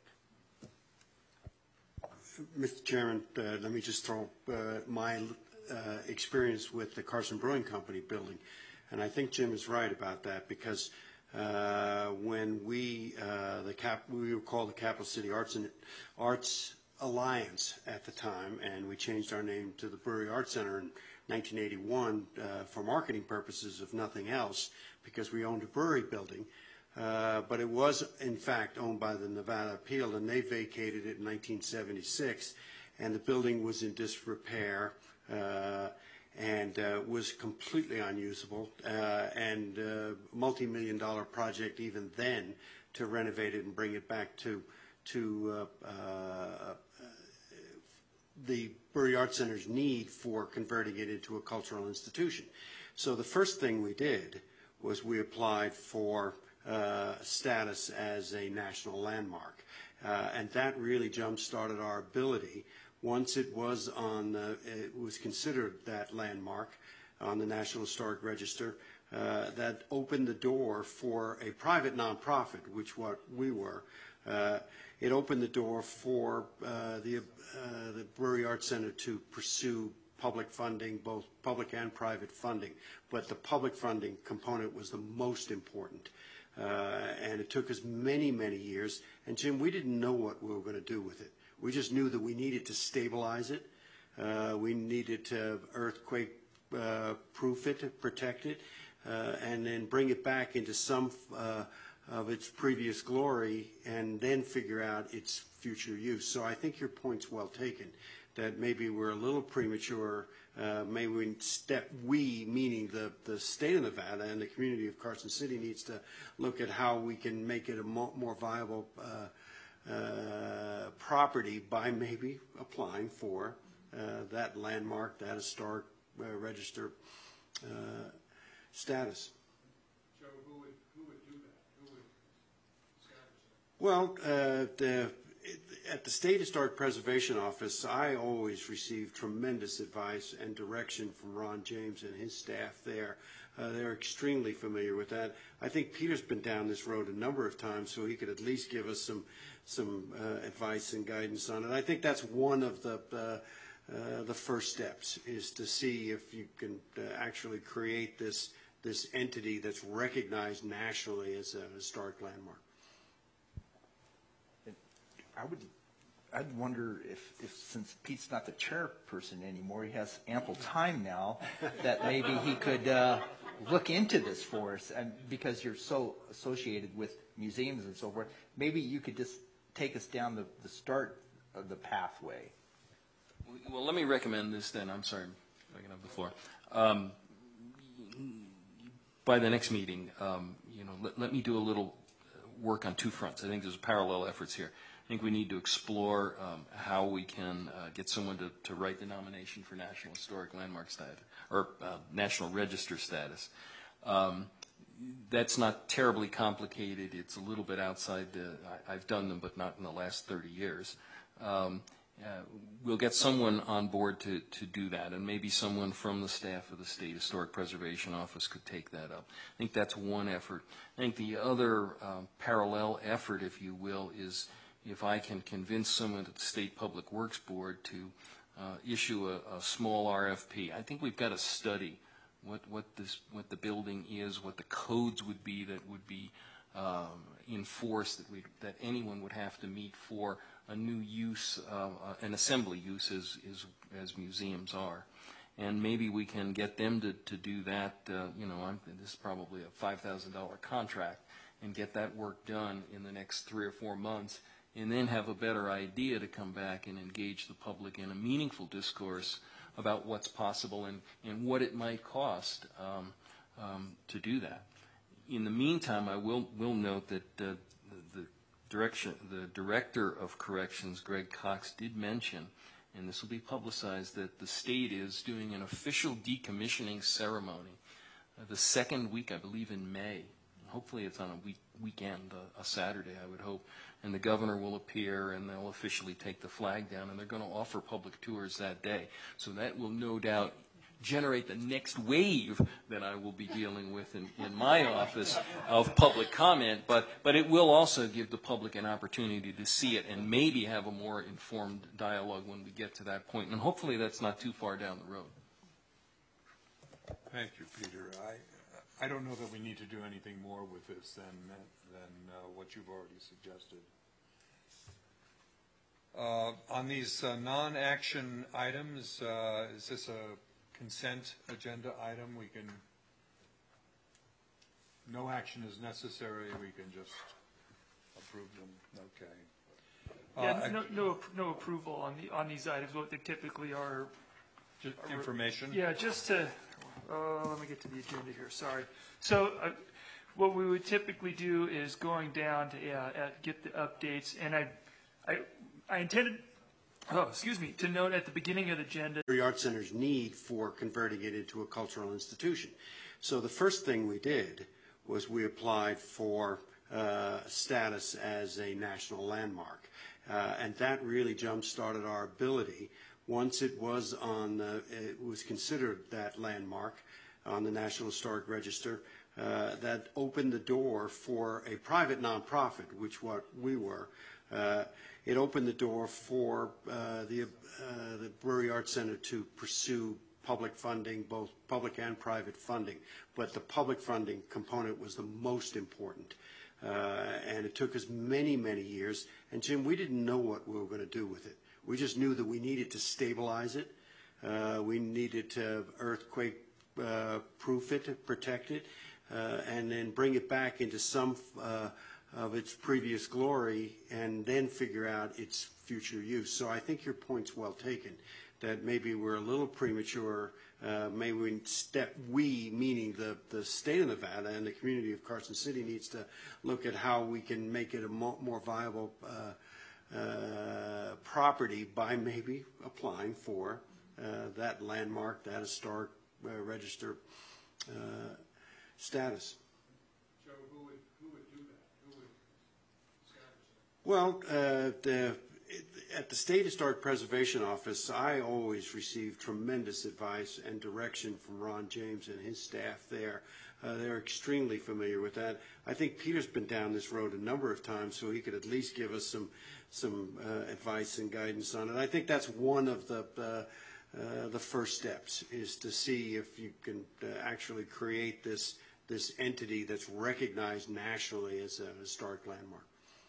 Mr. Chairman, let me just throw my experience with the Carson Brewing Company building. And I think Jim is right about that, because when we were called the Capital City Arts Alliance at the time, and we changed our name to the Brewery Arts Center in 1981 for marketing purposes, if nothing else, because we owned a brewery building. But it was, in fact, owned by the Nevada Appeal, and they vacated it in 1976, and the building was in disrepair and was completely unusable, and multi-million-dollar project even then to renovate it and bring it back to the Brewery Arts Center's need for converting it into a cultural institution. So the first thing we did was we applied for status as a national landmark, and that really jump-started our ability. Once it was considered that landmark on the National Historic Register, that opened the door for a private nonprofit, which what we were. It opened the door for the Brewery Arts Center to pursue public funding, both public and private funding. But the public funding component was the most important. And it took us many, many years. And Jim, we didn't know what we were going to do with it. We just knew that we needed to stabilize it. We needed to earthquake-proof it, protect it, and then bring it back into some of its previous glory, and then figure out its future use. So I think your point's well taken, that maybe we're a little premature. Maybe we, meaning the state of Nevada and the community of Carson City, needs to look at how we can make it a more viable property by maybe applying for that landmark, that historic register status. Joe, who would do that? Who would establish that? Well, at the State Historic Preservation Office, I always receive tremendous advice and direction from Ron James and his staff there. They're extremely familiar with that. I think Peter's been down this road a number of times, so he could at least give us some advice and guidance on it. I think that's one of the first steps, is to see if you can actually create this entity that's recognized nationally as a historic landmark. I'd wonder if since Pete's not the chairperson anymore, he has ample time now, that maybe he could look into this for us, and because you're so associated with museums and so forth, maybe you could just take us down the start of the pathway. Well, let me recommend this then. I'm sorry, if I can have the floor. By the next meeting, let me do a little work on two fronts. I think there's parallel efforts here. I think we need to explore how we can get someone to write the nomination for National Historic Landmark status, or National Register status. That's not terribly complicated. It's a little bit outside I've done them, but not in the last 30 years. We'll get someone on board to do that, and maybe someone from the staff of the State Historic Preservation Office could take that up. I think that's one effort. I think the other parallel effort, if you will, is if I can convince someone at the State Public Works Board to issue a small RFP. I think we've got to study what the building is, what the codes would be that would be enforced, that anyone would have to meet for a new use, an assembly use as museums are. And maybe we can get them to do that. This is probably a $5,000 contract, and get that work done in the next 3 or 4 months, and then have a better idea to come back and engage the public in a meaningful discourse about what's possible and what it might cost to do that. In the meantime, I will note that the Director of Corrections, Greg Cox, did mention, and this will be publicized, that the state is doing an official decommissioning ceremony the second week, I believe, in May. Hopefully it's on a weekend, a Saturday, I would hope. And the governor will appear, and they'll officially take the flag down, and they're going to offer public tours that day. So that will no doubt generate the next wave that I will be dealing with in my office of public comment, but it will also give the public an opportunity to see it and maybe have a more informed dialogue when we get to that point. And hopefully that's not too far down the road. Thank you, Peter. I don't know that we need to do anything more with this than what you've already suggested. On these non-action items, is this a consent agenda item? We can, no action is necessary, we can just approve them, okay. Yeah, no approval on these items. What they typically are. Just information? Yeah, just to, let me get to the agenda here, sorry. So what we would typically do is going down to get the updates, and I intended, to note at the beginning of the agenda. The Art Center's need for converting it into a cultural institution. So the first thing we did was we applied for status as a national landmark. And that really jump-started our ability. Once it was it was considered that landmark on the National Historic Register, that opened the door for a private nonprofit, which what we were. It opened the door for the Brewery Arts Center to pursue public funding, both public and private funding. But the public funding component was the most important. And it took us many, many years. And Jim, we didn't know what we were going to do with it. We just knew that we needed to stabilize it. We needed to earthquake-proof it, protect it, and then bring it back into some of its previous glory, and then figure out its future use. So I think your point's well taken, that maybe we're a little premature. Maybe we, meaning the state of Nevada and the community of Carson City, needs to look at how we can make it a more viable property by maybe applying for that landmark, that historic register status. Joe, who would do that? Who would establish it? Well, at the State Historic Preservation Office, I always receive tremendous advice and direction from Ron James and his staff there. They're extremely familiar with that. I think Peter's been down this road a number of times, so he could at least give us some advice and guidance on it. I think that's one of the first steps, is to see if you can actually create this entity that's recognized nationally as a historic landmark.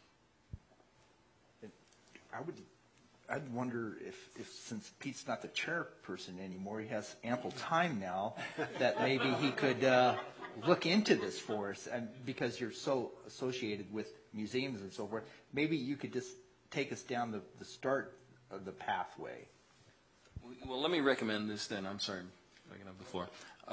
I'd wonder if since Pete's not the chairperson anymore, he has ample time now, that maybe he could look into this for us, and because you're so associated with museums and so forth, maybe you could just take us down the start of the pathway. Well, let me recommend this then. I'm sorry, I can have the floor.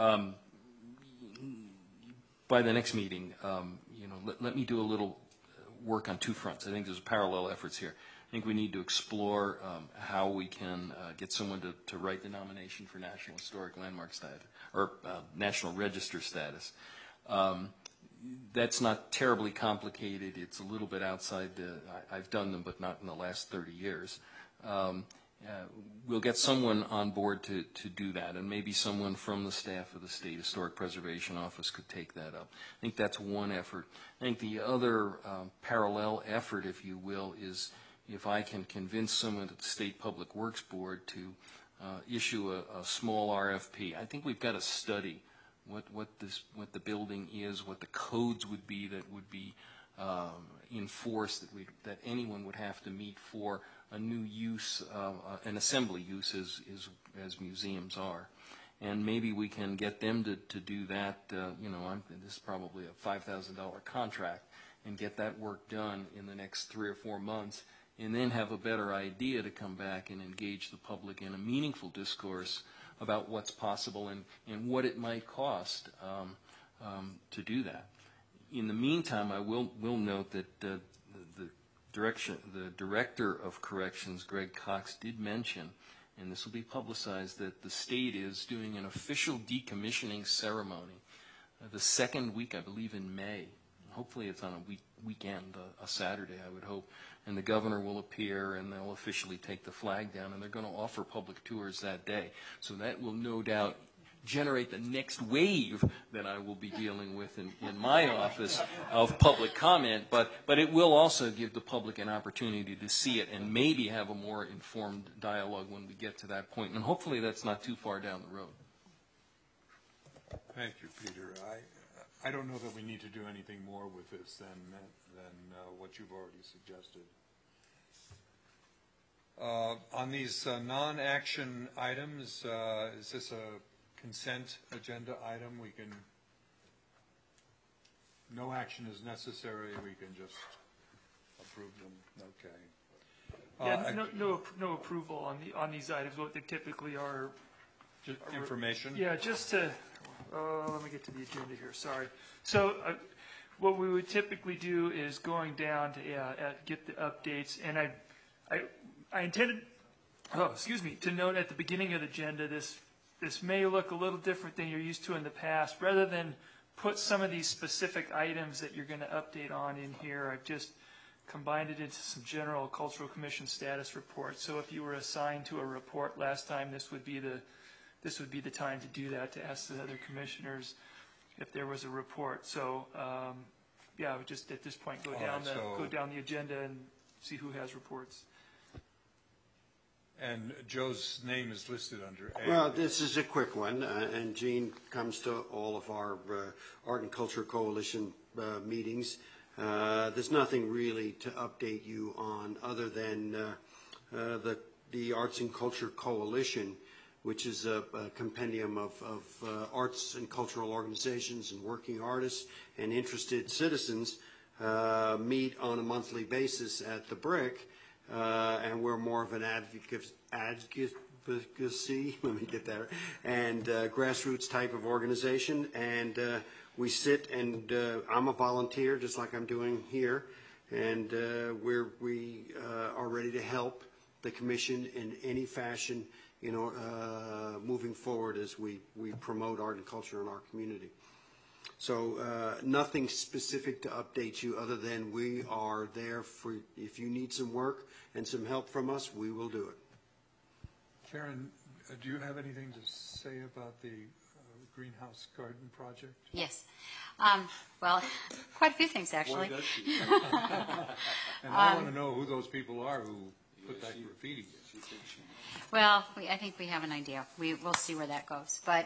By the next meeting, let me do a little work on two fronts. I think there's parallel efforts here. I think we need to explore how we can get someone to write the nomination for National Historic Landmark status, or National Register status. That's not terribly complicated. It's a little bit outside I've done them, but not in the last 30 years. We'll get someone on board to do that, and maybe someone from the staff of the State Historic Preservation Office could take that up. I think that's one effort. I think the other parallel effort, if you will, is if I can convince someone at the State Public Works Board to issue a small RFP. I think we've got to study what the building is, what the codes would be that would be enforced, that anyone would have to meet for a new use, an assembly use as museums are. And maybe we can get them to do that. This is probably a $5,000 contract, and get that work done in the next 3 or 4 months, and then have a better idea to come back and engage the public in a meaningful discourse about what's possible and what it might cost to do that. In the meantime, I will note that the Director of Corrections, Greg Cox, did mention, and this will be publicized, that the state is doing an official decommissioning ceremony the second week, I believe, in May. Hopefully it's on a weekend, a Saturday, I would hope. And the governor will appear, and they'll officially take the flag down, and they're going to offer public tours that day. So that will no doubt generate the next wave that I will be dealing with in my office of public comment, but it will also give the public an opportunity to see it and maybe have a more informed dialogue when we get to that point. And hopefully that's not too far down the road. Thank you, Peter. I don't know that we need to do anything more with this than what you've already suggested. On these non-action items, is this a consent agenda item? No action is necessary. We can just approve them. Okay. Yeah, no approval on these items. What they typically are. Just information? Yeah, just to, let me get to the agenda here, sorry. So what we would typically do is going down to get the updates, and I intended, to note at the beginning of the agenda, this may look a little different than you're used to in the past. Rather than put some of these specific items that you're going to update on in here, I've just combined it into some general Cultural Commission status reports. So if you were assigned to a report last time, this would be the time to do that, to ask the other commissioners if there was a report. So I would just at this point go down the agenda and see who has reports. And Joe's name is listed under A. Well, this is a quick one, and Gene comes to all of our Art and Culture Coalition meetings. There's nothing really to update you on other than the Arts and Culture Coalition, which is a compendium of arts and cultural organizations and working artists and interested citizens meet on a monthly basis at the Brick, and we're more of an advocacy, let me get that, and grassroots type of organization, and we sit and I'm a volunteer just like I'm doing here, and we are ready to help the commission in any fashion, moving forward as we promote art and culture in our community. So nothing specific to update you other than we are there for, if you need some work and some help from us, we will do it. Karen, do you have anything to say about the greenhouse garden project? Yes. Well, quite a few things, actually. Boy, does she. And I want to know who those people are who put that graffiti. Well, I think we have an idea. We'll see where that goes. But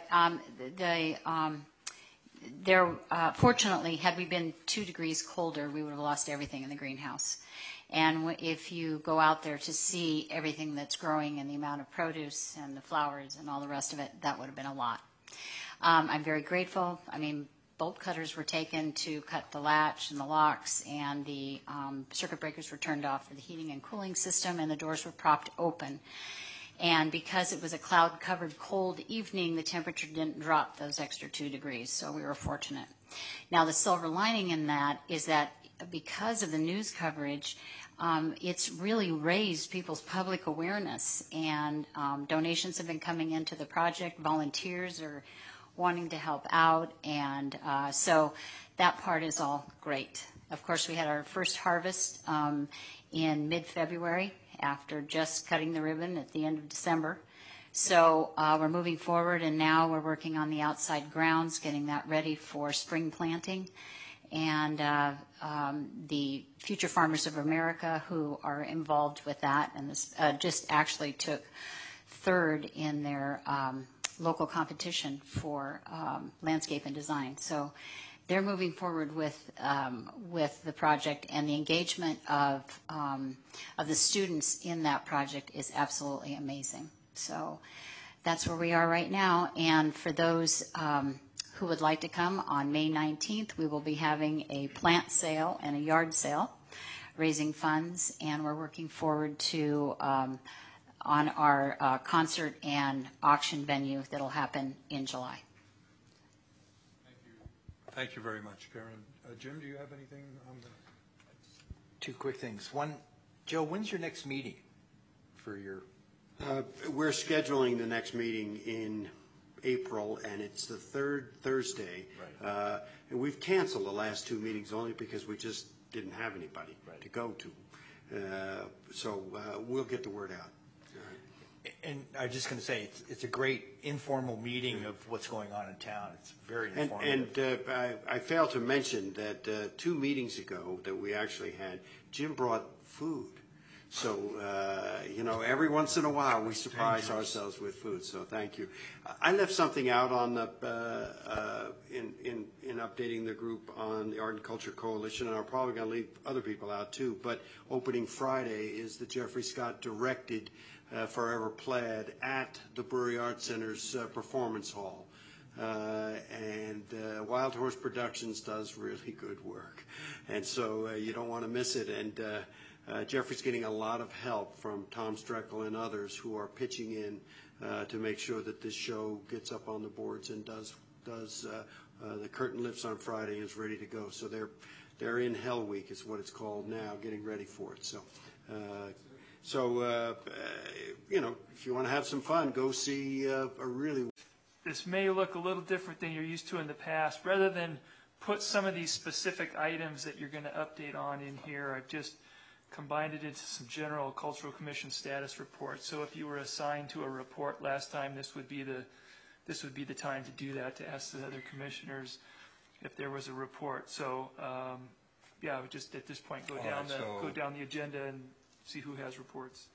fortunately, had we been 2 degrees colder, we would have lost everything in the greenhouse. And if you go out there to see everything that's growing and the amount of produce and the flowers and all the rest of it, that would have been a lot. I'm very grateful. I mean, bolt cutters were taken to cut the latch and the locks, and the circuit breakers were turned off for the heating and cooling system, and the doors were propped open. And because it was a cloud-covered cold evening, the temperature didn't drop those extra 2 degrees, so we were fortunate. Now, the silver lining in that is that because of the news coverage, it's really raised people's public awareness, and donations have been coming into the project. Volunteers are wanting to help out, and so that part is all great. Of course, we had our first harvest in mid-February after just cutting the ribbon at the end of December. So we're moving forward, and now we're working on the outside grounds, getting that ready for spring planting. And the Future Farmers of America, who are involved with that, and this just actually took 3rd in their local competition for landscape and design. So they're moving forward with the project, and the engagement of the students in that project is absolutely amazing. So that's where we are right now. And for those who would like to come, on May 19th, we will be having a plant sale and a yard sale, raising funds, and we're working forward to on our concert and auction venue that'll happen in July. Thank you very much, Karen. Jim, do you have anything on the... 2 quick things. One, Joe, when's your next meeting for your... We're scheduling the next meeting in April, and it's the 3rd Thursday. Right. And we've canceled the last 2 meetings only because we just didn't have anybody to go to. So we'll get the word out. And I was just going to say, it's a great informal meeting of what's going on in town. It's very informative. And I failed to mention that 2 meetings ago that we actually had, Jim brought food. So, every once in a while, we surprise ourselves with food, so thank you. I left something out on the, in updating the group on the Art and Culture Coalition, and I'm probably going to leave other people out too, but opening Friday is the Jeffrey Scott directed Forever Plaid at the Brewery Arts Center's Performance Hall. And Wild Horse Productions does really good work, and so you don't want to miss it. And Jeffrey's getting a lot of help from Tom Streckel and others who are pitching in to make sure that this show gets up on the boards and does the curtain lifts on Friday and is ready to go. So they're in Hell Week is what it's called now, getting ready for it. So. If you want to have some fun, go see a really. This may look a little different than you're used to in the past. Rather than put some of these specific items that you're going to update on in here, I've just combined it into some general Cultural Commission status reports. So if you were assigned to a report last time, this would be the time to do that, to ask the other commissioners if there was a report. So I would just at this point go down the agenda and see who has reports.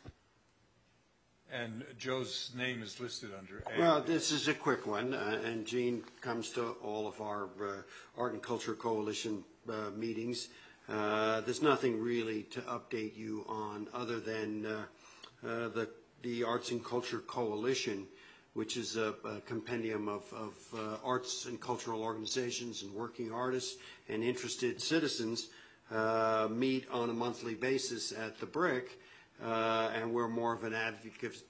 And Joe's name is listed under A. Well, this is a quick one, and Gene comes to all of our Art and Culture Coalition meetings. There's nothing really to update you on other than the Arts and Culture Coalition, which is a compendium of arts and cultural organizations and working artists and interested citizens meet on a monthly basis at the Brick. And we're more of an advocacy,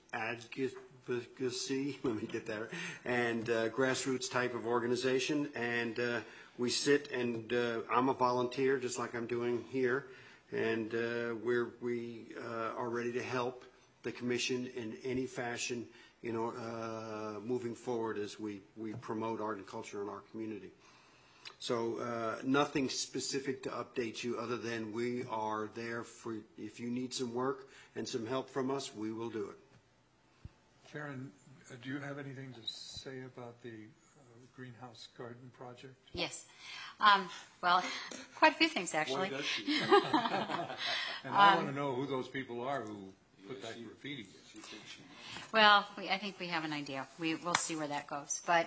let me get that, and grassroots type of organization. And we sit and I'm a volunteer, just like I'm doing here, and we are ready to help the commission in any fashion, moving forward as we promote art and culture in our community. So nothing specific to update you other than we are there for, if you need some work and some help from us, we will do it. Karen, do you have anything to say about the greenhouse garden project? Yes. Well, quite a few things, actually. What does she? And I want to know who those people are who put that graffiti. Well, I think we have an idea. We'll see where that goes. But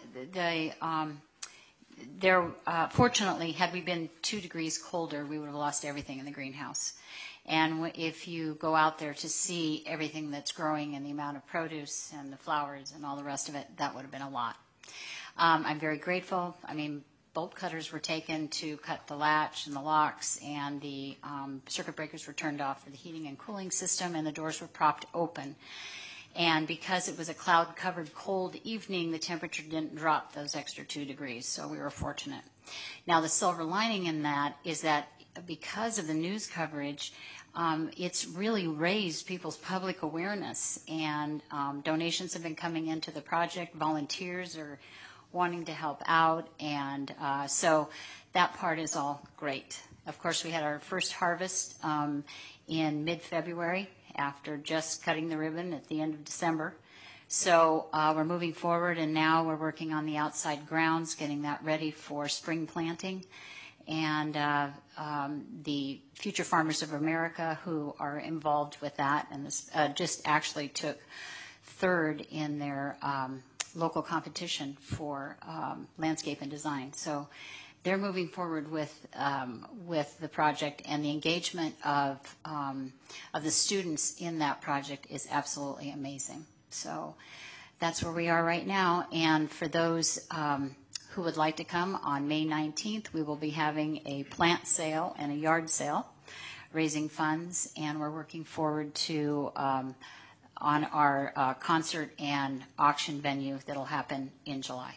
fortunately, had we been 2 degrees colder, we would have lost everything in the greenhouse. And if you go out there to see everything that's growing and the amount of produce and the flowers and all the rest of it, that would have been a lot. I'm very grateful. I mean, bolt cutters were taken to cut the latch and the locks, and the circuit breakers were turned off for the heating and cooling system, and the doors were propped open. And because it was a cloud-covered cold evening, the temperature didn't drop those extra 2 degrees, so we were fortunate. Now, the silver lining in that is that because of the news coverage, it's really raised people's public awareness, and donations have been coming into the project. Volunteers are wanting to help out, and so that part is all great. Of course, we had our first harvest in mid-February, after just cutting the ribbon at the end of December. So we're moving forward, and now we're working on the outside grounds, getting that ready for spring planting. And the Future Farmers of America, who are involved with that, and this just actually took 3rd in their local competition for landscape and design. So they're moving forward with the project, and the engagement of the students in that project is absolutely amazing. So that's where we are right now. And for those who would like to come, on May 19th, we will be having a plant sale and a yard sale, raising funds, and we're working forward to on our concert and auction venue that'll happen in July.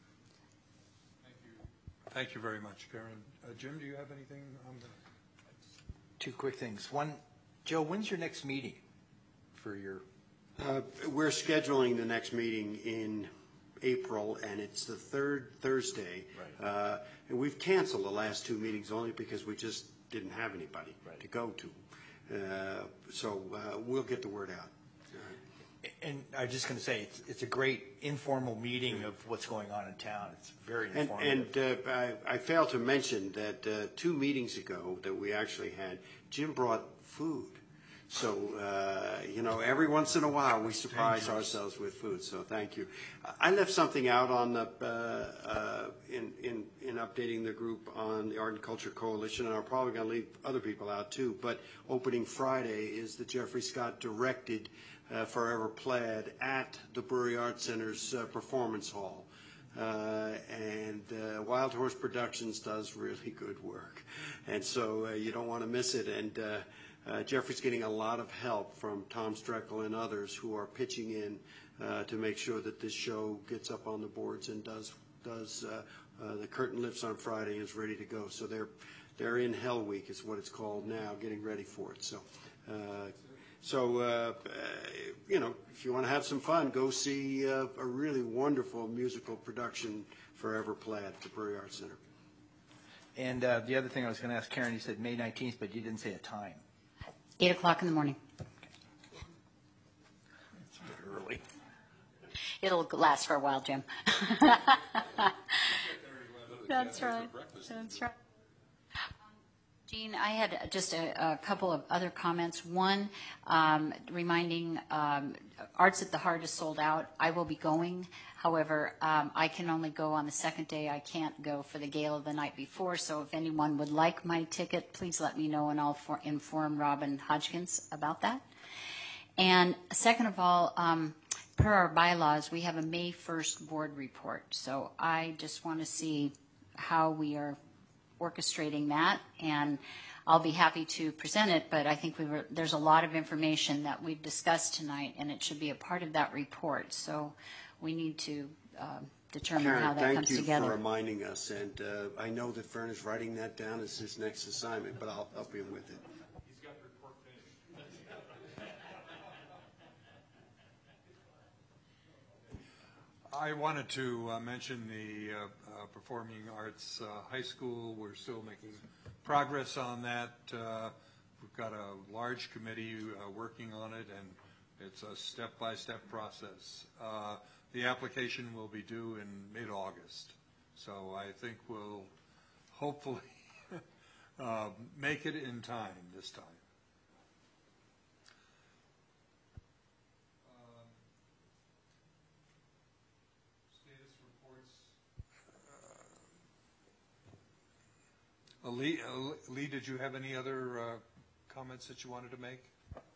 Thank you very much, Karen. Jim, do you have anything on the... 2 quick things. One, Joe, when's your next meeting for your... We're scheduling the next meeting in April, and it's the 3rd Thursday. Right. And we've canceled the last 2 meetings only because we just didn't have anybody to go to. So we'll get the word out. And I was just going to say, it's a great informal meeting of what's going on in town. It's very informative. And I failed to mention that 2 meetings ago that we actually had, Jim brought food. So, every once in a while, we surprise ourselves with food, so thank you. I left something out on the, in updating the group on the Art and Culture Coalition, and I'm probably going to leave other people out too, but opening Friday is the Jeffrey Scott directed Forever Plaid at the Brewery Arts Center's Performance Hall. And Wild Horse Productions does really good work, and so you don't want to miss it. And Jeffrey's getting a lot of help from Tom Streckel and others who are pitching in to make sure that this show gets up on the boards and does the curtain lifts on Friday and is ready to go. So they're in Hell Week is what it's called now, getting ready for it. So. If you want to have some fun, go see a really wonderful musical production, Forever Plaid, at the Brewery Arts Center. And the other thing I was going to ask Karen, you said May 19th, but you didn't say a time. 8 o'clock in the morning. It's a bit early. It'll last for a while, Jim. That's right. That's right. Jean, I had just a couple of other comments. One, reminding Arts at the Heart is sold out. I will be going. However, I can only go on the second day. I can't go for the gala the night before. So if anyone would like my ticket, please let me know, and I'll inform Robin Hodgkins about that. And second of all, per our bylaws, we have a May 1st board report. So I just want to see how we are orchestrating that, and I'll be happy to present it, but I think there's a lot of information that we've discussed tonight, and it should be a part of that report. So we need to determine how that comes together. Thank you for reminding us, and I know that Fern is writing that down as his next assignment, but I'll help him with it. He's got the report finished. I wanted to mention the Performing Arts High School. We're still making progress on that. We've got a large committee working on it, and it's a step-by-step process. The application will be due in mid-August, so I think we'll hopefully make it in time this time. Lee, did you have any other comments that you wanted to make?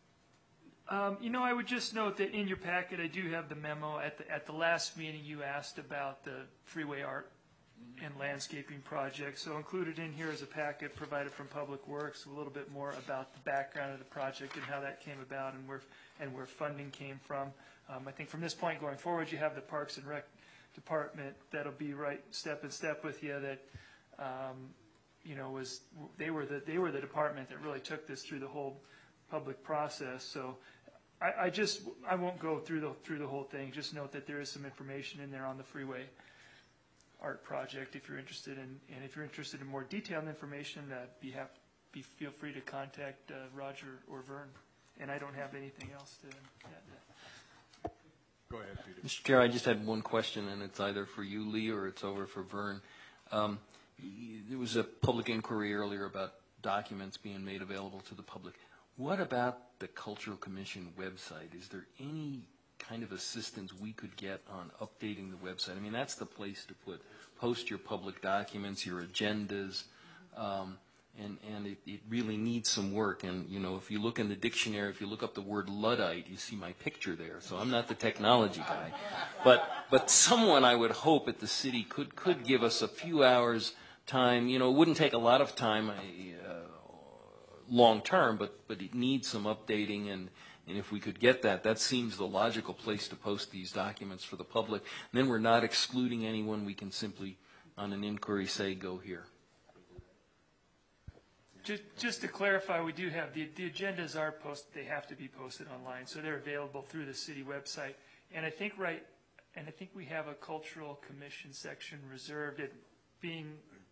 I would just note that in your packet, I do have the memo. At the last meeting, you asked about the freeway art and landscaping project. So included in here is a packet provided from Public Works, a little bit more about the background of the project and how that came about and where funding came from. I think from this point going forward, you have the Parks and Rec Department that'll be right step in step with you. That they were the department that really took this through the whole public process. So I won't go through the whole thing. Just note that there is some information in there on the freeway art project if you're interested in, and if you're interested in more detailed information, feel free to contact Roger or Vern. And I don't have anything else to add. Go ahead, Peter. Mr. Chair, I just had one question, and it's either for you, Lee, or it's over for Vern. There was a public inquiry earlier about documents being made available to the public. What about the Cultural Commission website? Is there any kind of assistance we could get on updating the website? I mean, that's the place to post your public documents, your agendas, and it really needs some work. And, if you look in the dictionary, if you look up the word Luddite, you see my picture there. So I'm not the technology guy. But someone, I would hope, at the city could give us a few hours time. It wouldn't take a lot of time long term, but it needs some updating, and if we could get that seems the logical place to post these documents for the public. And then we're not excluding anyone. We can simply, on an inquiry, say, go here. Just to clarify, we do have the agendas are posted. They have to be posted online, so they're available through the city website. And I think we have a Cultural Commission section reserved. We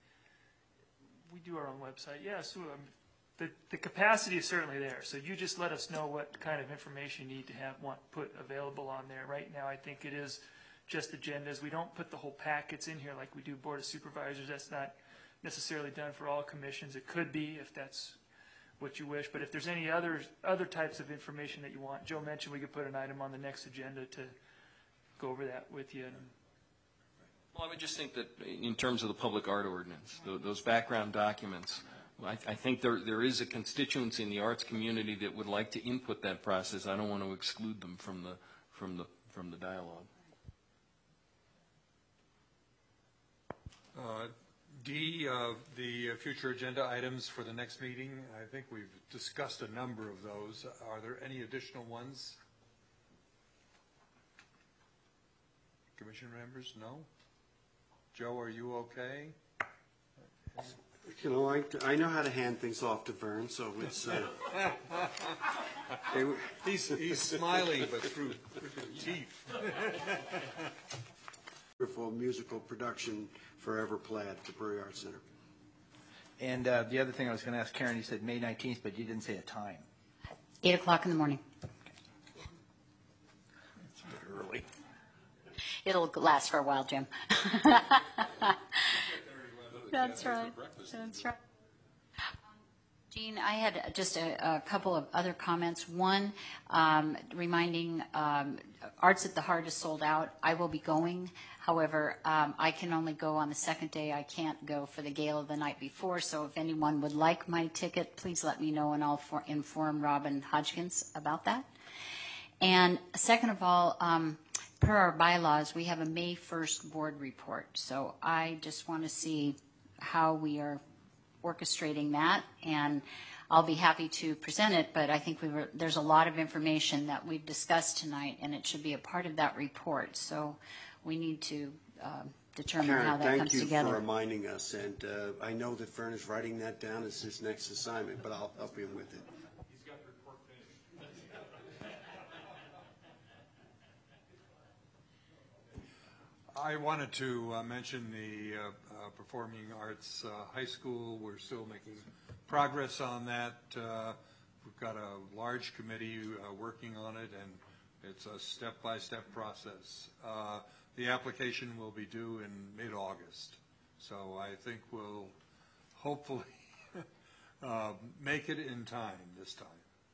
do our own website. Yeah, so the capacity is certainly there. So you just let us know what kind of information you need to want put available on there. Right now, I think it is just agendas. We don't put the whole packets in here like we do Board of Supervisors. That's not necessarily done for all commissions. It could be if that's what you wish. But if there's any other types of information that you want, Joe mentioned we could put an item on the next agenda to go over that with you. Well, I would just think that in terms of the public art ordinance, those background documents, I think there is a constituency in the arts community that would like to input that process. I don't want to exclude them from the dialogue. D, the future agenda items for the next meeting. I think we've discussed a number of those. Are there any additional ones? Commission members, no? Joe, are you okay? You know, I know how to hand things off to Vern, so it's. He's smiling, but through teeth. Wonderful musical production, Forever Plaid, at the Prairie Arts Center. And the other thing I was going to ask Karen, you said May 19th, but you didn't say a time. 8 o'clock in the morning. It's a bit early. It'll last for a while, Jim. That's right. That's right. Jean, I had just a couple of other comments. One, reminding Arts at the Heart is sold out. I will be going. However, I can only go on the second day. I can't go for the gala the night before. So if anyone would like my ticket, please let me know, and I'll inform Robin Hodgkins about that. And second of all, per our bylaws, we have a May 1st board report. So I just want to see how we are orchestrating that, and I'll be happy to present it, but I think there's a lot of information that we've discussed tonight, and it should be a part of that report. So we need to determine how that comes together. Thank you for reminding us, and I know that Vern is writing that down as his next assignment, but I'll help him with it. He's got the report finished. I wanted to mention the Performing Arts High School. We're still making progress on that. We've got a large committee working on it, and it's a step-by-step process. The application will be due in mid-August, so I think we'll hopefully make it in time this time.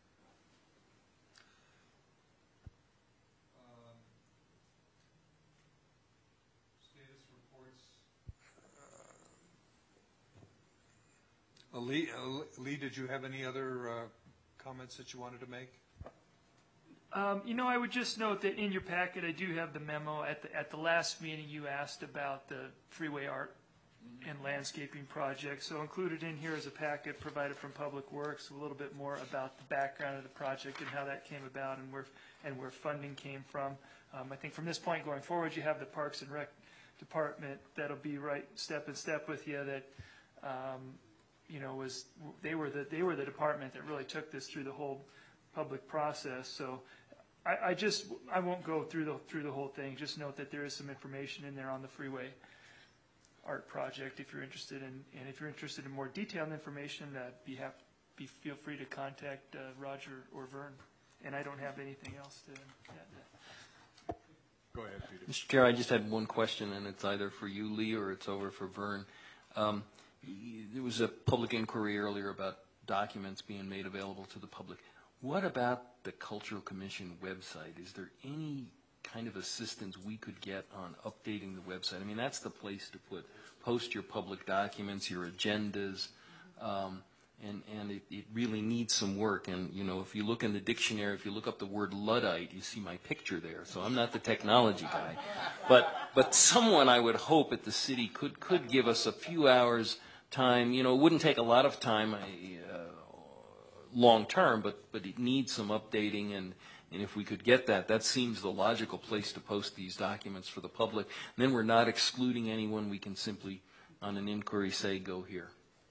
Lee, did you have any other comments that you wanted to make? You know, I would just note that in your packet, I do have the memo. At the last meeting, you asked about the freeway art and landscaping project. So included in here is a packet provided from Public Works, a little bit more about the background of the project and how that came about and where funding came from. I think from this point going forward, you have the Parks and Rec Department that'll be right step in step with you. That you know, they were the department that really took this through the whole public process. So I won't go through the whole thing. Just note that there is some information in there on the freeway art project if you're interested in, and if you're interested in more detailed information, feel free to contact Roger or Vern. And I don't have anything else to add. Go ahead, Peter. Mr. Chair, I just had one question, and it's either for you, Lee, or it's over for Vern. There was a public inquiry earlier about documents being made available to the public. What about the Cultural Commission website? Is there any kind of assistance we could get on updating the website? I mean, that's the place to post your public documents, your agendas, and it really needs some work. And, you know, if you look in the dictionary, if you look up the word Luddite, you see my picture there. So I'm not the technology guy. But someone, I would hope, at the city could give us a few hours time. You know, it wouldn't take a lot of time long term, but it needs some updating, and if we could get that seems the logical place to post these documents for the public. And then we're not excluding anyone. We can simply, on an inquiry, say, go here.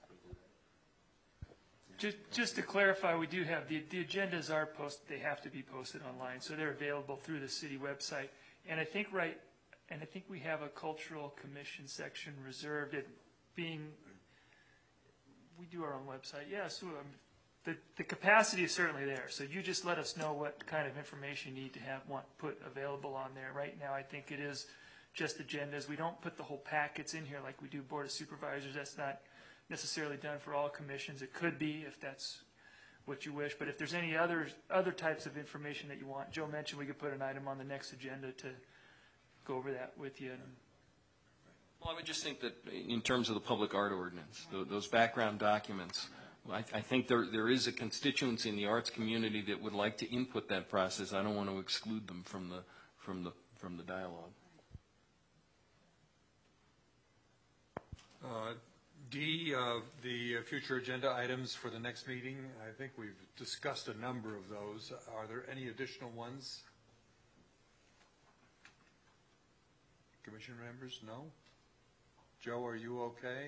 Just to clarify, we do have the agendas are posted. They have to be posted online, so they're available through the city website. And I think we have a Cultural Commission section reserved. It being, we do our own website. Yeah, so the capacity is certainly there. So you just let us know what kind of information you need to want put available on there. Right now, I think it is just agendas. We don't put the whole packets in here like we do Board of Supervisors. That's not necessarily done for all commissions. It could be if that's what you wish. But if there's any other types of information that you want, Joe mentioned we could put an item on the next agenda to go over that with you. Well, I would just think that in terms of the public art ordinance, those background documents, I think there is a constituency in the arts community that would like to input that process. I don't want to exclude them from the dialogue. D, the future agenda items for the next meeting, I think we've discussed a number of those. Are there any additional ones? Commission members, no? Joe, are you okay?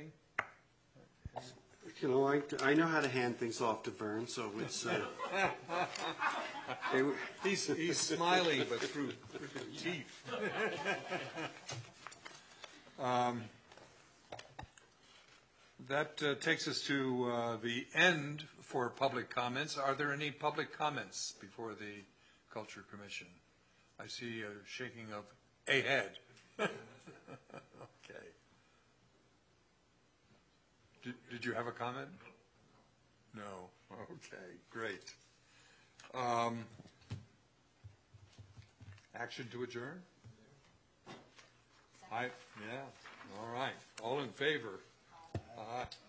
You know, I know how to hand things off to Vern, so it's. He's smiling, but through teeth. That takes us to the end for public comments. Are there any public comments before the Culture Commission? I see a shaking of a head. Okay. Did you have a comment? No. Okay, great. Action to adjourn? Yeah. All right. All in favor? Aye.